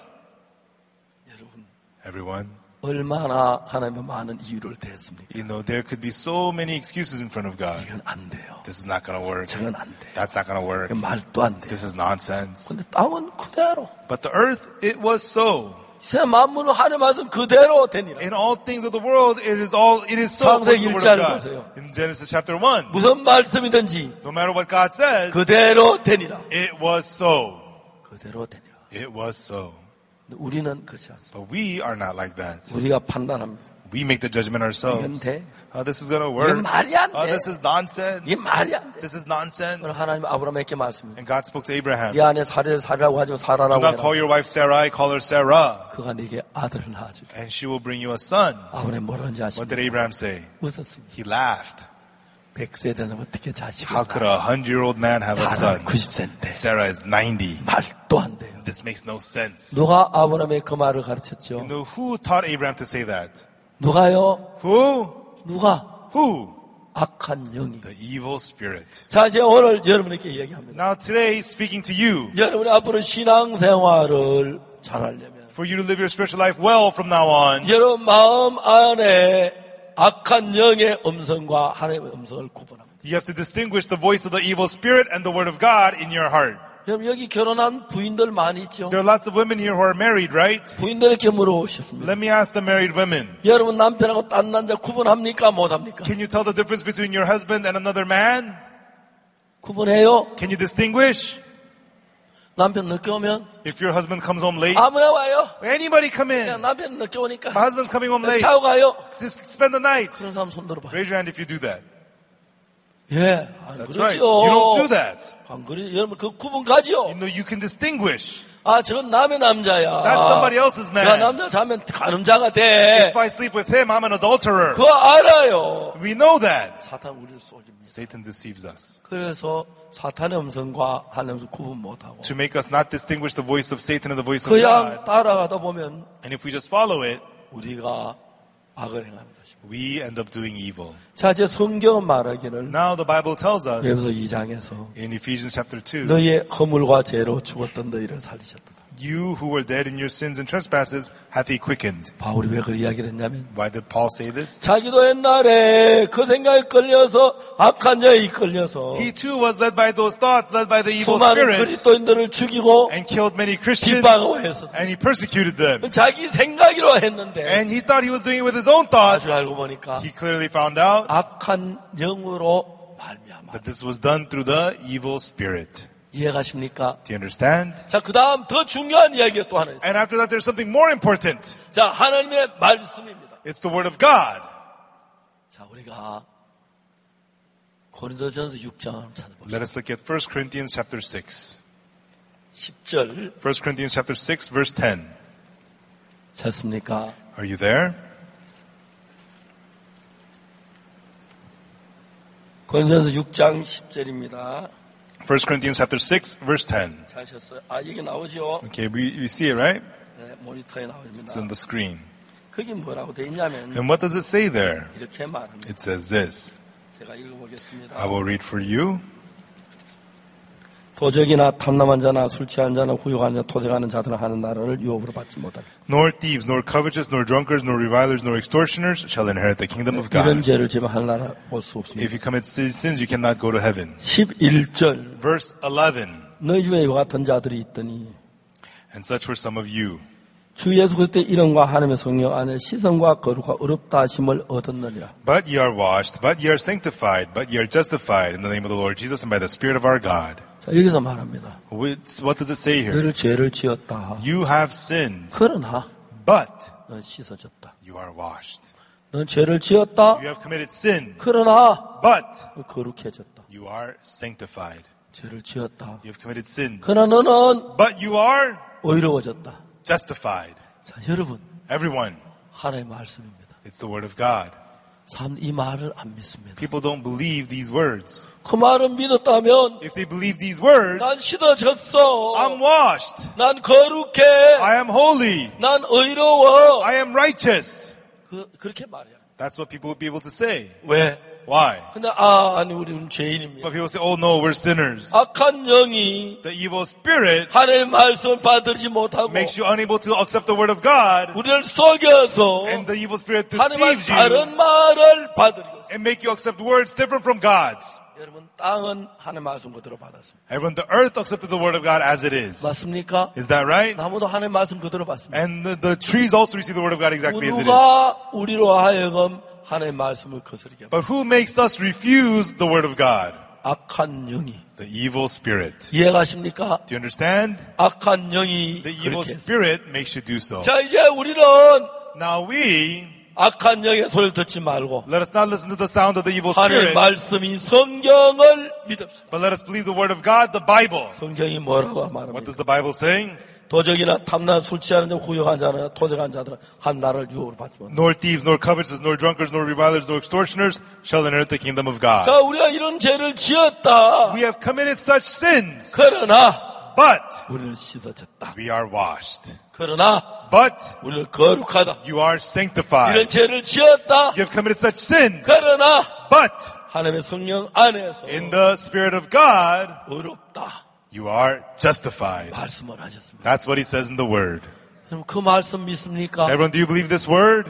[SPEAKER 1] 여러분,
[SPEAKER 2] Everyone,
[SPEAKER 1] 얼마나 하나님의 많은 이유를 대했습니까?
[SPEAKER 2] you know, there could be so many excuses in front of God.
[SPEAKER 1] 이건 안 돼요.
[SPEAKER 2] This is not going to work.
[SPEAKER 1] 저건 안 돼요.
[SPEAKER 2] That's not going to work.
[SPEAKER 1] 이건 말도 안 돼요.
[SPEAKER 2] This is nonsense.
[SPEAKER 1] 근데 땅은 그대로.
[SPEAKER 2] But the earth, it was so.
[SPEAKER 1] 새 만물은 하나님 말씀 그대로 되니라.
[SPEAKER 2] In all things of the world, it is so.
[SPEAKER 1] 창세기
[SPEAKER 2] according to the word
[SPEAKER 1] 1절을
[SPEAKER 2] of
[SPEAKER 1] 보세요.
[SPEAKER 2] God. In Genesis chapter 1,
[SPEAKER 1] 무슨 말씀이든지
[SPEAKER 2] no matter what God says,
[SPEAKER 1] 그대로 되니라.
[SPEAKER 2] it was so.
[SPEAKER 1] 그대로 되니라.
[SPEAKER 2] It was so.
[SPEAKER 1] 근데 우리는 그렇지 않습니다.
[SPEAKER 2] But we are not like that.
[SPEAKER 1] 우리가 판단합니다.
[SPEAKER 2] We make the judgment
[SPEAKER 1] 이건
[SPEAKER 2] ourselves.
[SPEAKER 1] 돼?
[SPEAKER 2] Oh, this is going to
[SPEAKER 1] 이게
[SPEAKER 2] work.
[SPEAKER 1] 말이 안
[SPEAKER 2] Oh,
[SPEAKER 1] 돼.
[SPEAKER 2] this is nonsense.
[SPEAKER 1] 이게 말이 안 돼.
[SPEAKER 2] This is nonsense.
[SPEAKER 1] 그럼 하나님 아브라함에게 말씀입니다.
[SPEAKER 2] And God spoke to Abraham.
[SPEAKER 1] 네 안에 사라라고 하지 마.
[SPEAKER 2] Do
[SPEAKER 1] 사라라고
[SPEAKER 2] not call
[SPEAKER 1] 해라.
[SPEAKER 2] your wife Sarai, call her Sarah.
[SPEAKER 1] 그가 네게 아들을 낳아주리.
[SPEAKER 2] And she will bring you a son.
[SPEAKER 1] 아브라함이 뭐라는지
[SPEAKER 2] What
[SPEAKER 1] 아십니까?
[SPEAKER 2] did Abraham say?
[SPEAKER 1] 웃었습니다.
[SPEAKER 2] He laughed.
[SPEAKER 1] 100세 되면 어떻게 자식을
[SPEAKER 2] How could a 100-year-old man have a
[SPEAKER 1] 낳아?
[SPEAKER 2] son?
[SPEAKER 1] 90세인데.
[SPEAKER 2] Sarah is 90.
[SPEAKER 1] 말도 안 돼요.
[SPEAKER 2] This makes no sense.
[SPEAKER 1] 누가 아브라함의 그 말을
[SPEAKER 2] You
[SPEAKER 1] 가르쳤죠?
[SPEAKER 2] know who taught Abraham to say that?
[SPEAKER 1] 누가요?
[SPEAKER 2] Who?
[SPEAKER 1] 누가?
[SPEAKER 2] Who?
[SPEAKER 1] 악한 영이.
[SPEAKER 2] The evil spirit.
[SPEAKER 1] 자, 제가 오늘 여러분에게 이야기합니다.
[SPEAKER 2] Now today, speaking to you,
[SPEAKER 1] 여러분이 앞으로 신앙생활을 잘하려면
[SPEAKER 2] for you to live your spiritual life well from now on,
[SPEAKER 1] 여러분 마음 안에 악한 영의 음성과 하나님의 음성을 구분합니다.
[SPEAKER 2] you have to distinguish the voice of the evil spirit and the word of God in your heart.
[SPEAKER 1] 여러분 여기 결혼한 부인들 많이 있죠?
[SPEAKER 2] There are lots of women here who are married, right?
[SPEAKER 1] 부인들에게 물어보셨습니다.
[SPEAKER 2] Let me ask the married women.
[SPEAKER 1] 여러분 남편하고 딴 남자 구분합니까? 못합니까?
[SPEAKER 2] Can you tell the difference between your husband and another man?
[SPEAKER 1] 구분해요?
[SPEAKER 2] Can you distinguish?
[SPEAKER 1] 남편 늦게 오면
[SPEAKER 2] If your husband comes home late,
[SPEAKER 1] 아무나 와요.
[SPEAKER 2] anybody come
[SPEAKER 1] 그냥
[SPEAKER 2] in.
[SPEAKER 1] 남편 늦게 오니까
[SPEAKER 2] My husband's coming home late.
[SPEAKER 1] 자고 가요.
[SPEAKER 2] Just spend the night.
[SPEAKER 1] 그런 사람 손 들어봐요.
[SPEAKER 2] Raise your hand if you do that.
[SPEAKER 1] 예, 안
[SPEAKER 2] That's
[SPEAKER 1] 그러죠.
[SPEAKER 2] right. You don't do that.
[SPEAKER 1] 안 그러죠. 여러분 그 구분 가지요.
[SPEAKER 2] You know, you can distinguish.
[SPEAKER 1] 아, 저건 남의 남자야.
[SPEAKER 2] That's somebody else's
[SPEAKER 1] 저
[SPEAKER 2] man.
[SPEAKER 1] 남자 자면 가늠자가 돼.
[SPEAKER 2] If I sleep with him, I'm an adulterer.
[SPEAKER 1] 그거 알아요.
[SPEAKER 2] We know that.
[SPEAKER 1] 사탄 우리를 속입니다.
[SPEAKER 2] Satan deceives us.
[SPEAKER 1] 그래서 사탄의 음성과 하나님의 음성 구분 못하고
[SPEAKER 2] To make us not distinguish the voice of Satan and the voice of
[SPEAKER 1] 그냥
[SPEAKER 2] God.
[SPEAKER 1] 따라가다 보면
[SPEAKER 2] And if we just follow it,
[SPEAKER 1] 우리가 악을 행하는 것입니다.
[SPEAKER 2] we end up doing evil.
[SPEAKER 1] 자, 이제 성경은 말하기를
[SPEAKER 2] Now the Bible tells us
[SPEAKER 1] 에베소 2장에서
[SPEAKER 2] in Ephesians chapter 2,
[SPEAKER 1] 너희의 허물과 죄로 죽었던 너희를 살리셨다.
[SPEAKER 2] you who were dead in your sins and trespasses hath he quickened.
[SPEAKER 1] 바울이 왜 그 이야기를 했냐면
[SPEAKER 2] Why did Paul say this?
[SPEAKER 1] 자기도 옛날에 그 생각에 끌려서 악한 자에 이끌려서
[SPEAKER 2] He too was led by those thoughts, led by the evil
[SPEAKER 1] 수많은
[SPEAKER 2] spirits,
[SPEAKER 1] 그리스도인들을 죽이고
[SPEAKER 2] and killed many Christians,
[SPEAKER 1] 핍박하고 했었어요.
[SPEAKER 2] and he persecuted them.
[SPEAKER 1] 자기 생각으로 했는데
[SPEAKER 2] And he thought he was doing it with his own thoughts.
[SPEAKER 1] 아주 알고 보니까
[SPEAKER 2] He clearly found out
[SPEAKER 1] 악한 영으로 말미암아.
[SPEAKER 2] that this was done through the evil spirit.
[SPEAKER 1] 이해가십니까?
[SPEAKER 2] Do you understand?
[SPEAKER 1] 자, 그 다음 더 중요한 이야기가 또 하나 있어요.
[SPEAKER 2] And after that, there's something more important.
[SPEAKER 1] 자, 하나님의 말씀입니다.
[SPEAKER 2] It's the word of God.
[SPEAKER 1] 자, 우리가 고린도전서 6장 한번 찾아봅시다.
[SPEAKER 2] Let us look at 1 Corinthians chapter 6.
[SPEAKER 1] 10절
[SPEAKER 2] 1 Corinthians chapter 6, verse 10.
[SPEAKER 1] 찾습니까?
[SPEAKER 2] Are you there?
[SPEAKER 1] 고린도전서 6장 10절입니다.
[SPEAKER 2] 1 Corinthians chapter 6, verse 10.
[SPEAKER 1] 찾으셨어요? 아, 이게 나오죠?
[SPEAKER 2] Okay, we see it, right?
[SPEAKER 1] 네, 모니터에
[SPEAKER 2] It's
[SPEAKER 1] 나옵니다.
[SPEAKER 2] on the screen.
[SPEAKER 1] 거기 뭐라고 돼 있냐면
[SPEAKER 2] And what does it say there?
[SPEAKER 1] 이렇게 말합니다.
[SPEAKER 2] It says this.
[SPEAKER 1] 제가 읽어보겠습니다.
[SPEAKER 2] I will read for you.
[SPEAKER 1] 도적이나 탐남한 자나 술 취한 자나 후욕하는 자, 토색하는 자들은 하는 나라를 유업으로 받지 못하리.
[SPEAKER 2] Nor thieves, nor covetous, nor drunkards, nor revilers, nor extortioners shall inherit the kingdom of
[SPEAKER 1] 이런
[SPEAKER 2] God.
[SPEAKER 1] 죄를 지면 하는 나라 볼 수 없습니다.
[SPEAKER 2] If you commit sins, you cannot go to heaven.
[SPEAKER 1] 11절
[SPEAKER 2] Verse 11.
[SPEAKER 1] 너희 중에 이와 같은 자들이 있더니
[SPEAKER 2] And such were some of you.
[SPEAKER 1] 주 예수 그리스도의 이름과 하나님의 성령 안에 시선과 거룩과 어렵다 하심을 얻었느니라.
[SPEAKER 2] But ye are washed, but ye are sanctified, but ye are justified in the name of the Lord Jesus and by the Spirit of our God.
[SPEAKER 1] 자, 여기서 말합니다.
[SPEAKER 2] What does it say here?
[SPEAKER 1] 너를 죄를 지었다.
[SPEAKER 2] You have sinned,
[SPEAKER 1] 그러나
[SPEAKER 2] but
[SPEAKER 1] 넌 씻어졌다.
[SPEAKER 2] you are washed.
[SPEAKER 1] 넌 죄를 지었다.
[SPEAKER 2] You have committed sin,
[SPEAKER 1] 그러나
[SPEAKER 2] but
[SPEAKER 1] 넌 거룩해졌다.
[SPEAKER 2] You are sanctified.
[SPEAKER 1] 죄를 지었다.
[SPEAKER 2] You have committed sins.
[SPEAKER 1] 그러나 너는
[SPEAKER 2] But you are
[SPEAKER 1] 의로워졌다.
[SPEAKER 2] justified.
[SPEAKER 1] 자, 여러분,
[SPEAKER 2] Everyone.
[SPEAKER 1] 하나님의 말씀입니다.
[SPEAKER 2] It's the word of God.
[SPEAKER 1] 참 이 말을 안 믿습니다.
[SPEAKER 2] People don't believe these words.
[SPEAKER 1] 그 말을 믿었다면
[SPEAKER 2] If they believe these words,
[SPEAKER 1] 난 씻어졌어.
[SPEAKER 2] I'm washed.
[SPEAKER 1] 난 거룩해.
[SPEAKER 2] I am holy.
[SPEAKER 1] 난 의로워.
[SPEAKER 2] I am righteous.
[SPEAKER 1] 그렇게 말해요.
[SPEAKER 2] That's what people would be able to say.
[SPEAKER 1] 왜?
[SPEAKER 2] Why?
[SPEAKER 1] 근데 아니 우리는 죄인입니다.
[SPEAKER 2] But people say, oh no, we're sinners.
[SPEAKER 1] 악한 영이
[SPEAKER 2] The evil spirit
[SPEAKER 1] 하나님의 말씀을 받들지 못하고
[SPEAKER 2] makes you unable to accept the word of God,
[SPEAKER 1] 우리를 속여서
[SPEAKER 2] and the evil spirit
[SPEAKER 1] 하나님의
[SPEAKER 2] deceives you
[SPEAKER 1] 다른 말을 받들이고 있어요.
[SPEAKER 2] and make you accept words different from God's.
[SPEAKER 1] 여러분, 땅은 하나님의 말씀 그대로 받았습니다.
[SPEAKER 2] Everyone, the earth accepted the word of God as it is.
[SPEAKER 1] 맞습니까?
[SPEAKER 2] Is that right?
[SPEAKER 1] 나무도 하나님의 말씀 그대로 받습니다.
[SPEAKER 2] And the trees also receive the word of God exactly as it is.
[SPEAKER 1] 누가 우리로 하여금 하나님의 말씀을 거스르게 합니다.
[SPEAKER 2] But who makes us refuse the word of God?
[SPEAKER 1] 악한 영이.
[SPEAKER 2] The evil spirit.
[SPEAKER 1] 이해가십니까?
[SPEAKER 2] Do you understand?
[SPEAKER 1] 악한 영이
[SPEAKER 2] The evil
[SPEAKER 1] 그렇게 했어요.
[SPEAKER 2] spirit makes you do so.
[SPEAKER 1] 자, 이제 우리는
[SPEAKER 2] Now we,
[SPEAKER 1] 악한 영의 소리를 듣지 말고
[SPEAKER 2] let us not listen to the sound of the evil
[SPEAKER 1] 하나님의
[SPEAKER 2] spirit,
[SPEAKER 1] 말씀이 성경을 믿읍시다.
[SPEAKER 2] but let us believe the word of God, the Bible.
[SPEAKER 1] 성경이 뭐라고
[SPEAKER 2] What
[SPEAKER 1] 말합니까?
[SPEAKER 2] does the Bible say?
[SPEAKER 1] 도적이나 탐난 술 취하는 자 후욕한 자나 토적한 자들은 한 나라를 유혹으로 받지 못한다.
[SPEAKER 2] Nor thieves, nor covetous, nor drunkards, nor revilers, nor extortioners shall inherit the kingdom of God.
[SPEAKER 1] 자, 우리가 이런 죄를 지었다.
[SPEAKER 2] We have committed such sins,
[SPEAKER 1] 그러나
[SPEAKER 2] but
[SPEAKER 1] 우리는 씻어졌다.
[SPEAKER 2] we are washed.
[SPEAKER 1] 그러나
[SPEAKER 2] But
[SPEAKER 1] 우리는 거룩하다.
[SPEAKER 2] you are sanctified.
[SPEAKER 1] 이런 죄를 지었다.
[SPEAKER 2] You have committed such sins,
[SPEAKER 1] 그러나
[SPEAKER 2] but
[SPEAKER 1] 하나님의 성령 안에서
[SPEAKER 2] in the Spirit of God,
[SPEAKER 1] 의롭다.
[SPEAKER 2] you are justified.
[SPEAKER 1] 말씀을 하셨습니다.
[SPEAKER 2] That's what he says in the word.
[SPEAKER 1] 그럼 그 말씀 믿습니까?
[SPEAKER 2] Everyone, do you believe this word?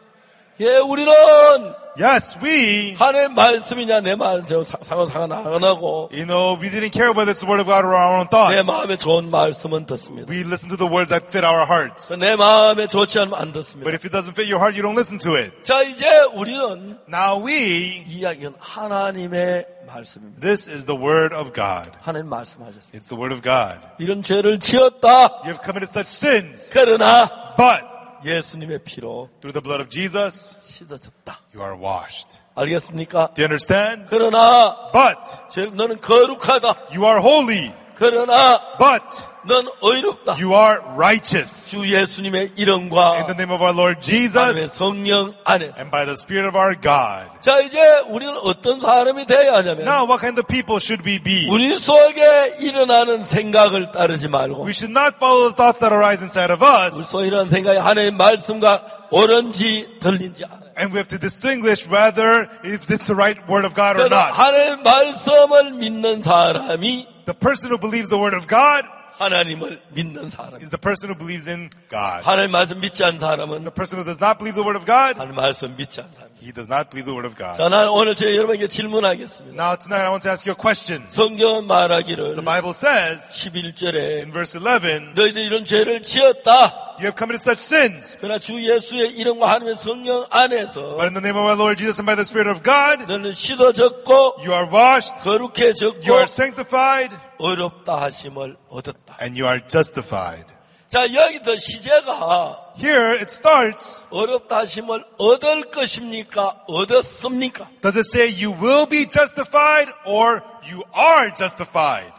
[SPEAKER 1] 예, 우리는
[SPEAKER 2] Yes, we,
[SPEAKER 1] 하나님의 말씀이냐 내 말씀 상관 안 하고
[SPEAKER 2] we didn't care whether it's the word of God or our own
[SPEAKER 1] 내
[SPEAKER 2] thoughts.
[SPEAKER 1] 마음에 좋은 말씀은 듣습니다.
[SPEAKER 2] We listen to the words that fit our hearts.
[SPEAKER 1] 내 마음에 좋지 않으면 안 듣습니다.
[SPEAKER 2] But if it doesn't fit your heart, you don't listen to it.
[SPEAKER 1] 자, 이제 우리는
[SPEAKER 2] Now we,
[SPEAKER 1] 이야기는 하나님의 말씀입니다.
[SPEAKER 2] this is the word of God.
[SPEAKER 1] 하나님 말씀하셨습니다.
[SPEAKER 2] It's the word of God.
[SPEAKER 1] 이런 죄를 지었다.
[SPEAKER 2] You have committed such sins,
[SPEAKER 1] 그러나
[SPEAKER 2] but
[SPEAKER 1] 예수님의 피로
[SPEAKER 2] through the blood of Jesus,
[SPEAKER 1] 씻어졌다.
[SPEAKER 2] you are washed.
[SPEAKER 1] 알겠습니까?
[SPEAKER 2] Do you understand?
[SPEAKER 1] 그러나
[SPEAKER 2] But
[SPEAKER 1] 너는 거룩하다.
[SPEAKER 2] you are holy,
[SPEAKER 1] 그러나
[SPEAKER 2] but
[SPEAKER 1] 넌 의롭다.
[SPEAKER 2] you are righteous.
[SPEAKER 1] 주 예수님의
[SPEAKER 2] In
[SPEAKER 1] 이름과
[SPEAKER 2] the name of our Lord
[SPEAKER 1] 하나님의
[SPEAKER 2] Jesus
[SPEAKER 1] 성령 안에서.
[SPEAKER 2] and by the Spirit of our God.
[SPEAKER 1] 자, 이제 우리는 어떤 사람이 되어야 하냐면
[SPEAKER 2] Now, what kind of people should we be?
[SPEAKER 1] 우리 속에 일어나는 생각을 따르지 말고
[SPEAKER 2] We should not follow the thoughts that arise inside of
[SPEAKER 1] 우리
[SPEAKER 2] us,
[SPEAKER 1] 속에 일어나는 생각이 하나님의 말씀과 옳은지 들린지 알아요.
[SPEAKER 2] and we have to distinguish whether if it's the right word of God or
[SPEAKER 1] 그래서
[SPEAKER 2] not.
[SPEAKER 1] 하나님의 말씀을 믿는 사람이
[SPEAKER 2] The person who believes the word of God
[SPEAKER 1] 하나님을 믿는 사람.
[SPEAKER 2] is the person who believes in God.
[SPEAKER 1] 하나님 말씀 믿지 않는 사람은
[SPEAKER 2] The person who does not believe the word of God,
[SPEAKER 1] 하나님 말씀 믿지 않는 사람.
[SPEAKER 2] he does not believe the word of God.
[SPEAKER 1] 자, 나는 오늘 제 여러분에게 질문하겠습니다.
[SPEAKER 2] Now, tonight I want to ask you a question.
[SPEAKER 1] 성경은 말하기를
[SPEAKER 2] The Bible says
[SPEAKER 1] 11절에
[SPEAKER 2] in verse 11,
[SPEAKER 1] 너희들이 이런 죄를 지었다.
[SPEAKER 2] you have committed such sins,
[SPEAKER 1] 그러나 주 예수의 이름과 하나님의 성령 안에서
[SPEAKER 2] but in the name of our Lord Jesus and by the Spirit of God,
[SPEAKER 1] 너는 씻어졌고
[SPEAKER 2] you are washed,
[SPEAKER 1] 거룩해졌고
[SPEAKER 2] you are sanctified,
[SPEAKER 1] 의롭다 하심을 얻었다.
[SPEAKER 2] and you are justified.
[SPEAKER 1] 자, 여기서 시제가
[SPEAKER 2] Here it starts.
[SPEAKER 1] 어렵다 하심을 얻을 것입니까? 얻었습니까?
[SPEAKER 2] Does it say you will be justified or you are justified?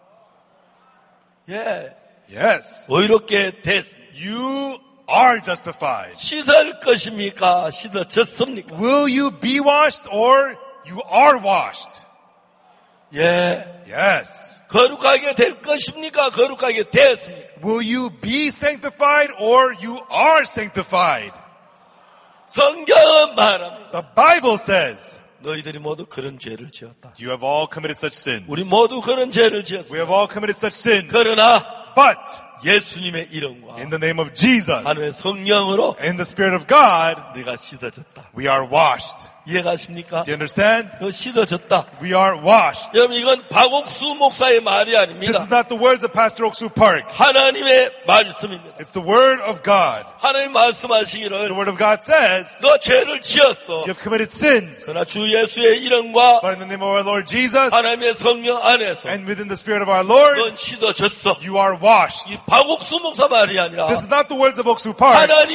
[SPEAKER 1] 예,
[SPEAKER 2] Yes.
[SPEAKER 1] 의롭게 됐습니다.
[SPEAKER 2] You are justified.
[SPEAKER 1] 씻을 것입니까? 씻어졌습니까?
[SPEAKER 2] Will you be washed or you are washed?
[SPEAKER 1] 예,
[SPEAKER 2] Yes.
[SPEAKER 1] 거룩하게 될 것입니까? 거룩하게 됐습니까?
[SPEAKER 2] Will you be sanctified or you are sanctified?
[SPEAKER 1] 성경은 말합니다.
[SPEAKER 2] The Bible says
[SPEAKER 1] 너희들이 모두 그런 죄를 지었다.
[SPEAKER 2] you have all committed such sins.
[SPEAKER 1] 우리 모두 그런 죄를
[SPEAKER 2] We
[SPEAKER 1] 지었습니다.
[SPEAKER 2] have all committed such sins.
[SPEAKER 1] 그러나
[SPEAKER 2] But
[SPEAKER 1] 예수님의 이름과
[SPEAKER 2] in the name of Jesus
[SPEAKER 1] 하나님의 성령으로
[SPEAKER 2] and the Spirit of God,
[SPEAKER 1] 네가 씻어졌다.
[SPEAKER 2] we are washed.
[SPEAKER 1] 이해가십니까?
[SPEAKER 2] Do you understand?
[SPEAKER 1] 너 씻어졌다.
[SPEAKER 2] We are washed.
[SPEAKER 1] 여러분, 이건 박옥수 목사의 말이
[SPEAKER 2] This
[SPEAKER 1] 아닙니다.
[SPEAKER 2] is not the words of Pastor Oksu Park.
[SPEAKER 1] 하나님의 말씀입니다.
[SPEAKER 2] It's the word of God.
[SPEAKER 1] 하나님
[SPEAKER 2] The
[SPEAKER 1] 말씀하시기를
[SPEAKER 2] word of God says
[SPEAKER 1] 너 죄를 지었어.
[SPEAKER 2] you have committed sins.
[SPEAKER 1] 그러나 주 예수의 이름과
[SPEAKER 2] But in the name of our Lord Jesus
[SPEAKER 1] 하나님의 성령 안에서
[SPEAKER 2] and within the Spirit of our Lord,
[SPEAKER 1] 넌 씻어졌어.
[SPEAKER 2] you are washed.
[SPEAKER 1] 이 박옥수 목사 말이 아니라
[SPEAKER 2] This is not the words of Oksu Park.
[SPEAKER 1] 하나님의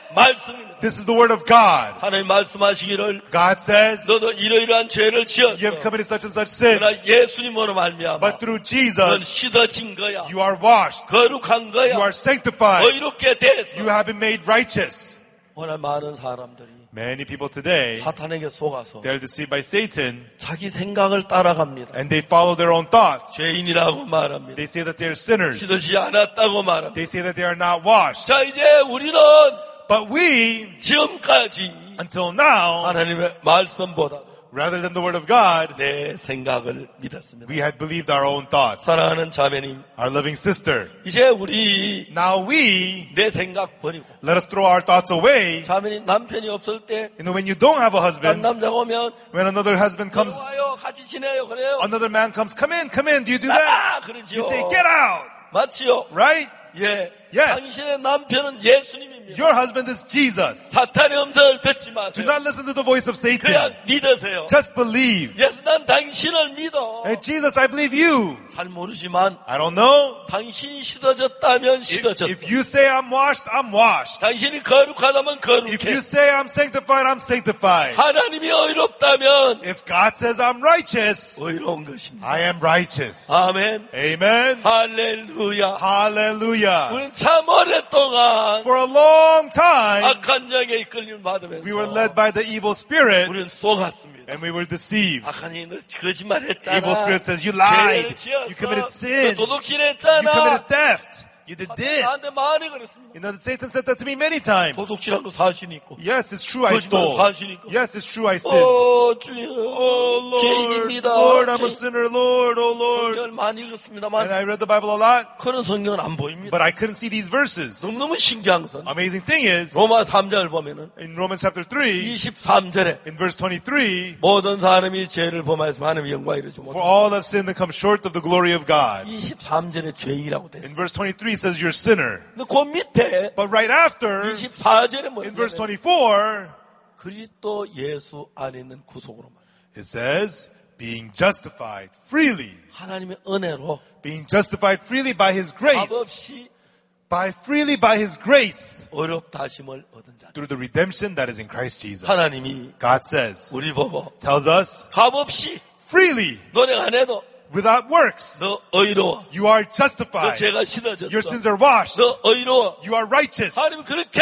[SPEAKER 1] 말씀입니다.
[SPEAKER 2] This is the word of God.
[SPEAKER 1] 하나님 말씀하시기를
[SPEAKER 2] God says,
[SPEAKER 1] 너도 이러이러한 죄를 지었어.
[SPEAKER 2] you have committed such and such sin,
[SPEAKER 1] 그러나 예수님으로 말미암아
[SPEAKER 2] but through
[SPEAKER 1] 넌
[SPEAKER 2] Jesus,
[SPEAKER 1] 씻어진 거야.
[SPEAKER 2] you are washed,
[SPEAKER 1] 거룩한
[SPEAKER 2] you
[SPEAKER 1] 거야.
[SPEAKER 2] are sanctified,
[SPEAKER 1] 의롭게 됐어.
[SPEAKER 2] you have been made righteous.
[SPEAKER 1] 오늘 많은 사람들이
[SPEAKER 2] Many people today,
[SPEAKER 1] 사탄에게 속아서
[SPEAKER 2] they're deceived by Satan,
[SPEAKER 1] 자기 생각을 따라갑니다.
[SPEAKER 2] and they follow their own thoughts.
[SPEAKER 1] 죄인이라고 말합니다.
[SPEAKER 2] They say that they're sinners.
[SPEAKER 1] 씻어지지 않았다고 말합니다.
[SPEAKER 2] They say that they are not washed.
[SPEAKER 1] 자, 이제 우리는
[SPEAKER 2] But we,
[SPEAKER 1] 지금까지
[SPEAKER 2] until now,
[SPEAKER 1] 하나님의 말씀보다
[SPEAKER 2] rather than the word of God,
[SPEAKER 1] 내 생각을 믿었습니다.
[SPEAKER 2] we had believed our own thoughts.
[SPEAKER 1] 사랑하는 자매님,
[SPEAKER 2] Our loving sister.
[SPEAKER 1] 이제 우리
[SPEAKER 2] Now we,
[SPEAKER 1] 내 생각 버리고
[SPEAKER 2] let us throw our thoughts away.
[SPEAKER 1] 자매님 남편이 없을 때
[SPEAKER 2] You know, when you don't have a
[SPEAKER 1] 딴
[SPEAKER 2] husband,
[SPEAKER 1] 남자가 오면
[SPEAKER 2] when another husband comes,
[SPEAKER 1] 와요 같이 지내요 그래요.
[SPEAKER 2] another man comes, come in, do you do that?
[SPEAKER 1] 아 그러지요.
[SPEAKER 2] You say, get out,
[SPEAKER 1] 맞지요?
[SPEAKER 2] right?
[SPEAKER 1] 예.
[SPEAKER 2] Yes.
[SPEAKER 1] 당신의 남편은 예수님입니다.
[SPEAKER 2] Your husband is Jesus.
[SPEAKER 1] 사탄의 음성을 듣지
[SPEAKER 2] Do
[SPEAKER 1] 마세요.
[SPEAKER 2] not listen to the voice of Satan.
[SPEAKER 1] 그냥 믿으세요.
[SPEAKER 2] Just believe.
[SPEAKER 1] 예수 난 당신을 믿어.
[SPEAKER 2] Hey, Jesus, I believe you.
[SPEAKER 1] 잘 모르지만
[SPEAKER 2] I don't know.
[SPEAKER 1] 당신이 씻어졌다면 씻어졌어.
[SPEAKER 2] If you say I'm washed, I'm washed.
[SPEAKER 1] 당신이 거룩하다면
[SPEAKER 2] If
[SPEAKER 1] 거룩해.
[SPEAKER 2] you say I'm sanctified, I'm sanctified.
[SPEAKER 1] 하나님이 의롭다면
[SPEAKER 2] If God says I'm righteous,
[SPEAKER 1] 의로운 것입니다.
[SPEAKER 2] I am righteous.
[SPEAKER 1] 아멘.
[SPEAKER 2] Amen.
[SPEAKER 1] 할렐루야.
[SPEAKER 2] Hallelujah.
[SPEAKER 1] 우리는 참 오랫동안
[SPEAKER 2] For a long time,
[SPEAKER 1] 악한 영에 이끌림을
[SPEAKER 2] we were
[SPEAKER 1] 받으면서
[SPEAKER 2] led by the evil spirit
[SPEAKER 1] 우리는 속았습니다.
[SPEAKER 2] and we were deceived.
[SPEAKER 1] 악한 영이 너 거짓말했잖아.
[SPEAKER 2] Evil spirit says you
[SPEAKER 1] 죄를
[SPEAKER 2] lied,
[SPEAKER 1] 지었어.
[SPEAKER 2] you committed
[SPEAKER 1] 너
[SPEAKER 2] sin, you
[SPEAKER 1] 도둑질했잖아.
[SPEAKER 2] committed theft, you did this.
[SPEAKER 1] 나한테 많이 그랬습니다.
[SPEAKER 2] You know, Satan said that to me many times.
[SPEAKER 1] 도둑질한 거 사실 있고.
[SPEAKER 2] Yes, it's true I
[SPEAKER 1] 거짓말
[SPEAKER 2] stole.
[SPEAKER 1] 사실 있고.
[SPEAKER 2] Yes, it's true I sinned.
[SPEAKER 1] 주여.
[SPEAKER 2] Oh Lord,
[SPEAKER 1] 죄인입니다.
[SPEAKER 2] Lord, I'm a sinner, Lord, oh Lord.
[SPEAKER 1] 성경을 많이
[SPEAKER 2] And
[SPEAKER 1] 읽었습니다만
[SPEAKER 2] I read the Bible a lot,
[SPEAKER 1] 그런 성경은 안 보입니다.
[SPEAKER 2] but I couldn't see these verses.
[SPEAKER 1] 너무너무 신기한 것은
[SPEAKER 2] Amazing thing is,
[SPEAKER 1] 로마 3장을 보면은
[SPEAKER 2] in Romans chapter 3,
[SPEAKER 1] 23절에
[SPEAKER 2] in verse 23,
[SPEAKER 1] 모든 사람이 죄를 범하여서 하나님의 영광에 이르지
[SPEAKER 2] for
[SPEAKER 1] 못하고
[SPEAKER 2] all have sinned and come short of the glory of God.
[SPEAKER 1] 23절에 죄인이라고 됐어요.
[SPEAKER 2] In verse 23 it says you're a sinner.
[SPEAKER 1] 근데 그 밑에
[SPEAKER 2] But right after,
[SPEAKER 1] 24절에
[SPEAKER 2] in verse
[SPEAKER 1] 뭐냐면
[SPEAKER 2] 24,
[SPEAKER 1] 그리스도 예수 안에 있는 구속으로 말.
[SPEAKER 2] it says, being justified freely.
[SPEAKER 1] 하나님의 은혜로
[SPEAKER 2] Being justified freely by His grace.
[SPEAKER 1] 값 없이
[SPEAKER 2] Freely by His grace.
[SPEAKER 1] 어렵다 하심을 얻은 자.
[SPEAKER 2] Through the redemption that is in Christ Jesus.
[SPEAKER 1] 하나님이
[SPEAKER 2] God says,
[SPEAKER 1] 우리 보고
[SPEAKER 2] tells us,
[SPEAKER 1] 값 없이
[SPEAKER 2] freely,
[SPEAKER 1] 노력 안 해도
[SPEAKER 2] without works,
[SPEAKER 1] 너 의로워.
[SPEAKER 2] you are
[SPEAKER 1] 너
[SPEAKER 2] justified.
[SPEAKER 1] 죄가 씻어졌어.
[SPEAKER 2] Your sins are washed.
[SPEAKER 1] 너 의로워.
[SPEAKER 2] You are righteous.
[SPEAKER 1] 하나님 그렇게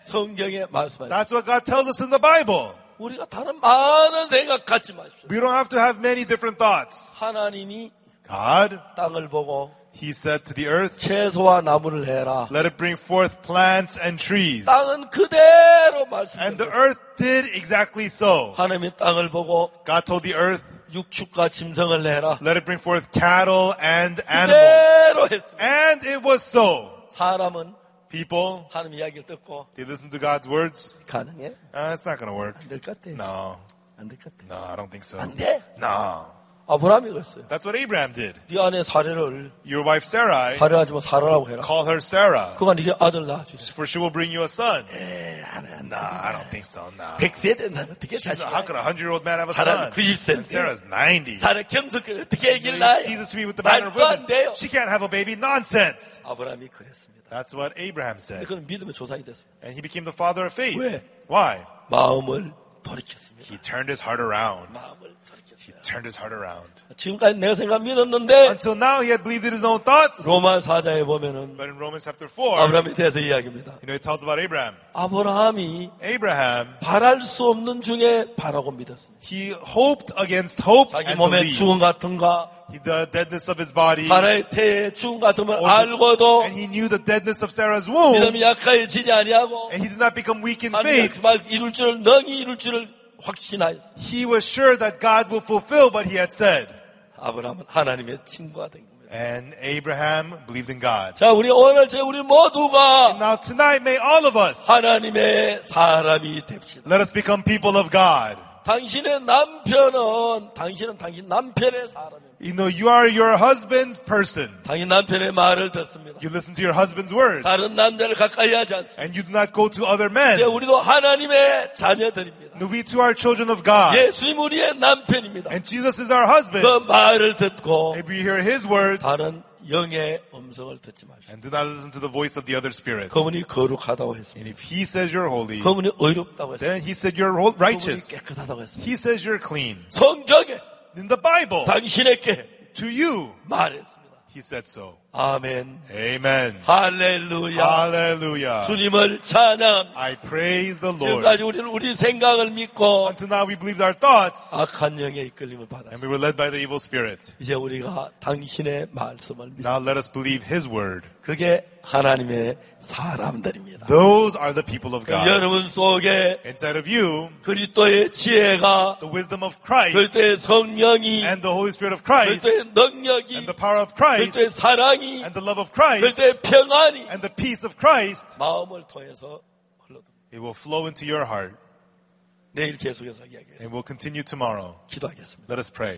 [SPEAKER 1] 성경에 말씀하셨어요.
[SPEAKER 2] That's what God tells us in the Bible.
[SPEAKER 1] 우리가 다른 많은 생각 갖지 마십시오.
[SPEAKER 2] We don't have to have many different thoughts.
[SPEAKER 1] 하나님이
[SPEAKER 2] God,
[SPEAKER 1] 땅을 보고
[SPEAKER 2] He said to the earth,
[SPEAKER 1] 채소와 나무를 해라.
[SPEAKER 2] let it bring forth plants and trees.
[SPEAKER 1] 땅은 그대로
[SPEAKER 2] And the
[SPEAKER 1] 말씀드렸어요.
[SPEAKER 2] earth did exactly so.
[SPEAKER 1] 하나님이 땅을 보고
[SPEAKER 2] God told the earth,
[SPEAKER 1] 육축과 짐승을 내라.
[SPEAKER 2] let it bring forth cattle and animals.
[SPEAKER 1] 그대로 했습니다.
[SPEAKER 2] And it was so.
[SPEAKER 1] 사람은
[SPEAKER 2] People,
[SPEAKER 1] 하나님 이야기를 듣고
[SPEAKER 2] they listen to God's words.
[SPEAKER 1] 가능해?
[SPEAKER 2] It's not going to work.
[SPEAKER 1] 안 될 것 같아.
[SPEAKER 2] No.
[SPEAKER 1] 안 될 것 같아.
[SPEAKER 2] No, I don't think so.
[SPEAKER 1] 안 돼?
[SPEAKER 2] No.
[SPEAKER 1] 아브라함이 그랬어요.
[SPEAKER 2] That's what Abraham did.
[SPEAKER 1] 네 아내 사례를
[SPEAKER 2] Your wife Sarai,
[SPEAKER 1] 사례하지 마 사라라고 해라.
[SPEAKER 2] call her Sarah,
[SPEAKER 1] 그가 네게 아들 낳아주지.
[SPEAKER 2] for she will bring you a son.
[SPEAKER 1] 안
[SPEAKER 2] No, I don't think so. No.
[SPEAKER 1] 100세 된 사람 어떻게
[SPEAKER 2] How
[SPEAKER 1] 자식을
[SPEAKER 2] could a 100-year-old man have a
[SPEAKER 1] 사라는
[SPEAKER 2] son?
[SPEAKER 1] 90세인데
[SPEAKER 2] And Sarah's 90.
[SPEAKER 1] 사례 경석을 어떻게 얘기를
[SPEAKER 2] He
[SPEAKER 1] 낳아요?
[SPEAKER 2] ceases to be with the manner of
[SPEAKER 1] 말도 안
[SPEAKER 2] women.
[SPEAKER 1] 돼요.
[SPEAKER 2] She can't have a baby. Nonsense.
[SPEAKER 1] 아브라함이 그랬습니다.
[SPEAKER 2] That's what Abraham
[SPEAKER 1] 근데
[SPEAKER 2] said.
[SPEAKER 1] 그는 믿음의 조상이 됐어요.
[SPEAKER 2] And he became the father of faith.
[SPEAKER 1] 왜?
[SPEAKER 2] Why?
[SPEAKER 1] 마음을 돌이켰습니다.
[SPEAKER 2] He turned his heart around.
[SPEAKER 1] 마음을
[SPEAKER 2] He
[SPEAKER 1] 돌이켰어요.
[SPEAKER 2] turned his heart around.
[SPEAKER 1] 지금까지 내가 생각 믿었는데
[SPEAKER 2] Until now, he had believed in his own thoughts.
[SPEAKER 1] 로마 4장에 보면은
[SPEAKER 2] But in Romans chapter 4,
[SPEAKER 1] 아브라함에 대해서 이야기합니다.
[SPEAKER 2] it tells about Abraham.
[SPEAKER 1] 아브라함이
[SPEAKER 2] Abraham,
[SPEAKER 1] 바랄 수 없는 중에 바라고 믿었습니다.
[SPEAKER 2] he hoped against hope
[SPEAKER 1] 자기
[SPEAKER 2] and
[SPEAKER 1] 몸에
[SPEAKER 2] believed.
[SPEAKER 1] 죽음 같은가
[SPEAKER 2] The deadness of his body.
[SPEAKER 1] 사라의 태에 죽음 같은 걸 알고도
[SPEAKER 2] And he knew the deadness of Sarah's womb.
[SPEAKER 1] 믿음이 약해지지 아니하고
[SPEAKER 2] And he did not become weak in
[SPEAKER 1] 하나님의
[SPEAKER 2] faith.
[SPEAKER 1] 말 이룰 줄을 능히 이룰 줄을 확신하였습니다.
[SPEAKER 2] He was sure that God will fulfill what he had said.
[SPEAKER 1] 아브라함은 하나님의 친구가 된 겁니다.
[SPEAKER 2] And Abraham believed in God.
[SPEAKER 1] 자, 우리 오늘 우리 모두가
[SPEAKER 2] Now tonight, may all of us,
[SPEAKER 1] 하나님의 사람이 됩시다.
[SPEAKER 2] let us become people of God.
[SPEAKER 1] 당신은 당신 남편의 사람입니다.
[SPEAKER 2] You know, you are your husband's person.
[SPEAKER 1] 당신 남편의 말을 듣습니다.
[SPEAKER 2] You listen to your husband's words.
[SPEAKER 1] 다른 남자를 가까이 하지 않습니다.
[SPEAKER 2] And you do not go to other men.
[SPEAKER 1] 이제 우리도 하나님의 자녀들입니다.
[SPEAKER 2] We too are children of God.
[SPEAKER 1] 예수님 우리의 남편입니다.
[SPEAKER 2] And Jesus is our husband.
[SPEAKER 1] 그 말을 듣고
[SPEAKER 2] If we hear his words,
[SPEAKER 1] 다른 영의 음성을 듣지 마십시오.
[SPEAKER 2] And do not listen to the voice of the other spirit.
[SPEAKER 1] 그분이 거룩하다고
[SPEAKER 2] And
[SPEAKER 1] 했습니다.
[SPEAKER 2] if he says you're holy,
[SPEAKER 1] 그분이 의롭다고 했습니다.
[SPEAKER 2] then he said you're
[SPEAKER 1] 그분이
[SPEAKER 2] righteous.
[SPEAKER 1] 깨끗하다고 했습니다.
[SPEAKER 2] He says you're clean.
[SPEAKER 1] 성경에
[SPEAKER 2] In the Bible,
[SPEAKER 1] 당신에게
[SPEAKER 2] to you,
[SPEAKER 1] 말했습니다.
[SPEAKER 2] he said so.
[SPEAKER 1] 아멘.
[SPEAKER 2] Amen.
[SPEAKER 1] 할렐루야.
[SPEAKER 2] Hallelujah.
[SPEAKER 1] 주님을 찬양합니다.
[SPEAKER 2] I praise the Lord.
[SPEAKER 1] 지금까지 우리는 우리 생각을 믿고
[SPEAKER 2] Until now we believed our thoughts,
[SPEAKER 1] 악한 영의 이끌림을
[SPEAKER 2] and
[SPEAKER 1] 받았습니다.
[SPEAKER 2] we were led by the evil spirit.
[SPEAKER 1] 이제 우리가 당신의 말씀을 믿습니다.
[SPEAKER 2] Now let us believe his word.
[SPEAKER 1] 그게 하나님의 사람들입니다.
[SPEAKER 2] Those are the people of
[SPEAKER 1] 그
[SPEAKER 2] God.
[SPEAKER 1] 여러분 속에
[SPEAKER 2] Inside of you,
[SPEAKER 1] 그리스도의 지혜가,
[SPEAKER 2] the wisdom of Christ,
[SPEAKER 1] 그리스도의 성령이,
[SPEAKER 2] and the Holy Spirit of Christ,
[SPEAKER 1] 그리스도의 능력이,
[SPEAKER 2] and the power of Christ,
[SPEAKER 1] 그리스도의 사랑이,
[SPEAKER 2] and the love of Christ,
[SPEAKER 1] 그리스도의 평안이
[SPEAKER 2] and the peace of Christ,
[SPEAKER 1] 마음을 통해서 흘러듭니다.
[SPEAKER 2] it will flow into your heart.
[SPEAKER 1] 내일 계속해서 이야기하겠습니다.
[SPEAKER 2] And we'll continue tomorrow.
[SPEAKER 1] 기도하겠습니다.
[SPEAKER 2] Let us pray.